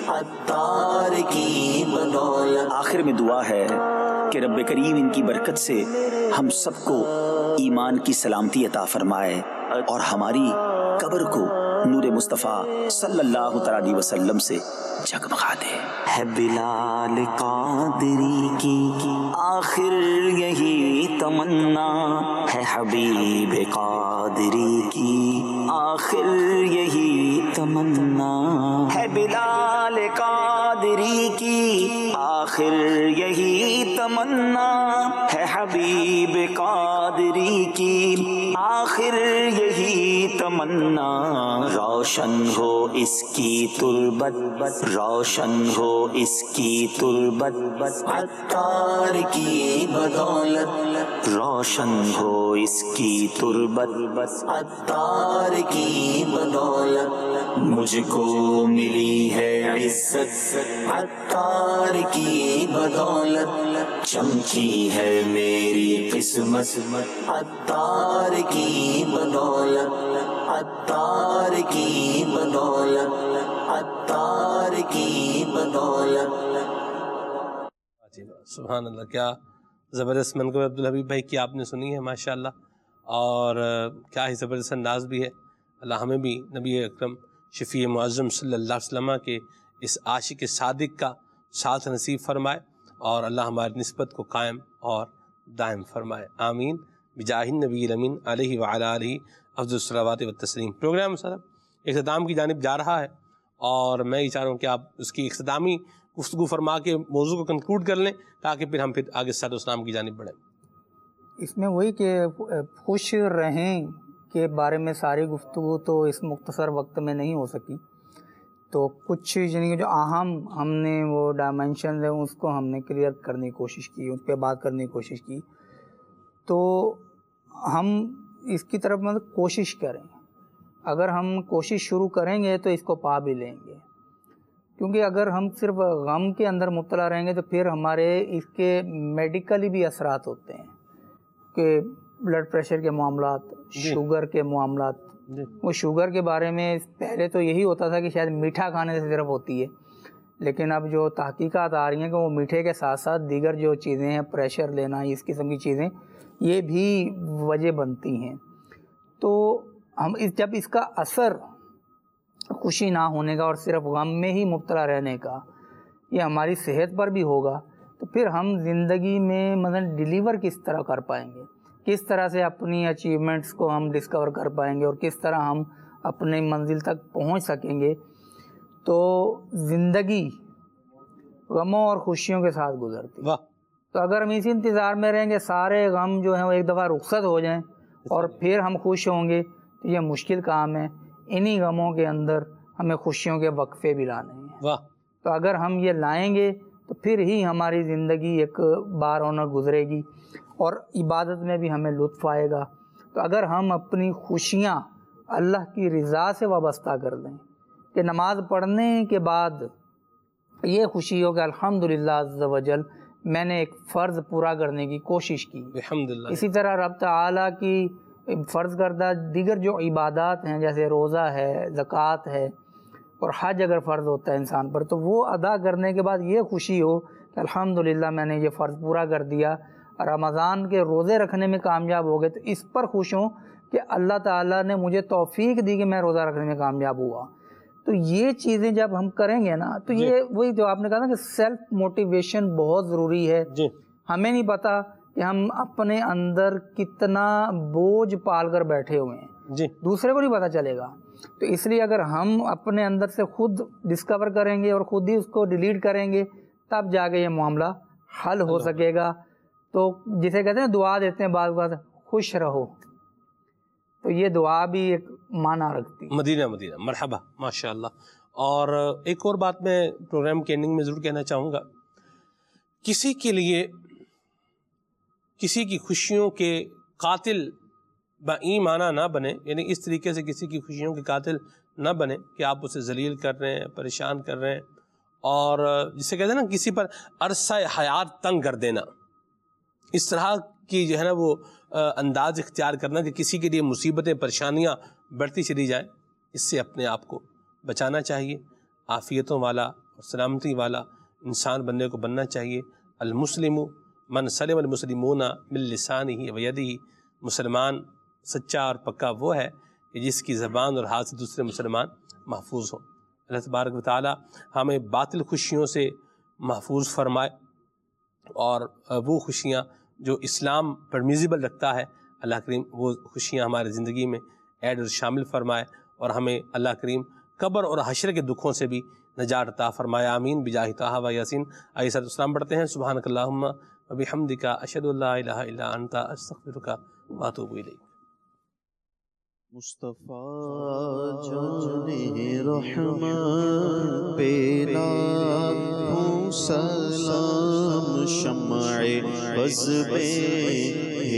عطار کی بدولت۔ آخر میں دعا ہے کہ رب کریم ان کی برکت سے ہم سب کو ایمان کی سلامتی عطا فرمائے اور ہماری قبر کو نور مصطفیٰ صلی اللہ تعالی علیہ وسلم سے جگمگا دے۔ ہے بلال قادری کی آخر یہی تمنا، ہے حبیب قادری کی آخر یہی تمنا، ہے بلال قادری کی آخر یہی تمنا، ہے حبیب قادری کی آخر یہی تمنا، روشن ہو اس کی تربت، روشن ہو اس کی تربت، عطار کی بدولت روشن ہو اس کی تربت، عطار کی بدولت مجھ کو ملی ہے عزت، عطار کی بدولت چمکی ہے میری قسمت، عطار کی بدولت، عطار کی بدولت، عطار کی بدولت۔ سبحان اللہ، کیا زبردست منقبت عبدالحبیب بھائی کی آپ نے سنی ہے ماشاءاللہ، اور کیا ہی زبردست انداز بھی ہے۔ اللہ ہمیں بھی نبی اکرم شفیع معظم صلی اللہ علیہ وسلم کے اس عاشق صادق کا ساتھ نصیب فرمائے، اور اللہ ہماری نسبت کو قائم اور دائم فرمائے، آمین بجاہ النبی الامین علیہ وعلی آلہ افضل الصلوات والتسلیم۔ پروگرام صاحب اختتام کی جانب جا رہا ہے، اور میں یہ چاہ رہا ہوں کہ آپ اس کی اختتامی گفتگو فرما کے موضوع کو کنکلوڈ کر لیں، تاکہ پھر ہم پھر آگے صحت اسلام کی جانب بڑھیں۔ اس میں وہی کہ خوش رہیں کے بارے میں ساری گفتگو تو اس مختصر وقت میں نہیں ہو سکی، تو کچھ یعنی جو اہم ہم نے وہ ڈائمینشنز ہیں اس کو ہم نے کلیئر کرنے کی کوشش کی، اس پہ بات کرنے کی کوشش کی۔ تو ہم اس کی طرف مطلب کوشش کریں، اگر ہم کوشش شروع کریں گے تو اس کو پا بھی لیں گے، کیونکہ اگر ہم صرف غم کے اندر مبتلا رہیں گے تو پھر ہمارے اس کے میڈیکلی بھی اثرات ہوتے ہیں، کہ بلڈ پریشر کے معاملات، شوگر کے معاملات۔ وہ شوگر کے بارے میں پہلے تو یہی ہوتا تھا کہ شاید میٹھا کھانے سے صرف ہوتی ہے، لیکن اب جو تحقیقات آ رہی ہیں کہ وہ میٹھے کے ساتھ ساتھ دیگر جو چیزیں ہیں، پریشر لینا، اس قسم کی چیزیں، یہ بھی وجہ بنتی ہیں۔ تو ہم اس جب اس کا اثر خوشی نہ ہونے کا اور صرف غم میں ہی مبتلا رہنے کا یہ ہماری صحت پر بھی ہوگا، تو پھر ہم زندگی میں مثلا ڈیلیور کس طرح کر پائیں گے، کس طرح سے اپنی اچیومنٹس کو ہم ڈسکور کر پائیں گے، اور کس طرح ہم اپنی منزل تک پہنچ سکیں گے. تو زندگی غموں اور خوشیوں کے ساتھ گزرتی. تو اگر ہم اسی انتظار میں رہیں گے سارے غم جو ہیں وہ ایک دفعہ رخصت ہو جائیں اور پھر ہم خوش ہوں گے تو یہ مشکل کام ہے. انہی غموں کے اندر ہمیں خوشیوں کے وقفے بھی لانے ہیں. تو اگر ہم یہ لائیں گے تو پھر ہی ہماری زندگی ایک بار رونق گزرے گی اور عبادت میں بھی ہمیں لطف آئے گا. تو اگر ہم اپنی خوشیاں اللہ کی رضا سے وابستہ کر دیں کہ نماز پڑھنے کے بعد یہ خوشی ہو کہ الحمدللہ عز و جل میں نے ایک فرض پورا کرنے کی کوشش کی. الحمدللہ. اسی طرح رب تعالیٰ کی فرض کردہ دیگر جو عبادات ہیں جیسے روزہ ہے، زکوٰۃ ہے اور حج اگر فرض ہوتا ہے انسان پر تو وہ ادا کرنے کے بعد یہ خوشی ہو کہ الحمدللہ میں نے یہ فرض پورا کر دیا. رمضان کے روزے رکھنے میں کامیاب ہو گئے تو اس پر خوش ہوں کہ اللہ تعالیٰ نے مجھے توفیق دی کہ میں روزہ رکھنے میں کامیاب ہوا. تو یہ چیزیں جب ہم کریں گے نا تو یہ وہی جو آپ نے کہا نا کہ سیلف موٹیویشن بہت ضروری ہے. ہمیں نہیں پتا کہ ہم اپنے اندر کتنا بوجھ پال کر بیٹھے ہوئے ہیں، دوسرے کو نہیں پتا چلے گا. تو اس لیے اگر ہم اپنے اندر سے خود ڈسکور کریں گے اور خود ہی اس کو ڈیلیٹ کریں گے تب جا کے یہ معاملہ حل ہو سکے گا. تو جسے کہتے ہیں دعا دیتے ہیں بعض بات خوش رہو، تو یہ دعا بھی ایک معنی رکھتی ہے. مدینہ مدینہ مرحبا ماشاءاللہ. اور ایک اور بات میں پروگرام کے اینڈنگ میں ضرور کہنا چاہوں گا، کسی کے لیے کسی کی خوشیوں کے قاتل بائیمانہ نہ بنے، یعنی اس طریقے سے کسی کی خوشیوں کے قاتل نہ بنے کہ آپ اسے ذلیل کر رہے ہیں، پریشان کر رہے ہیں، اور جسے کہتے ہیں نا کسی پر عرصہ حیات تنگ کر دینا، اس طرح کی جو ہے نا وہ انداز اختیار کرنا کہ کسی کے لیے مصیبتیں پریشانیاں بڑھتی چلی جائیں. اس سے اپنے آپ کو بچانا چاہیے. عافیتوں والا اور سلامتی والا انسان بننے کو بننا چاہیے. المسلم من سلم المسلمون من لسانہ و یدہ، مسلمان سچا اور پکا وہ ہے کہ جس کی زبان اور ہاتھ سے دوسرے مسلمان محفوظ ہوں. اللہ تبارک و تعالی ہمیں باطل خوشیوں سے محفوظ فرمائے اور وہ خوشیاں جو اسلام پرمیزیبل رکھتا ہے اللہ کریم وہ خوشیاں ہمارے زندگی میں ایڈ اور شامل فرمائے، اور ہمیں اللہ کریم قبر اور حشر کے دکھوں سے بھی نجات عطا فرمائے. آمین بجاہ طہ و یاسین. آئیے ساتھ السلام پڑھتے ہیں. سبحانک اللہم و بحمدک اشہد ان لا الہ الا انت استغفرک و اتوب الیک. مصطفیٰ جان رحمت پہ لاکھوں سلام، شمع بز میں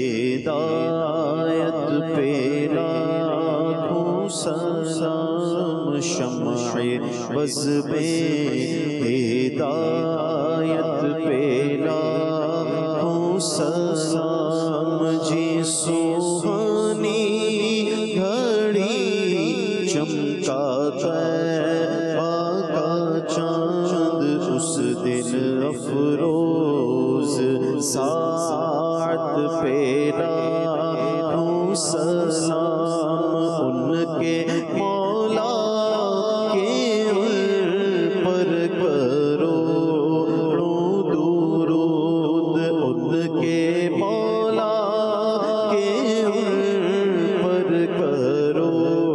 ہدایت پہ لاکھوں سلام، شمع بز میں ہدایت پہ لاکھوں سلام. جی سوہانی گھڑی چمکا طیبہ کا چاند، اس دن افروز ساعت پہ لاکھوں سلام. ان کے مولا کے ان پر کرو درود، ان کے مولا کے ان پر کرو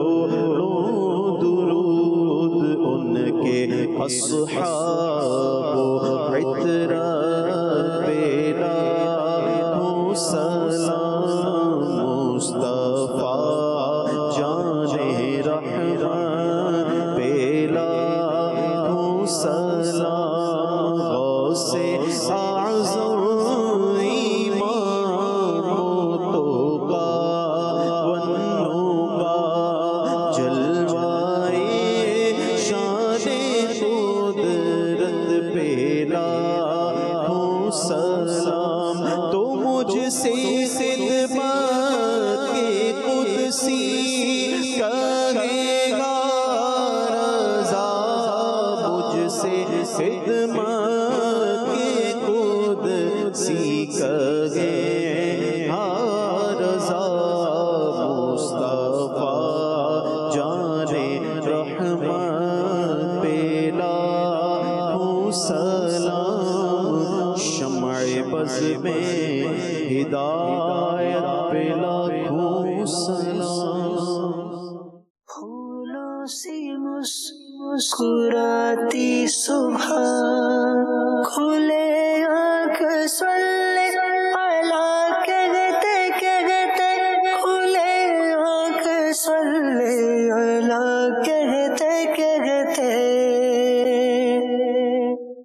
درود. ان کے اصحاب و عطرت پہ لاکھوں سلام، مصطفیٰ جان رحمت پہ لاکھوں سلام. غوث اعظم امام توقا ونوقا، جلوائے شان قدرت پہ لاکھوں سلام. تو مجھ سے خدمت کے قدسی کہے گا رضا، مجھ سے خدمت کے قدسی کہے گا رضا. مصطفیٰ جان رحمت پہ لاکھوں سلام، شمع بز میں ہدایت پہ لاکھوں سلام. मुस्कुराती सुबह